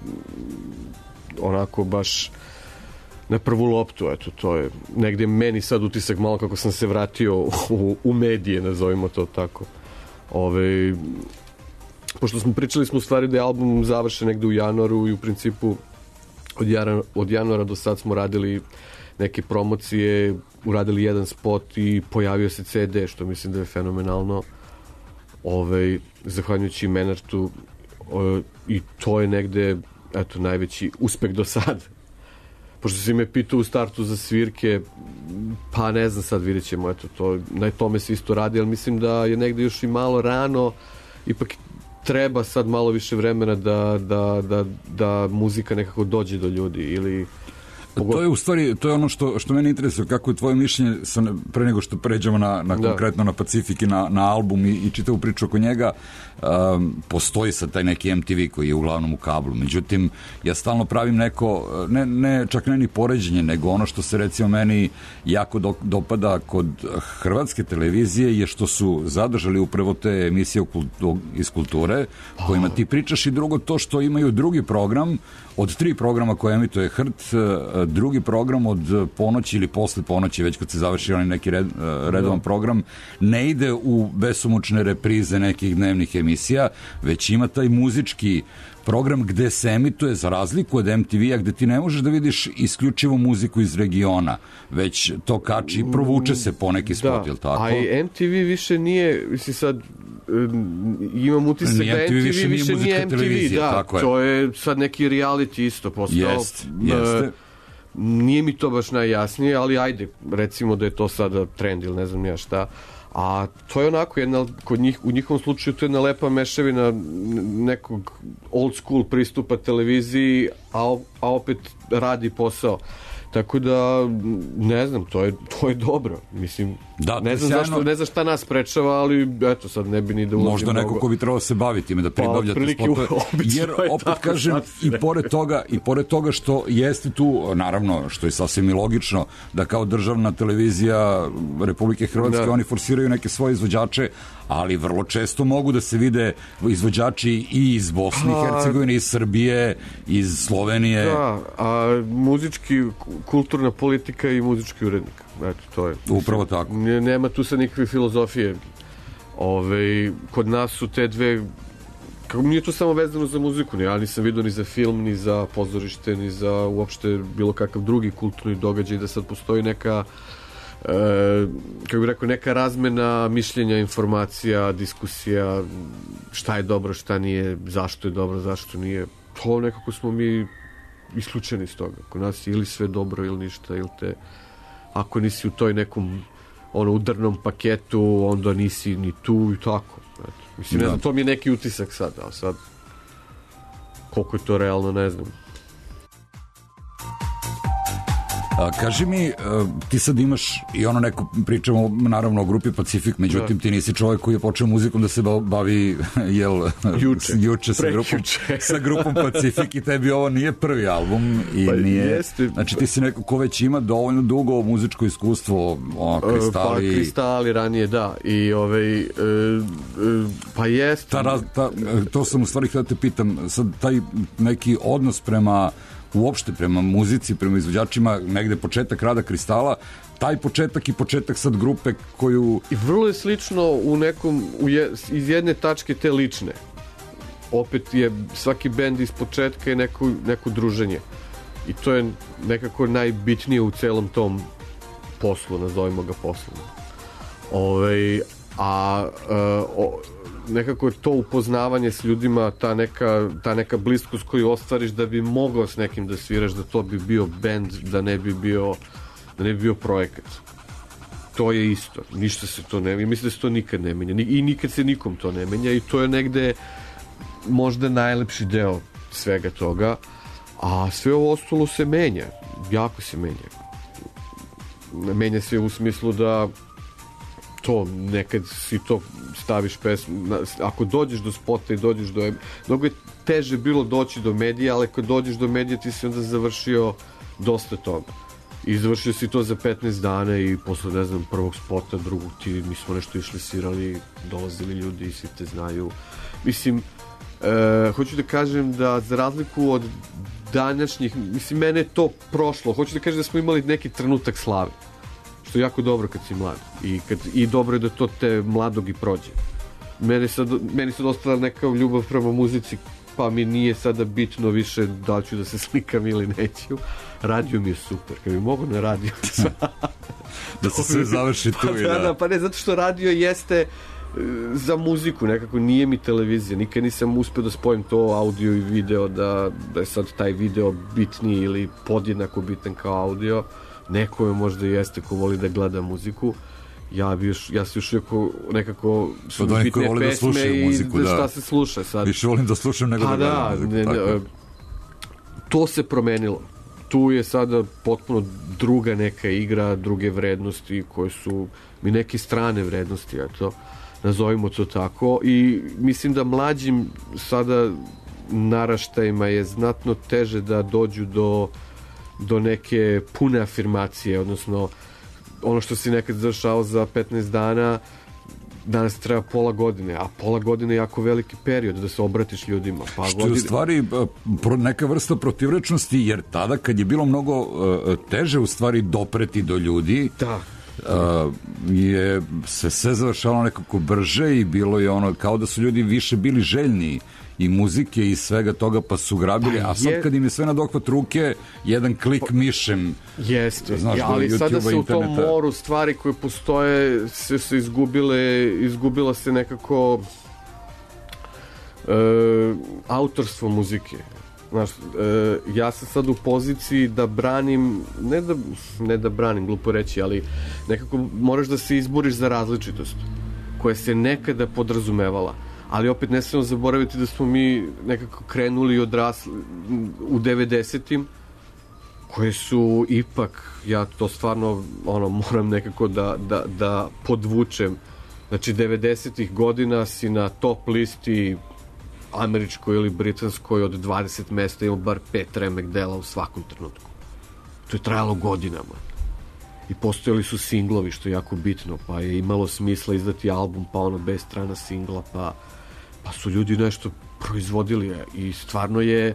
onako baš na prvu loptu, eto, to je negdje meni sad utisak malo kako sam se vratio u, u medije, nazovimo to tako. Ove, pošto smo pričali smo u stvari da je album završen negdje u januaru i u principu od, jara, od januara do sad smo radili neke promocije, uradili jedan spot i pojavio se ce de, što mislim da je fenomenalno. Ove, zahvaljujući Menartu, o, i to je negde, eto, najveći uspeh do sad. Pošto si me pitao u startu za svirke, pa ne znam, sad vidjet ćemo, eto, to, na tome se isto radi, ali mislim da je negde još i malo rano, ipak treba sad malo više vremena da, da, da, da muzika nekako dođe do ljudi, ili... To je u stvari, to je ono što, što mene interesuje, kako je tvoje mišljenje sa, pre nego što pređemo na, na konkretno na Pacifik i na, na album i, i čitavu priču oko njega. Um, postoji sad taj neki em te ve koji je uglavnom u kablu, međutim ja stalno pravim neko, ne, ne čak ne ni poređenje, nego ono što se recimo meni jako do, dopada kod hrvatske televizije je što su zadržali upravo te emisije iz kulture kojima ti pričaš, i drugo to što imaju drugi program od tri programa koje emituje H R T, drugi program od ponoći ili posle ponoći, već kad se završi onaj neki red, redovan program, ne ide u besomučne reprize nekih dnevnih emisija, već ima taj muzički program gde se emituje, za razliku od em te ve-a gde ti ne možeš da vidiš isključivo muziku iz regiona, već to kači i provuče se poneki spot, da, ili tako? a i em te ve više nije, mislim sad imam utisak da em te ve više, više nije em te ve, da, to je sad neki reality isto postao. Jest, jeste. Nije mi to baš najjasnije, ali ajde, recimo da je to sada trend ili ne znam ja šta. A to je onako jedna, kod njih, u njihovom slučaju to je jedna lepa mešavina nekog old school pristupa televiziji, a, a opet radi posao. Tako da, ne znam, to je, to je dobro. Mislim, Da, ne znam sjajno. zašto, ne znam šta nas sprečava, ali eto, sad ne bi ni da ulazim Možda neko mnogo. ko bi trebao se baviti ime da pribavljate otprilike, spotove. obično Jer je opet tako, kažem sad si i rekao. pored toga i pored toga što jeste tu, naravno, što je sasvim i logično, da kao državna televizija Republike Hrvatske Da. oni forsiraju neke svoje izvođače, ali vrlo često mogu da se vide izvođači i iz Bosne i Pa- Hercegovine, iz Srbije, iz Slovenije. Da, a muzički, kulturna politika i muzički urednik. Eto, to je. Upravo tako. Ne- Nema tu sad nikakve filozofije. Ove, kod nas su te dve, kako nije to samo vezano za muziku, ne, ja nisam vidio ni za film, ni za pozorište, ni za uopšte bilo kakav drugi kulturni događaj, da sad postoji neka e, kako bih rekao, neka razmena mišljenja, informacija, diskusija, šta je dobro, šta nije, zašto je dobro, zašto nije. To nekako smo mi isključeni iz toga. Kod nas je ili sve dobro ili ništa, ili te ako nisi u toj nekom ono udarnom paketu, onda nisi ni tu i tako. Eto. Mislim, ne Da. znam, to mi je neki utisak sad, a sad koliko je to realno, ne znam. A, kaži mi, e, ti sad imaš i ono neko, pričamo naravno o grupi Pacifik, međutim Da. ti nisi čovjek koji je počeo muzikom da se ba- bavi jel, Juče. juče sa grupom, Prekjuče. sa grupom Pacifik i tebi ovo nije prvi album i Pa nije, jeste. znači ti si neko ko već ima dovoljno dugo muzičko iskustvo, ono, Pa kristali, kristali ranije, da. I ovaj, e, e, pa jest. ta, raz- ta, to sam u stvari htio da te pitam, sad taj neki odnos prema uopšte prema muzici, prema izvođačima, negde početak rada Kristala, taj početak i početak sad grupe koju... I vrlo je slično u nekom, u je, iz jedne tačke te lične. Opet je svaki bend iz početka je neko, neko druženje. I to je nekako najbitnije u celom tom poslu, nazovimo ga poslom. Ove, a e, o, nekako je to upoznavanje s ljudima, ta neka, ta neka bliskost koju ostvariš da bi mogao s nekim da sviraš, da to bi bio bend, da ne bi bio, da ne bi bio projekat. To je isto. Ništa se to ne menja. Mislim da se to nikad ne menja. Ni- I nikad se nikom to ne menja. I to je negde možda najlepši deo svega toga. A sve ovo ostalo se menja. Jako se menja. Menja se u smislu da to, nekad si to staviš pesmu, na- ako dođeš do spota i dođeš do... Mnogo je teže bilo doći do medija, ali kad dođeš do medija ti si onda završio dosta toga. I završio si to za petnaest dana i posle, ne znam, prvog spota, drugog ti, mi smo nešto išli, svirali, dolazili ljudi i svi te znaju. Mislim, e, hoću da kažem da za razliku od današnjih, mislim, mene je to prošlo. Hoću da kažem da smo imali neki trenutak slave. Što je jako dobro kad si mlad. I, kad, i dobro je da to te mladog i prođe. Meni sad, meni sad ostala neka ljubav prema muzici, pa mi nije sada bitno više da li ću da se slikam ili neću. Radio mi je super, kad bi mogo na radio. da se sve završi tu pa, i da, da... da, pa ne, zato što radio jeste e, za muziku, nekako nije mi televizija. Nikad nisam uspio da spojim to audio i video, da, da je sad taj video bitniji ili podjednako bitan kao audio. Neko je možda jeste ko voli da gleda muziku. Ja bi još, ja se još nekako, nekako su Od onih bitne koji vole da pesme slušaju i muziku, da da. šta se sluša sad. Više volim da slušam nego Pa da gledam da, muziku, ne, tako. ne, to se promenilo. Tu je sada potpuno druga neka igra, druge vrednosti koje su mi neke strane vrednosti, eto, nazovimo to tako. I mislim da mlađim sada naraštajima je znatno teže da dođu do, do neke pune afirmacije, odnosno ono što si nekad završao za petnaest dana, danas treba pola godine, a pola godine je jako veliki period da se obratiš ljudima. Pa Što je u godine- stvari e, pro- neka vrsta protivrečnosti, jer tada kad je bilo mnogo e, teže u stvari dopreti do ljudi, da. e, je se sve završavalo nekako brže i bilo je ono kao da su ljudi više bili željni i muzike i svega toga pa su grabili, Pa a sad je- kad im je sve na dohvat ruke, jedan klik mišem. Jeste, Znaš, ja, do ali sada YouTubea, se u tom interneta. moru stvari koje postoje se, se izgubile, izgubila se nekako e, autorstvo muzike. Znaš, e, ja sam sad u poziciji da branim, ne da, ne da branim, glupo reći, ali nekako moraš da se izboriš za različitost koja se nekada podrazumevala. Ali opet ne smemo zaboraviti da smo mi nekako krenuli i odrasli u devedesetim koje su ipak, ja to stvarno ono, moram nekako da, da, da podvučem. Znači, devedesetih godina si na top listi američkoj ili britanskoj od dvadeset mesta imao bar pet remek dela u svakom trenutku. To je trajalo godinama. I postojali su singlovi, što je jako bitno, pa je imalo smisla izdati album, pa ono bez strana singla, pa, pa su ljudi nešto proizvodili i stvarno je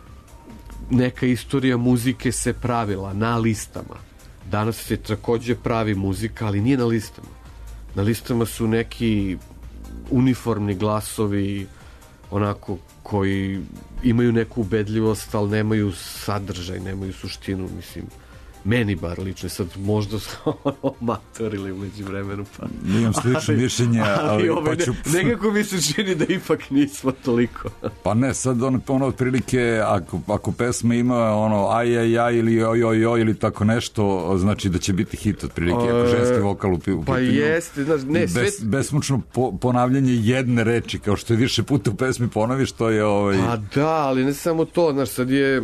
neka istorija muzike se pravila na listama. Danas se takođe pravi muzika, ali nije na listama. Na listama su neki uniformni glasovi, onako, koji imaju neku ubedljivost, ali nemaju sadržaj, nemaju suštinu, mislim. Meni bar lično, sad možda su amatorili umeđu vremenu. Pa. Imam slično mišljenje, ali, ali pa ću... Ne, nekako mi se čini da ipak nismo toliko. Pa ne, sad ono, ono otprilike, ako, ako pesma ima ono aj, aj, aj ili oj, oj, oj ili tako nešto, znači da će biti hit otprilike, ako ženski vokal u, u pitanju. Pa jeste, znaš, ne, sve... Bes, besmučno po, ponavljanje jedne reči, kao što je više puta u pesmi ponoviš, to je ovaj... Pa da, ali ne samo to, znaš, sad je...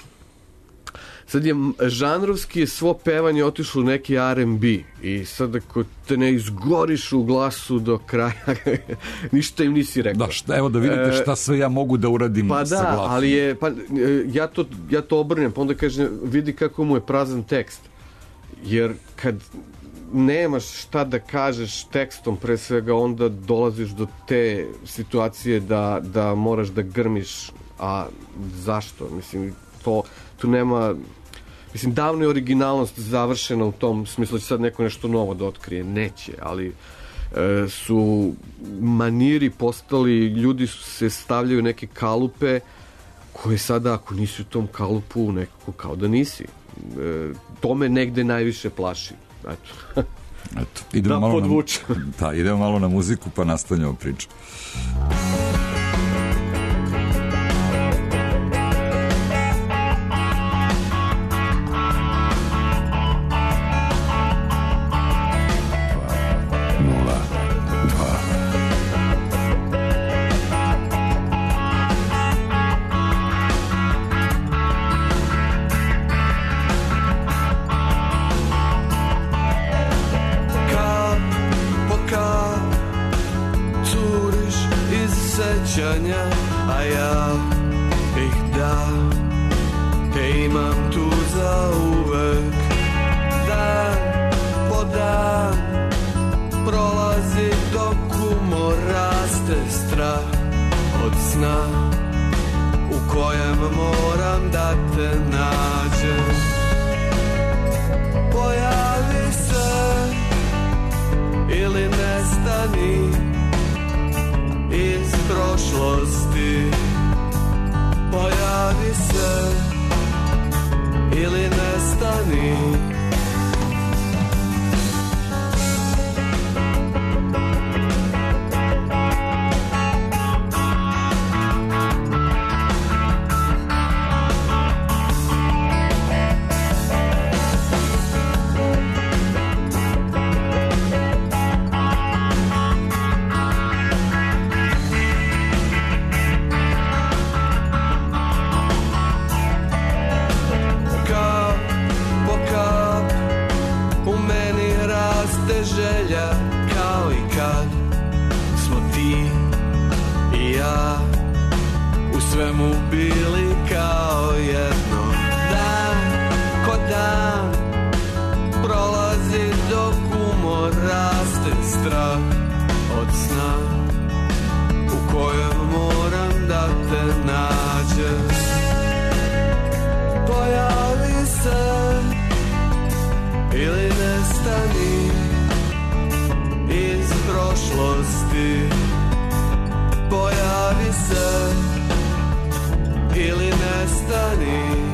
Sad je žanrovski svo pevanje otišlo u neki R and B i sad ako te ne izgoriš u glasu do kraja, ništa im nisi rekao. Da, šta, evo da vidite šta sve ja mogu da uradim pa sa da, glasom. Ali je, pa, ja, to, ja to obrnem, pa onda kažem, vidi kako mu je prazan tekst. Jer kad nemaš šta da kažeš tekstom, pre svega, onda dolaziš do te situacije da, da moraš da grmiš, a zašto? Mislim, to, tu nema... Mislim, davno je originalnost završena u tom smislu da će sad neko nešto novo da otkrije. Neće, ali e, su maniri postali, ljudi se stavljaju neke kalupe koje sada, ako nisi u tom kalupu, nekako kao da nisi. E, to me negde najviše plaši. Eto. Eto, idemo da malo podvučem. Na, da, idemo malo na muziku pa nastavljamo priču. A ja ih da te imam tu za uvek. Dan po dan prolazi dok umor raste strah od sna u kojem moram da te nađem. Pojavi se ili nestani iz prošlosti. Pojavi se ili nestani. želja kao i kad smo ti i ja u svemu bili kao jedno. Dan ko dan prolazi dok umor raste strah od sna u kojem moram da te nađem. Pojavi se ili nestani iz prošlosti. Pojavi se ili nestani.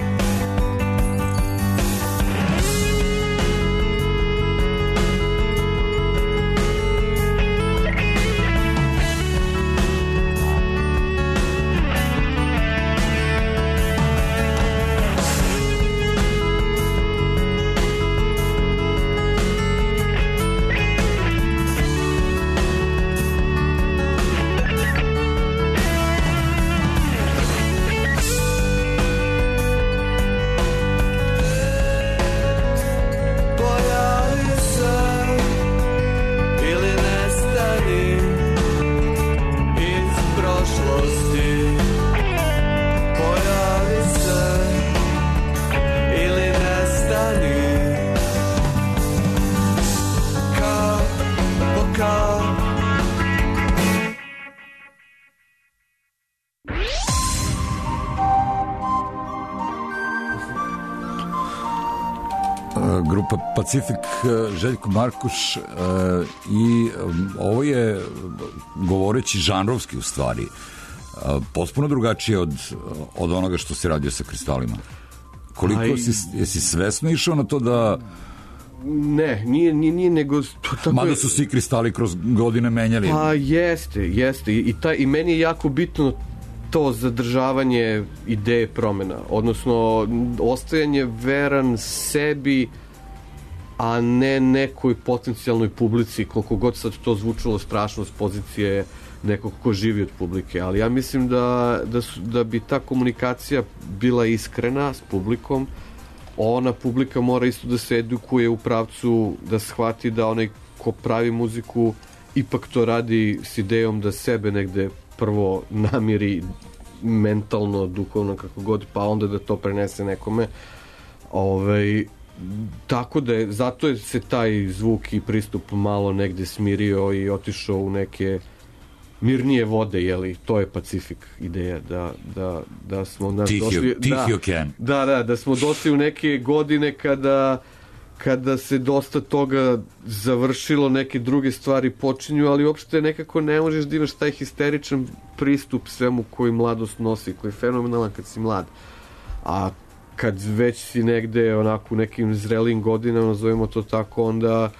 grupa Pacifik, Željko Markuš, i ovo je, govoreći žanrovski u stvari, potpuno drugačije od, od onoga što si radio sa Kristalima. Koliko Aj... si, jesi svesno išao na to da... Ne, nije, nije, nije nego... To, tako Mada je... su svi Kristali kroz godine menjali. Pa jeste, jeste. I, taj, i meni je jako bitno to zadržavanje ideje promena. Odnosno, ostajanje veran sebi, a ne nekoj potencijalnoj publici, koliko god sad to zvučalo strašno s pozicije nekog ko živi od publike. Ali ja mislim da, da, su, da bi ta komunikacija bila iskrena s publikom. Ona publika mora isto da se edukuje u pravcu da shvati da onaj ko pravi muziku ipak to radi s idejom da sebe negde prvo namiri mentalno, duhovno, kako god, pa onda da to prenese nekome. Ove, tako da je, zato je se taj zvuk i pristup malo negde smirio i otišao u neke mirnije vode, jeli, to je Pacifik ideja, da, da, da smo nas Tihi, došli, tihi da, okean. Da, da, da smo došli u neke godine kada kada se dosta toga završilo, neke druge stvari počinju, ali uopšte nekako ne možeš da imaš taj histeričan pristup svemu koji mladost nosi, koji je fenomenalan kad si mlad. A kad već si negde onako u nekim zrelim godinama, nazovemo to tako, onda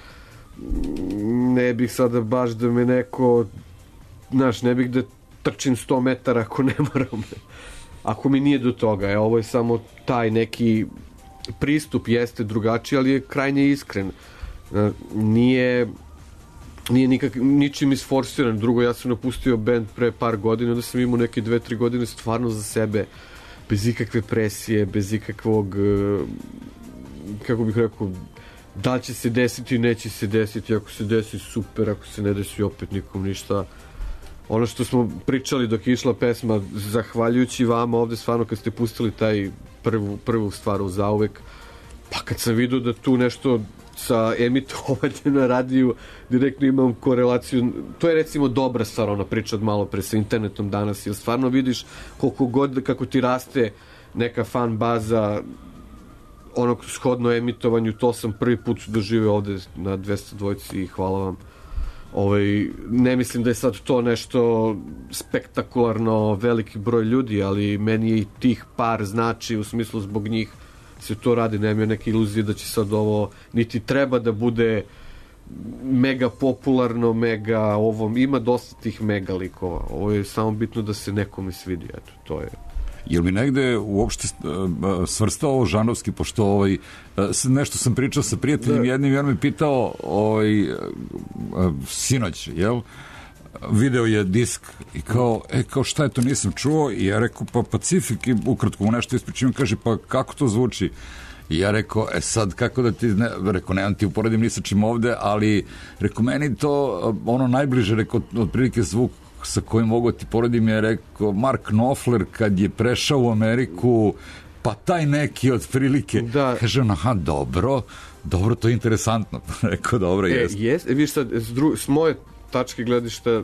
ne bih sada baš da me neko, znaš, ne bih da trčim sto metara ako ne moram. Ako mi nije do toga. E, ovo je samo taj neki pristup, jeste drugačiji, ali je krajnje iskren. Nije nije nikak, ničim isforsiran. Drugo, ja sam napustio band pre par godina, da sam imao neke dve, tri godine stvarno za sebe, bez ikakve presije, bez ikakvog, kako bih rekao, da će se desiti, neće se desiti, ako se desi super, ako se ne desi opet nikom ništa. Ono što smo pričali dok je išla pesma, zahvaljujući vama ovde, stvarno kad ste pustili taj prvu, prvu stvar u zauvek, pa kad sam vidio da tu nešto sa emitovanjem na radiju direktno imam korelaciju, to je recimo dobra stvar, ona priča od malo pre sa internetom danas, jer stvarno vidiš koliko god, kako ti raste neka fan baza onog shodno emitovanju, to sam prvi put doživio ovde na dvesta dvojci i hvala vam. Ovaj, ne mislim da je sad to nešto spektakularno veliki broj ljudi, ali meni je i tih par znači, u smislu zbog njih se to radi, nemam neke iluzije da će sad ovo niti treba da bude mega popularno, mega ovom, ima dosta tih mega likova, ovo je samo bitno da se nekome svidi, eto, to je. Jel mi negde uopšte svrstao ovo žanovski, pošto ovaj, nešto sam pričao sa prijateljem jednim, jer me pitao ovaj, sinoć, jel? Video je disk i kao, e, kao šta je to, nisam čuo, i ja rekao, pa Pacifik, i ukratko mu nešto ispričam, kaže, pa kako to zvuči? I ja rekao, e sad, kako da ti, ne, rekao, nemam ti uporedim ni sa čim ovde, ali rekao, meni to ono najbliže, rekao, otprilike zvuk sa kojim mogu ti poredim, je rekao Mark Knopfler kad je prešao u Ameriku, pa taj neki otprilike, da. Kažem, aha, dobro, dobro, to je interesantno. Rekao, dobro, e, jest. Jest, e, viš sad, s, dru, s moje tačke gledišta, e,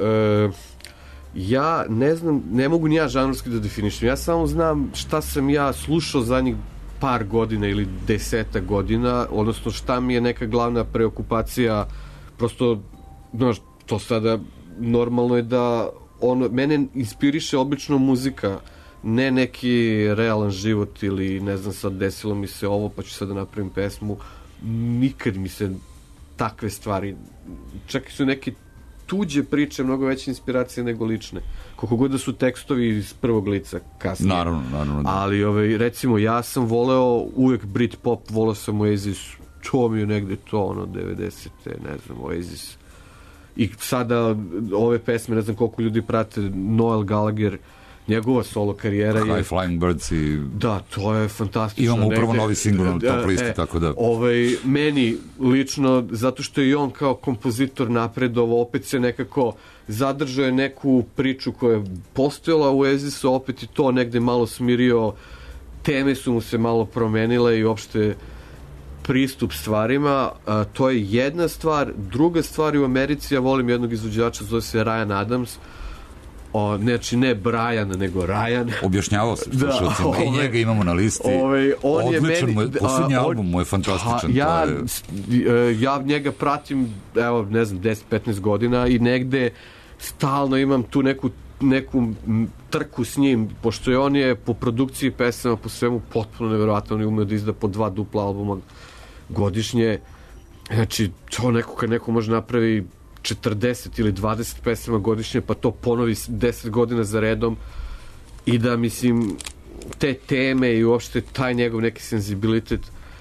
ja ne znam, ne mogu ni ja žanrovski da definišem, ja samo znam šta sam ja slušao zadnjih par godina ili deseta godina, odnosno šta mi je neka glavna preokupacija, prosto, znaš, to sada normalno je da ono, mene inspiriše obično muzika, ne neki realan život ili ne znam sad desilo mi se ovo pa ću sad da napravim pesmu, nikad mi se takve stvari, čak i su neke tuđe priče mnogo veće inspiracije nego lične, koliko god da su tekstovi iz prvog lica kasnije. Naravno, naravno. Da. Ali ovaj, recimo ja sam voleo uvek Britpop, voleo sam Oasis, to mi je negde to ono devedesete, ne znam, Oasis. I sada ove pesme, ne znam koliko ljudi prate, Noel Gallagher, njegova solo karijera je... High Flying Birds i... Da, to je fantastično. Imamo upravo negde, novi singl na top listi, e, tako da... Ovaj, meni lično, zato što je i on kao kompozitor napredovao, opet se nekako zadržao je neku priču koja je postojala u Oasisu, opet i to negde malo smirio, teme su mu se malo promenile i uopšte pristup stvarima, a, to je jedna stvar. Druga stvar, u Americi ja volim jednog izvođača, zove se Ryan Adams, O, znači ne Brian, nego Ryan. Objašnjavao se Da, slušalcima. I ovaj- njega imamo na listi. Ovaj, on je Odličan meni- mu je, posljednji a, on- album mu je fantastičan. Pa, ja, to je- s- e, ja njega pratim, evo, ne znam, deset petnaest godina i negde stalno imam tu neku neku m, trku s njim, pošto je on je po produkciji pesama, po svemu potpuno nevjerojatno, on je umeo da izda po dva dupla albuma godišnje. Znači, to neko, kad neko može napravi četrdeset ili dvadeset pesama godišnje, pa to ponovi deset godina za redom i da, mislim, te teme i uopšte taj njegov neki senzibilitet.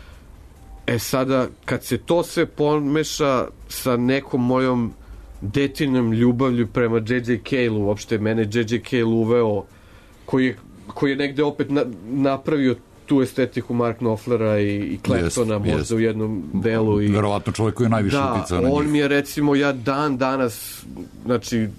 E sada, kad se to sve pomeša sa nekom mojom detinom ljubavlju prema J J Cale-u, uopšte mene J J Cale uveo, koji je, koji je negde opet na, napravio tu estetiku Mark Knopflera i, i Claptona, Jest, možda jest. u jednom delu. I, Verovatno čovjek koji je najviše da, uticao na on njih. mi je, recimo, ja dan danas, znači, e,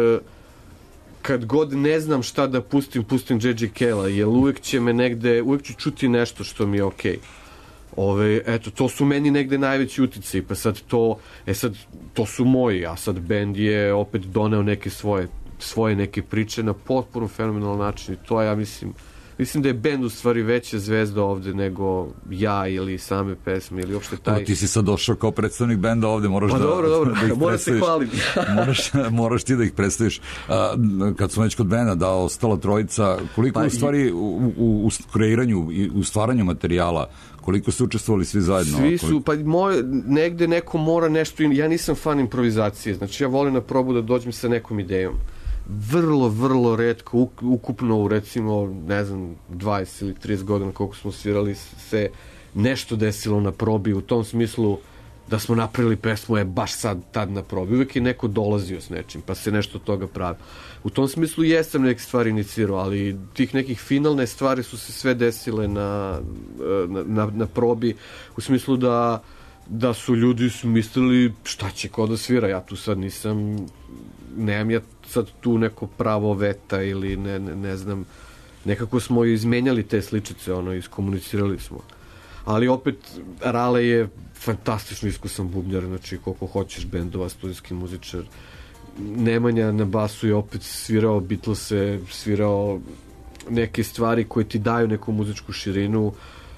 kad god ne znam šta da pustim, pustim J J Cale-a, jer uvek će me negde, uvek ću čuti nešto što mi je okej. Ove, eto, to su meni negde najveći utici, pa sad to, e sad, to su moji, a sad bend je opet doneo neke svoje, svoje neke priče na potpuno fenomenalan način i to, ja mislim, mislim da je bend u stvari veća zvezda ovde nego ja ili same pesme ili uopšte taj... Evo, ti si sad došao kao predstavnik benda ovde, moraš Pa da, dobro, dobro, da ih moram se predstaviš. hvalim. moraš, moraš ti da ih predstaviš. A, kad smo već kod benda, da ostala trojica, koliko Pa u stvari u, u, u kreiranju i u stvaranju materijala, koliko su učestvovali svi zajedno? Svi su, Koliko- pa moj, negde neko mora nešto, ja nisam fan improvizacije, znači ja volim na probu da dođem sa nekom idejom. Vrlo, vrlo retko, uk- ukupno u recimo, ne znam, dvadeset ili trideset godina koliko smo svirali, se nešto desilo na probi, u tom smislu da smo napravili pesmu je baš sad tad na probi. Uvijek je neko dolazio s nečim, pa se nešto od toga pravi. U tom smislu jesam neke stvari inicirao, ali tih nekih finalne stvari su se sve desile na, na, na, na probi, u smislu da da su ljudi su mislili šta će ko da svira, ja tu sad nisam, nemam ja sad tu neko pravo veta ili ne, ne, ne znam, nekako smo izmenjali te sličice, ono, iskomunicirali smo. Ali opet, Rale je fantastično iskusan bubnjar, znači koliko hoćeš bendova, studijski muzičar. Nemanja na basu je opet svirao Beatlese, svirao neke stvari koje ti daju neku muzičku širinu.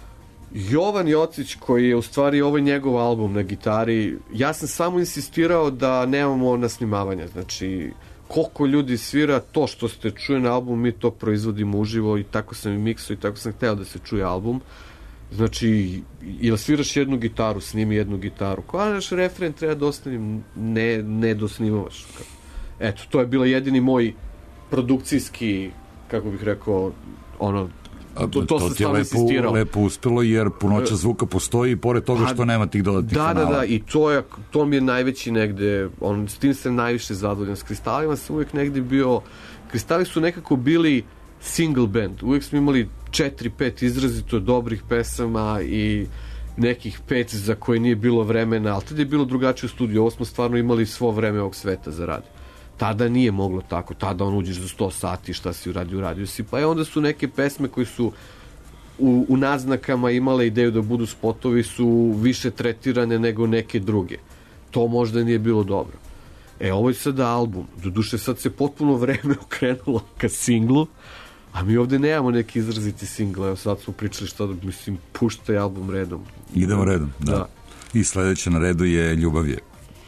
Jovan Jocić, koji je u stvari ovaj njegov album na gitari, ja sam samo insistirao da nemamo nasnimavanja, znači koliko ljudi svira, to što ste čuje na album, mi to proizvodimo uživo i tako sam i miksao i tako sam hteo da se čuje album. Znači, ili sviraš jednu gitaru, snimi jednu gitaru, ko naš refren treba da ostavim, ne, ne dosnimavaš. Eto, to je bilo jedini moj produkcijski, kako bih rekao, ono, A, to, to, sam ti je stvarno lepo, insistirao. lepo uspelo jer punoća zvuka postoji i pored toga što nema tih dodatnih Da, kanala. da, da, i to, je, to mi je najveći negde, on, s tim sam najviše zadovoljan. S Kristalima sam uvijek negde bio, Kristali su nekako bili single band, uvijek smo imali četiri, pet izrazito dobrih pesama i nekih pet za koje nije bilo vremena, ali tada je bilo drugačije u studiju, ovo smo stvarno imali svo vreme ovog sveta za rad. Tada nije moglo tako, tada on uđeš za sto sati, šta si uradio, uradio si, pa je onda su neke pesme koje su u, u naznakama imale ideju da budu spotovi su više tretirane nego neke druge. To možda nije bilo dobro. E, ovo je sada album. Doduše, sad se potpuno vreme okrenulo ka singlu, a mi ovde nemamo neki izraziti single. Evo, sad smo pričali šta da, mislim, puštaj album redom. Idemo redom, da. Da. I sledeće na redu je Ljubav je.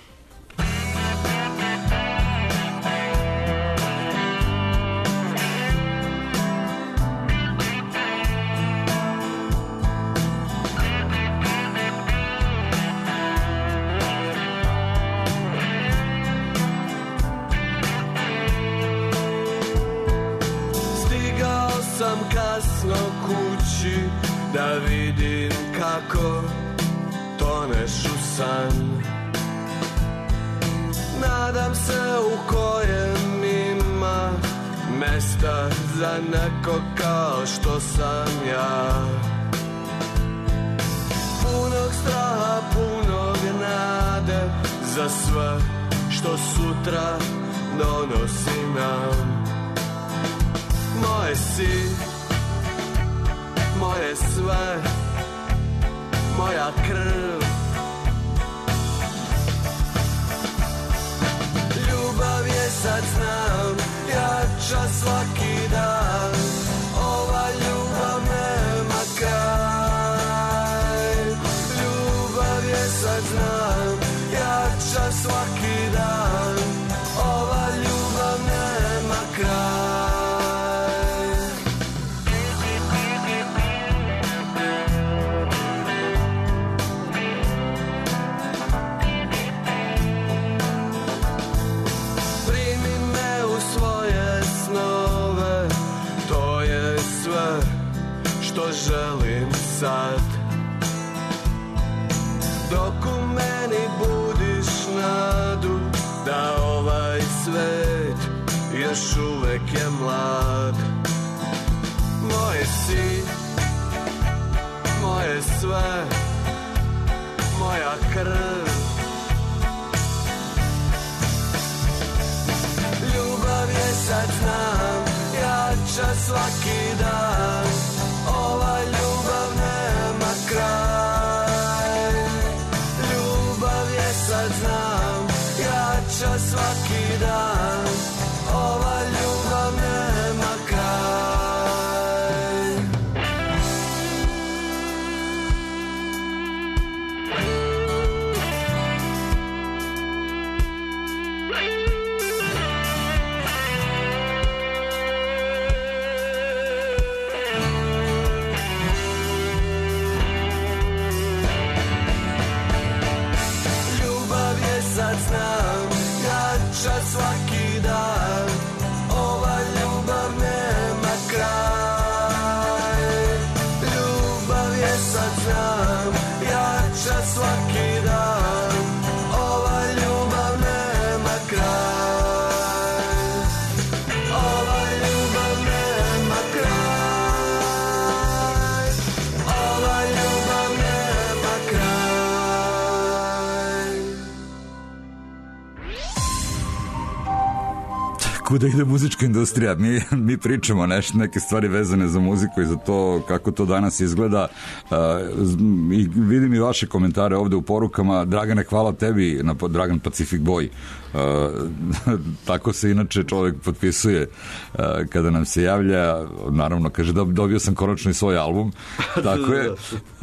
Stigao sam kasno kući da vidim kako toneš u san. Nadam se u kojem ima mesta za neko kao što sam ja. Punog straha, punog nade za sve što sutra donosi nam. Moje si, moje sve, moja krv. Ljubav je sad znam, ja sad znam, jača svaki dan, ova ljubav nema kraj. Primi me u svoje snove, to je sve što želim sad. Dok u meni budiš nadu da ovaj svet još uvek je mlad. Moje si, moje sve, moja krv. Ljubav je sad znam, jača svaki dan, ova ljubav nema kraj. Ljubav je sad znam, jača svaki dan, ova ljubav nema kraj. Ljubav je sad znam, jača svaki dan, ova ljubav nema kraj. Ljubav je sad znam, jača svaki dan, ova ljubav nema kraj. Ova ljubav nema kraj. Ova ljubav nema kraj. Kuda ide muzička industrija? Mi, mi pričamo nešto, neke stvari vezane za muziku i za to kako to danas izgleda. Uh, i vidim i vaše komentare ovde u porukama. Dragane, hvala tebi, na, Dragan Pacific Boy. Uh, tako se inače čovjek potpisuje uh, kada nam se javlja. Naravno, kaže da dobio sam konačno i svoj album. Tako je. Uh,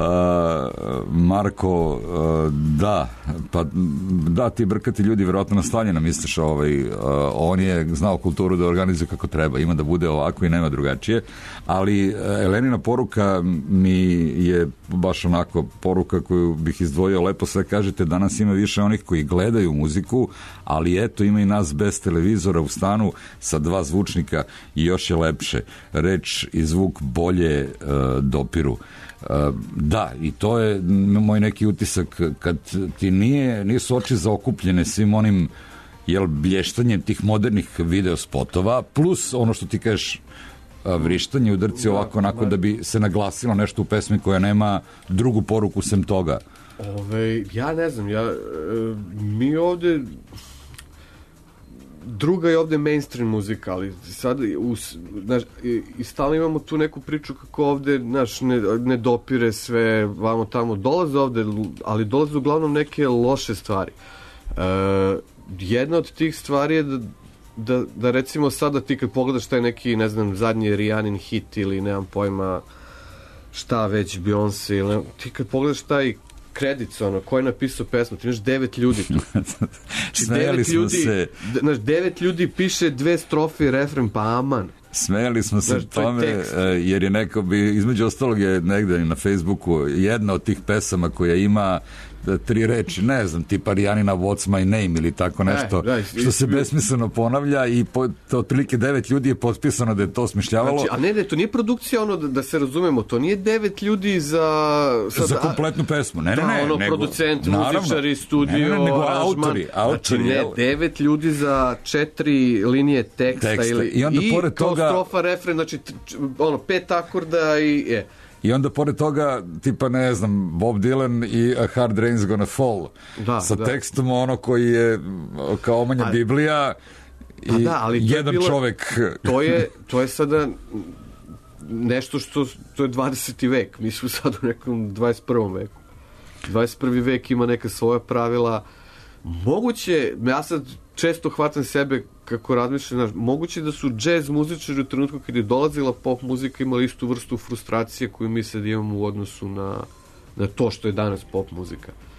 Marko, uh, da, pa da, ti brkati ljudi verovatno nastavljena misliš, ovaj, uh, on je znao kulturu da organizuje kako treba, ima da bude ovako i nema drugačije, ali uh, Elenina poruka mi je baš onako poruka koju bih izdvojio, lepo sve kažete, danas ima više onih koji gledaju muziku, ali eto ima i nas bez televizora u stanu sa dva zvučnika i još je lepše. Reč i zvuk bolje uh, dopiru. Uh, da, i to je moj neki utisak kad ti nije, nisu oči zaokupljene svim onim jel, blještanjem tih modernih video spotova, plus ono što ti kažeš vrištanje, udarci ovako onako da bi se naglasilo nešto u pesmi koja nema drugu poruku sem toga. Ove, ja ne znam, ja, mi ovde druga je ovde mainstream muzika, ali sad u, znaš, i, i stalno imamo tu neku priču kako ovde znaš, ne, ne dopire sve vamo tamo, dolaze ovde, ali dolaze uglavnom neke loše stvari. E, jedna od tih stvari je da Da, da recimo sada ti kad pogledaš taj neki, ne znam, zadnji Rihannin hit ili nemam pojma šta već, Beyoncé ili ne, ti kad pogledaš taj kredit, ono, ko je napisao pesmu, ti imaš devet ljudi tu. Smejali smo ljudi, se. Znaš, devet ljudi piše dve strofe i refren, pa aman. Smejali smo se znaš, tome, jer je neko bi, između ostalog je negde na Facebooku jedna od tih pesama koja ima tri reči, ne znam, tipa Rihanina What's My Name ili tako nešto, e, da, što se besmisleno ponavlja i po, to, otprilike devet ljudi je potpisano da je to smišljavalo. Znači, a ne, ne, to nije produkcija ono da, da se razumemo, to nije devet ljudi za... Sad, za kompletnu pesmu, ne, ne, ne. Da, ono, nego, producent, naravno, muzičari, studio, ne, ne, ne, nego aranžman. autori, autori. Znači, ne, devet ljudi za četiri linije teksta, teksta. ili, i, onda, i pored kao toga, strofa, refren, znači, ono, pet akorda i... Je. I onda pored toga, tipa ne znam, Bob Dylan i A Hard Rain's Gonna Fall. Da, sa da. tekstom ono koji je kao omanja A, Biblija i da, ali jedan bilo, čovek. To je, to je sada nešto što, to je dvadeseti vek. Mi smo sad u nekom dvadeset prvom veku. dvadeset prvi vek ima neka svoja pravila. Moguće, ja sad često hvatam sebe kako razmišljam, znaš, moguće da su džez muzičari u trenutku kad je dolazila pop muzika imali istu vrstu frustracije koju mi sad imamo u odnosu na, na to što je danas pop muzika.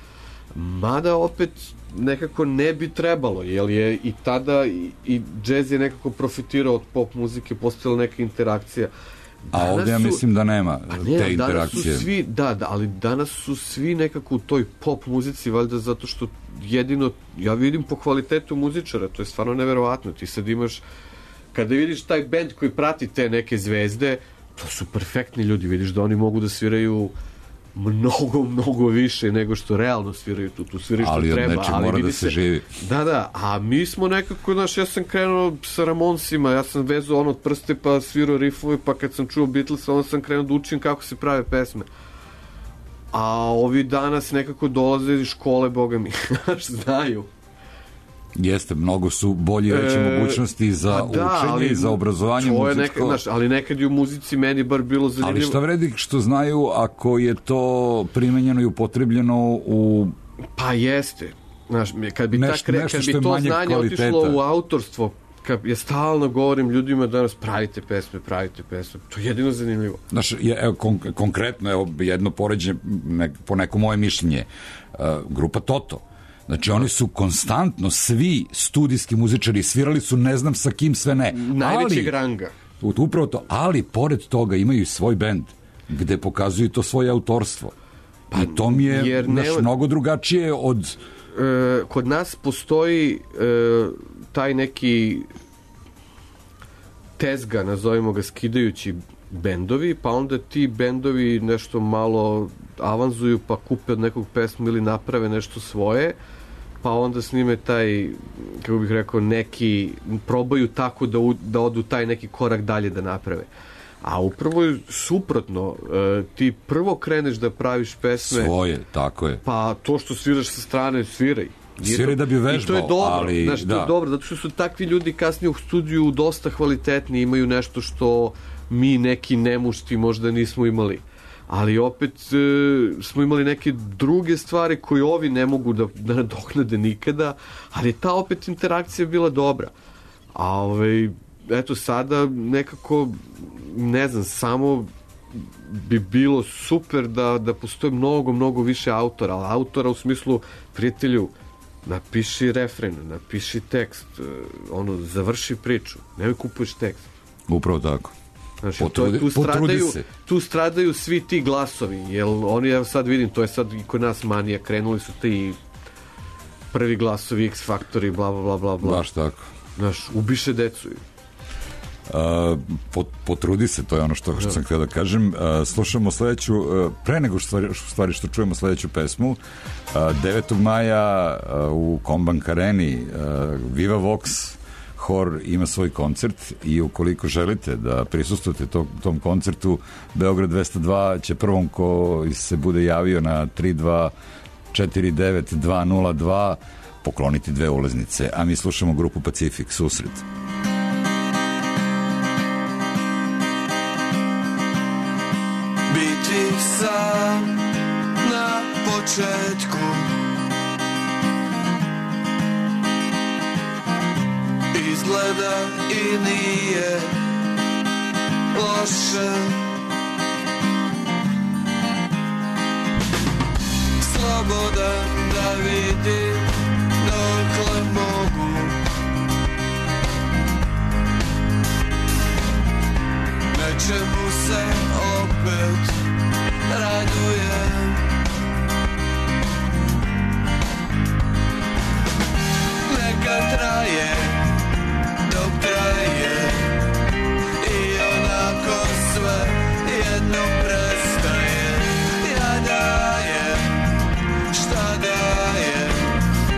Mada opet nekako ne bi trebalo, jer je i tada i, i džez je nekako profitirao od pop muzike, postojala neka interakcija. A ovdje ja mislim da nema ne, te interakcije. Danas su svi, da, da, ali danas su svi nekako u toj pop muzici, valjda zato što jedino, ja vidim po kvalitetu muzičara, to je stvarno neverovatno. Ti sad imaš, kada vidiš taj bend koji prati te neke zvezde, to su perfektni ljudi, vidiš da oni mogu da sviraju mnogo, mnogo više nego što realno sviraju tu, tu sviraju što ali treba. Ali od nečeg mora da se, se živi. Da, da, a mi smo nekako, znaš, ja sam krenuo sa Ramonsima, ja sam vezao ono od prste pa svirao riffove, pa kad sam čuo Beatles, onda sam krenuo da učim kako se prave pesme. A ovi danas nekako dolaze iz škole, boga mi, znaš, znaju. Jeste, mnogo su bolji veće e, mogućnosti za da, učenje i za obrazovanje muzičko. Nekad, znaš, ali nekad je u muzici meni bar bilo zanimljivo. Ali šta vredi što znaju ako je to primenjeno i upotrebljeno u... Pa jeste. Znaš, kad bi, Neš, ta, kad bi to znanje kvaliteta. Otišlo u autorstvo, kad ja stalno govorim ljudima danas pravite pesme, pravite pesme. To je jedino zanimljivo. Znaš, je, evo, kon, konkretno, evo, jedno poređenje, ne, po neko moje mišljenje, uh, grupa Toto. Znači, oni su konstantno, svi studijski muzičari, svirali su ne znam sa kim sve ne. Najvećeg ranga. Upravo to, ali pored toga imaju i svoj bend, gde pokazuju to svoje autorstvo. Pa, i to mi je jer naš, ne, mnogo drugačije od... E, kod nas postoji e, taj neki tezga, nazovimo ga skidajući bendovi, pa onda ti bendovi nešto malo avanzuju, pa kupe od nekog pesmu ili naprave nešto svoje, pa onda snime taj, kako bih rekao, neki, probaju tako da, u, da odu taj neki korak dalje da naprave. A upravo je suprotno, e, ti prvo kreneš da praviš pesme svoje, tako je. Pa to što sviraš sa strane, sviraj. Sviraj da bi vežbao, i to je dobro, ali... Znaš, to da. je dobro, zato što su takvi ljudi kasnije u studiju dosta kvalitetni, imaju nešto što mi neki nemušti možda nismo imali. Ali opet e, smo imali neke druge stvari koje ovi ne mogu da, da nadoknade nikada, ali ta opet interakcija bila dobra. A ovaj, eto sada nekako, ne znam, samo bi bilo super da, da postoje mnogo, mnogo više autora, ali autora u smislu, prijatelju, napiši refren, napiši tekst, ono, završi priču, nemoj kupuješ tekst. Upravo tako. Znači, potrudi, to, tu, stradaju, se. tu stradaju svi ti glasovi, jer oni, ja sad vidim, to je sad i kod nas manija, krenuli su ti prvi glasovi, X Factori, bla, bla, bla, bla. Baš tako. Znaš, ubiše decu. Uh, pot, potrudi se, to je ono što, što sam htio da kažem. Uh, slušamo sledeću, uh, pre nego što stvari, stvari što čujemo sledeću pesmu, uh, devetog maja uh, u Kombank Areni uh, Viva Vox Hor ima svoj koncert i ukoliko želite da prisustvujete tom, tom koncertu, Beograd dvesta dva će prvom ko se bude javio na tri dva četiri devet dva nula dva pokloniti dve ulaznice, a mi slušamo grupu Pacifik, Susret. Biti sam na početku, izgleda i nije loše. Slobodan da vidim dokle mogu, nečemu se opet radujem. Neka traje dok traje i onako sve jedno prestaje. Ja dajem šta dajem,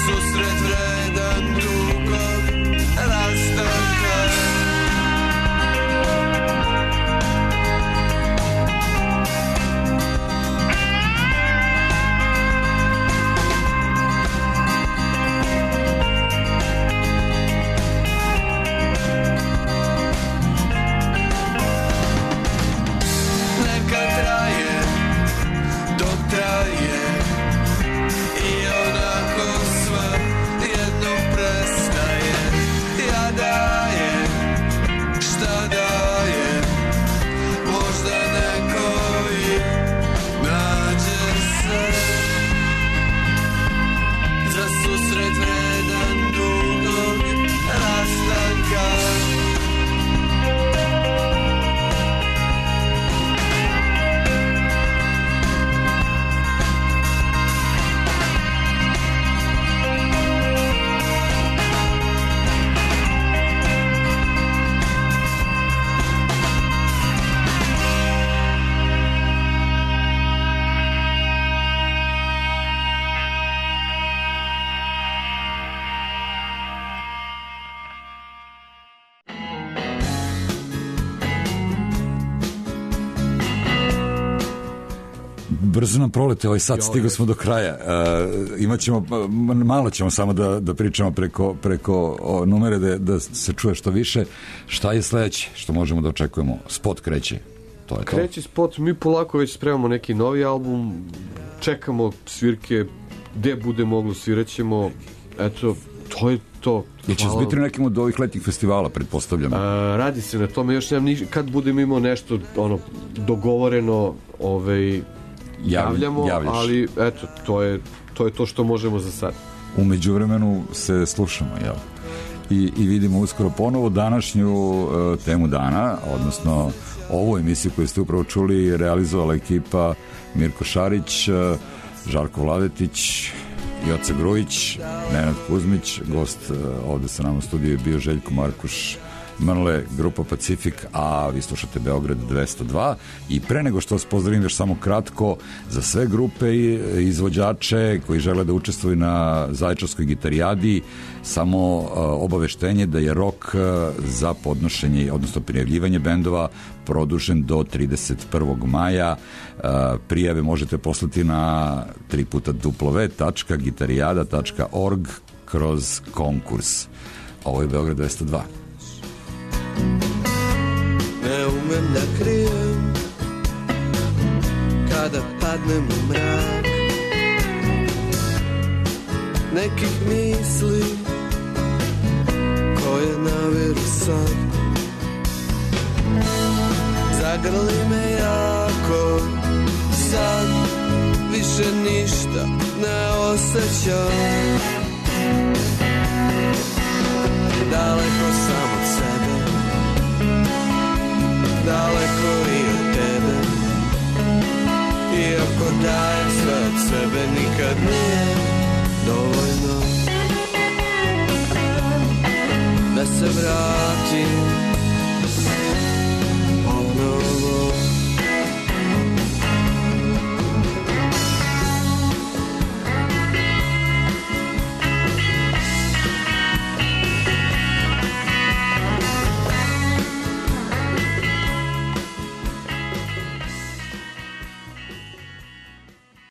susret vredan drugog rastanka. Brzo nam prolete ovaj sat, stigli smo do kraja. Uh, imat ćemo, malo ćemo samo da, da pričamo preko, preko o, numere da, da se čuje što više. Šta je sledeće što možemo da očekujemo? Spot kreće. To je kreće to. Spot, mi polako već spremamo neki novi album, čekamo svirke, gde bude moglo sviraćemo, eto, to je to. I će biti na nekim od ovih letnjih festivala, pretpostavljam. A, radi se na tome, još nemam niš, kad budem imao nešto ono, dogovoreno, ovaj, javljamo, javljaš. Ali eto, to je, to je to što možemo za sad. U međuvremenu se slušamo, jel? I, i vidimo uskoro ponovo današnju uh, temu dana, odnosno ovu emisiju koju ste upravo čuli realizovala ekipa Mirko Šarić, uh, Žarko Vladetić, Joce Grujić, Nenad Kuzmić, gost uh, ovde sa nama u studiju je bio Željko Markuš Mrle, grupa Pacifik, a vi slušate Beograd dvesta dva. I pre nego što vas pozdravim još samo kratko, za sve grupe i izvođače koji žele da učestvuju na Zaječarskoj gitarijadi, samo uh, obaveštenje da je rok uh, za podnošenje, odnosno prijavljivanje bendova produžen do trideset prvog maja. Uh, prijave možete poslati na tri puta w tačka gitarijada tačka org kroz konkurs. Ovo je Beograd dvesta dva. Ne umem da krijem kada padnem u mrak nekih misli koje naviru sad. Zagrli me jako, sad više ništa ne osjećam. Daleko sam od sebe, daleko i od tebe, iako dajem sve od sebe, nikad nije dovoljno da se vratim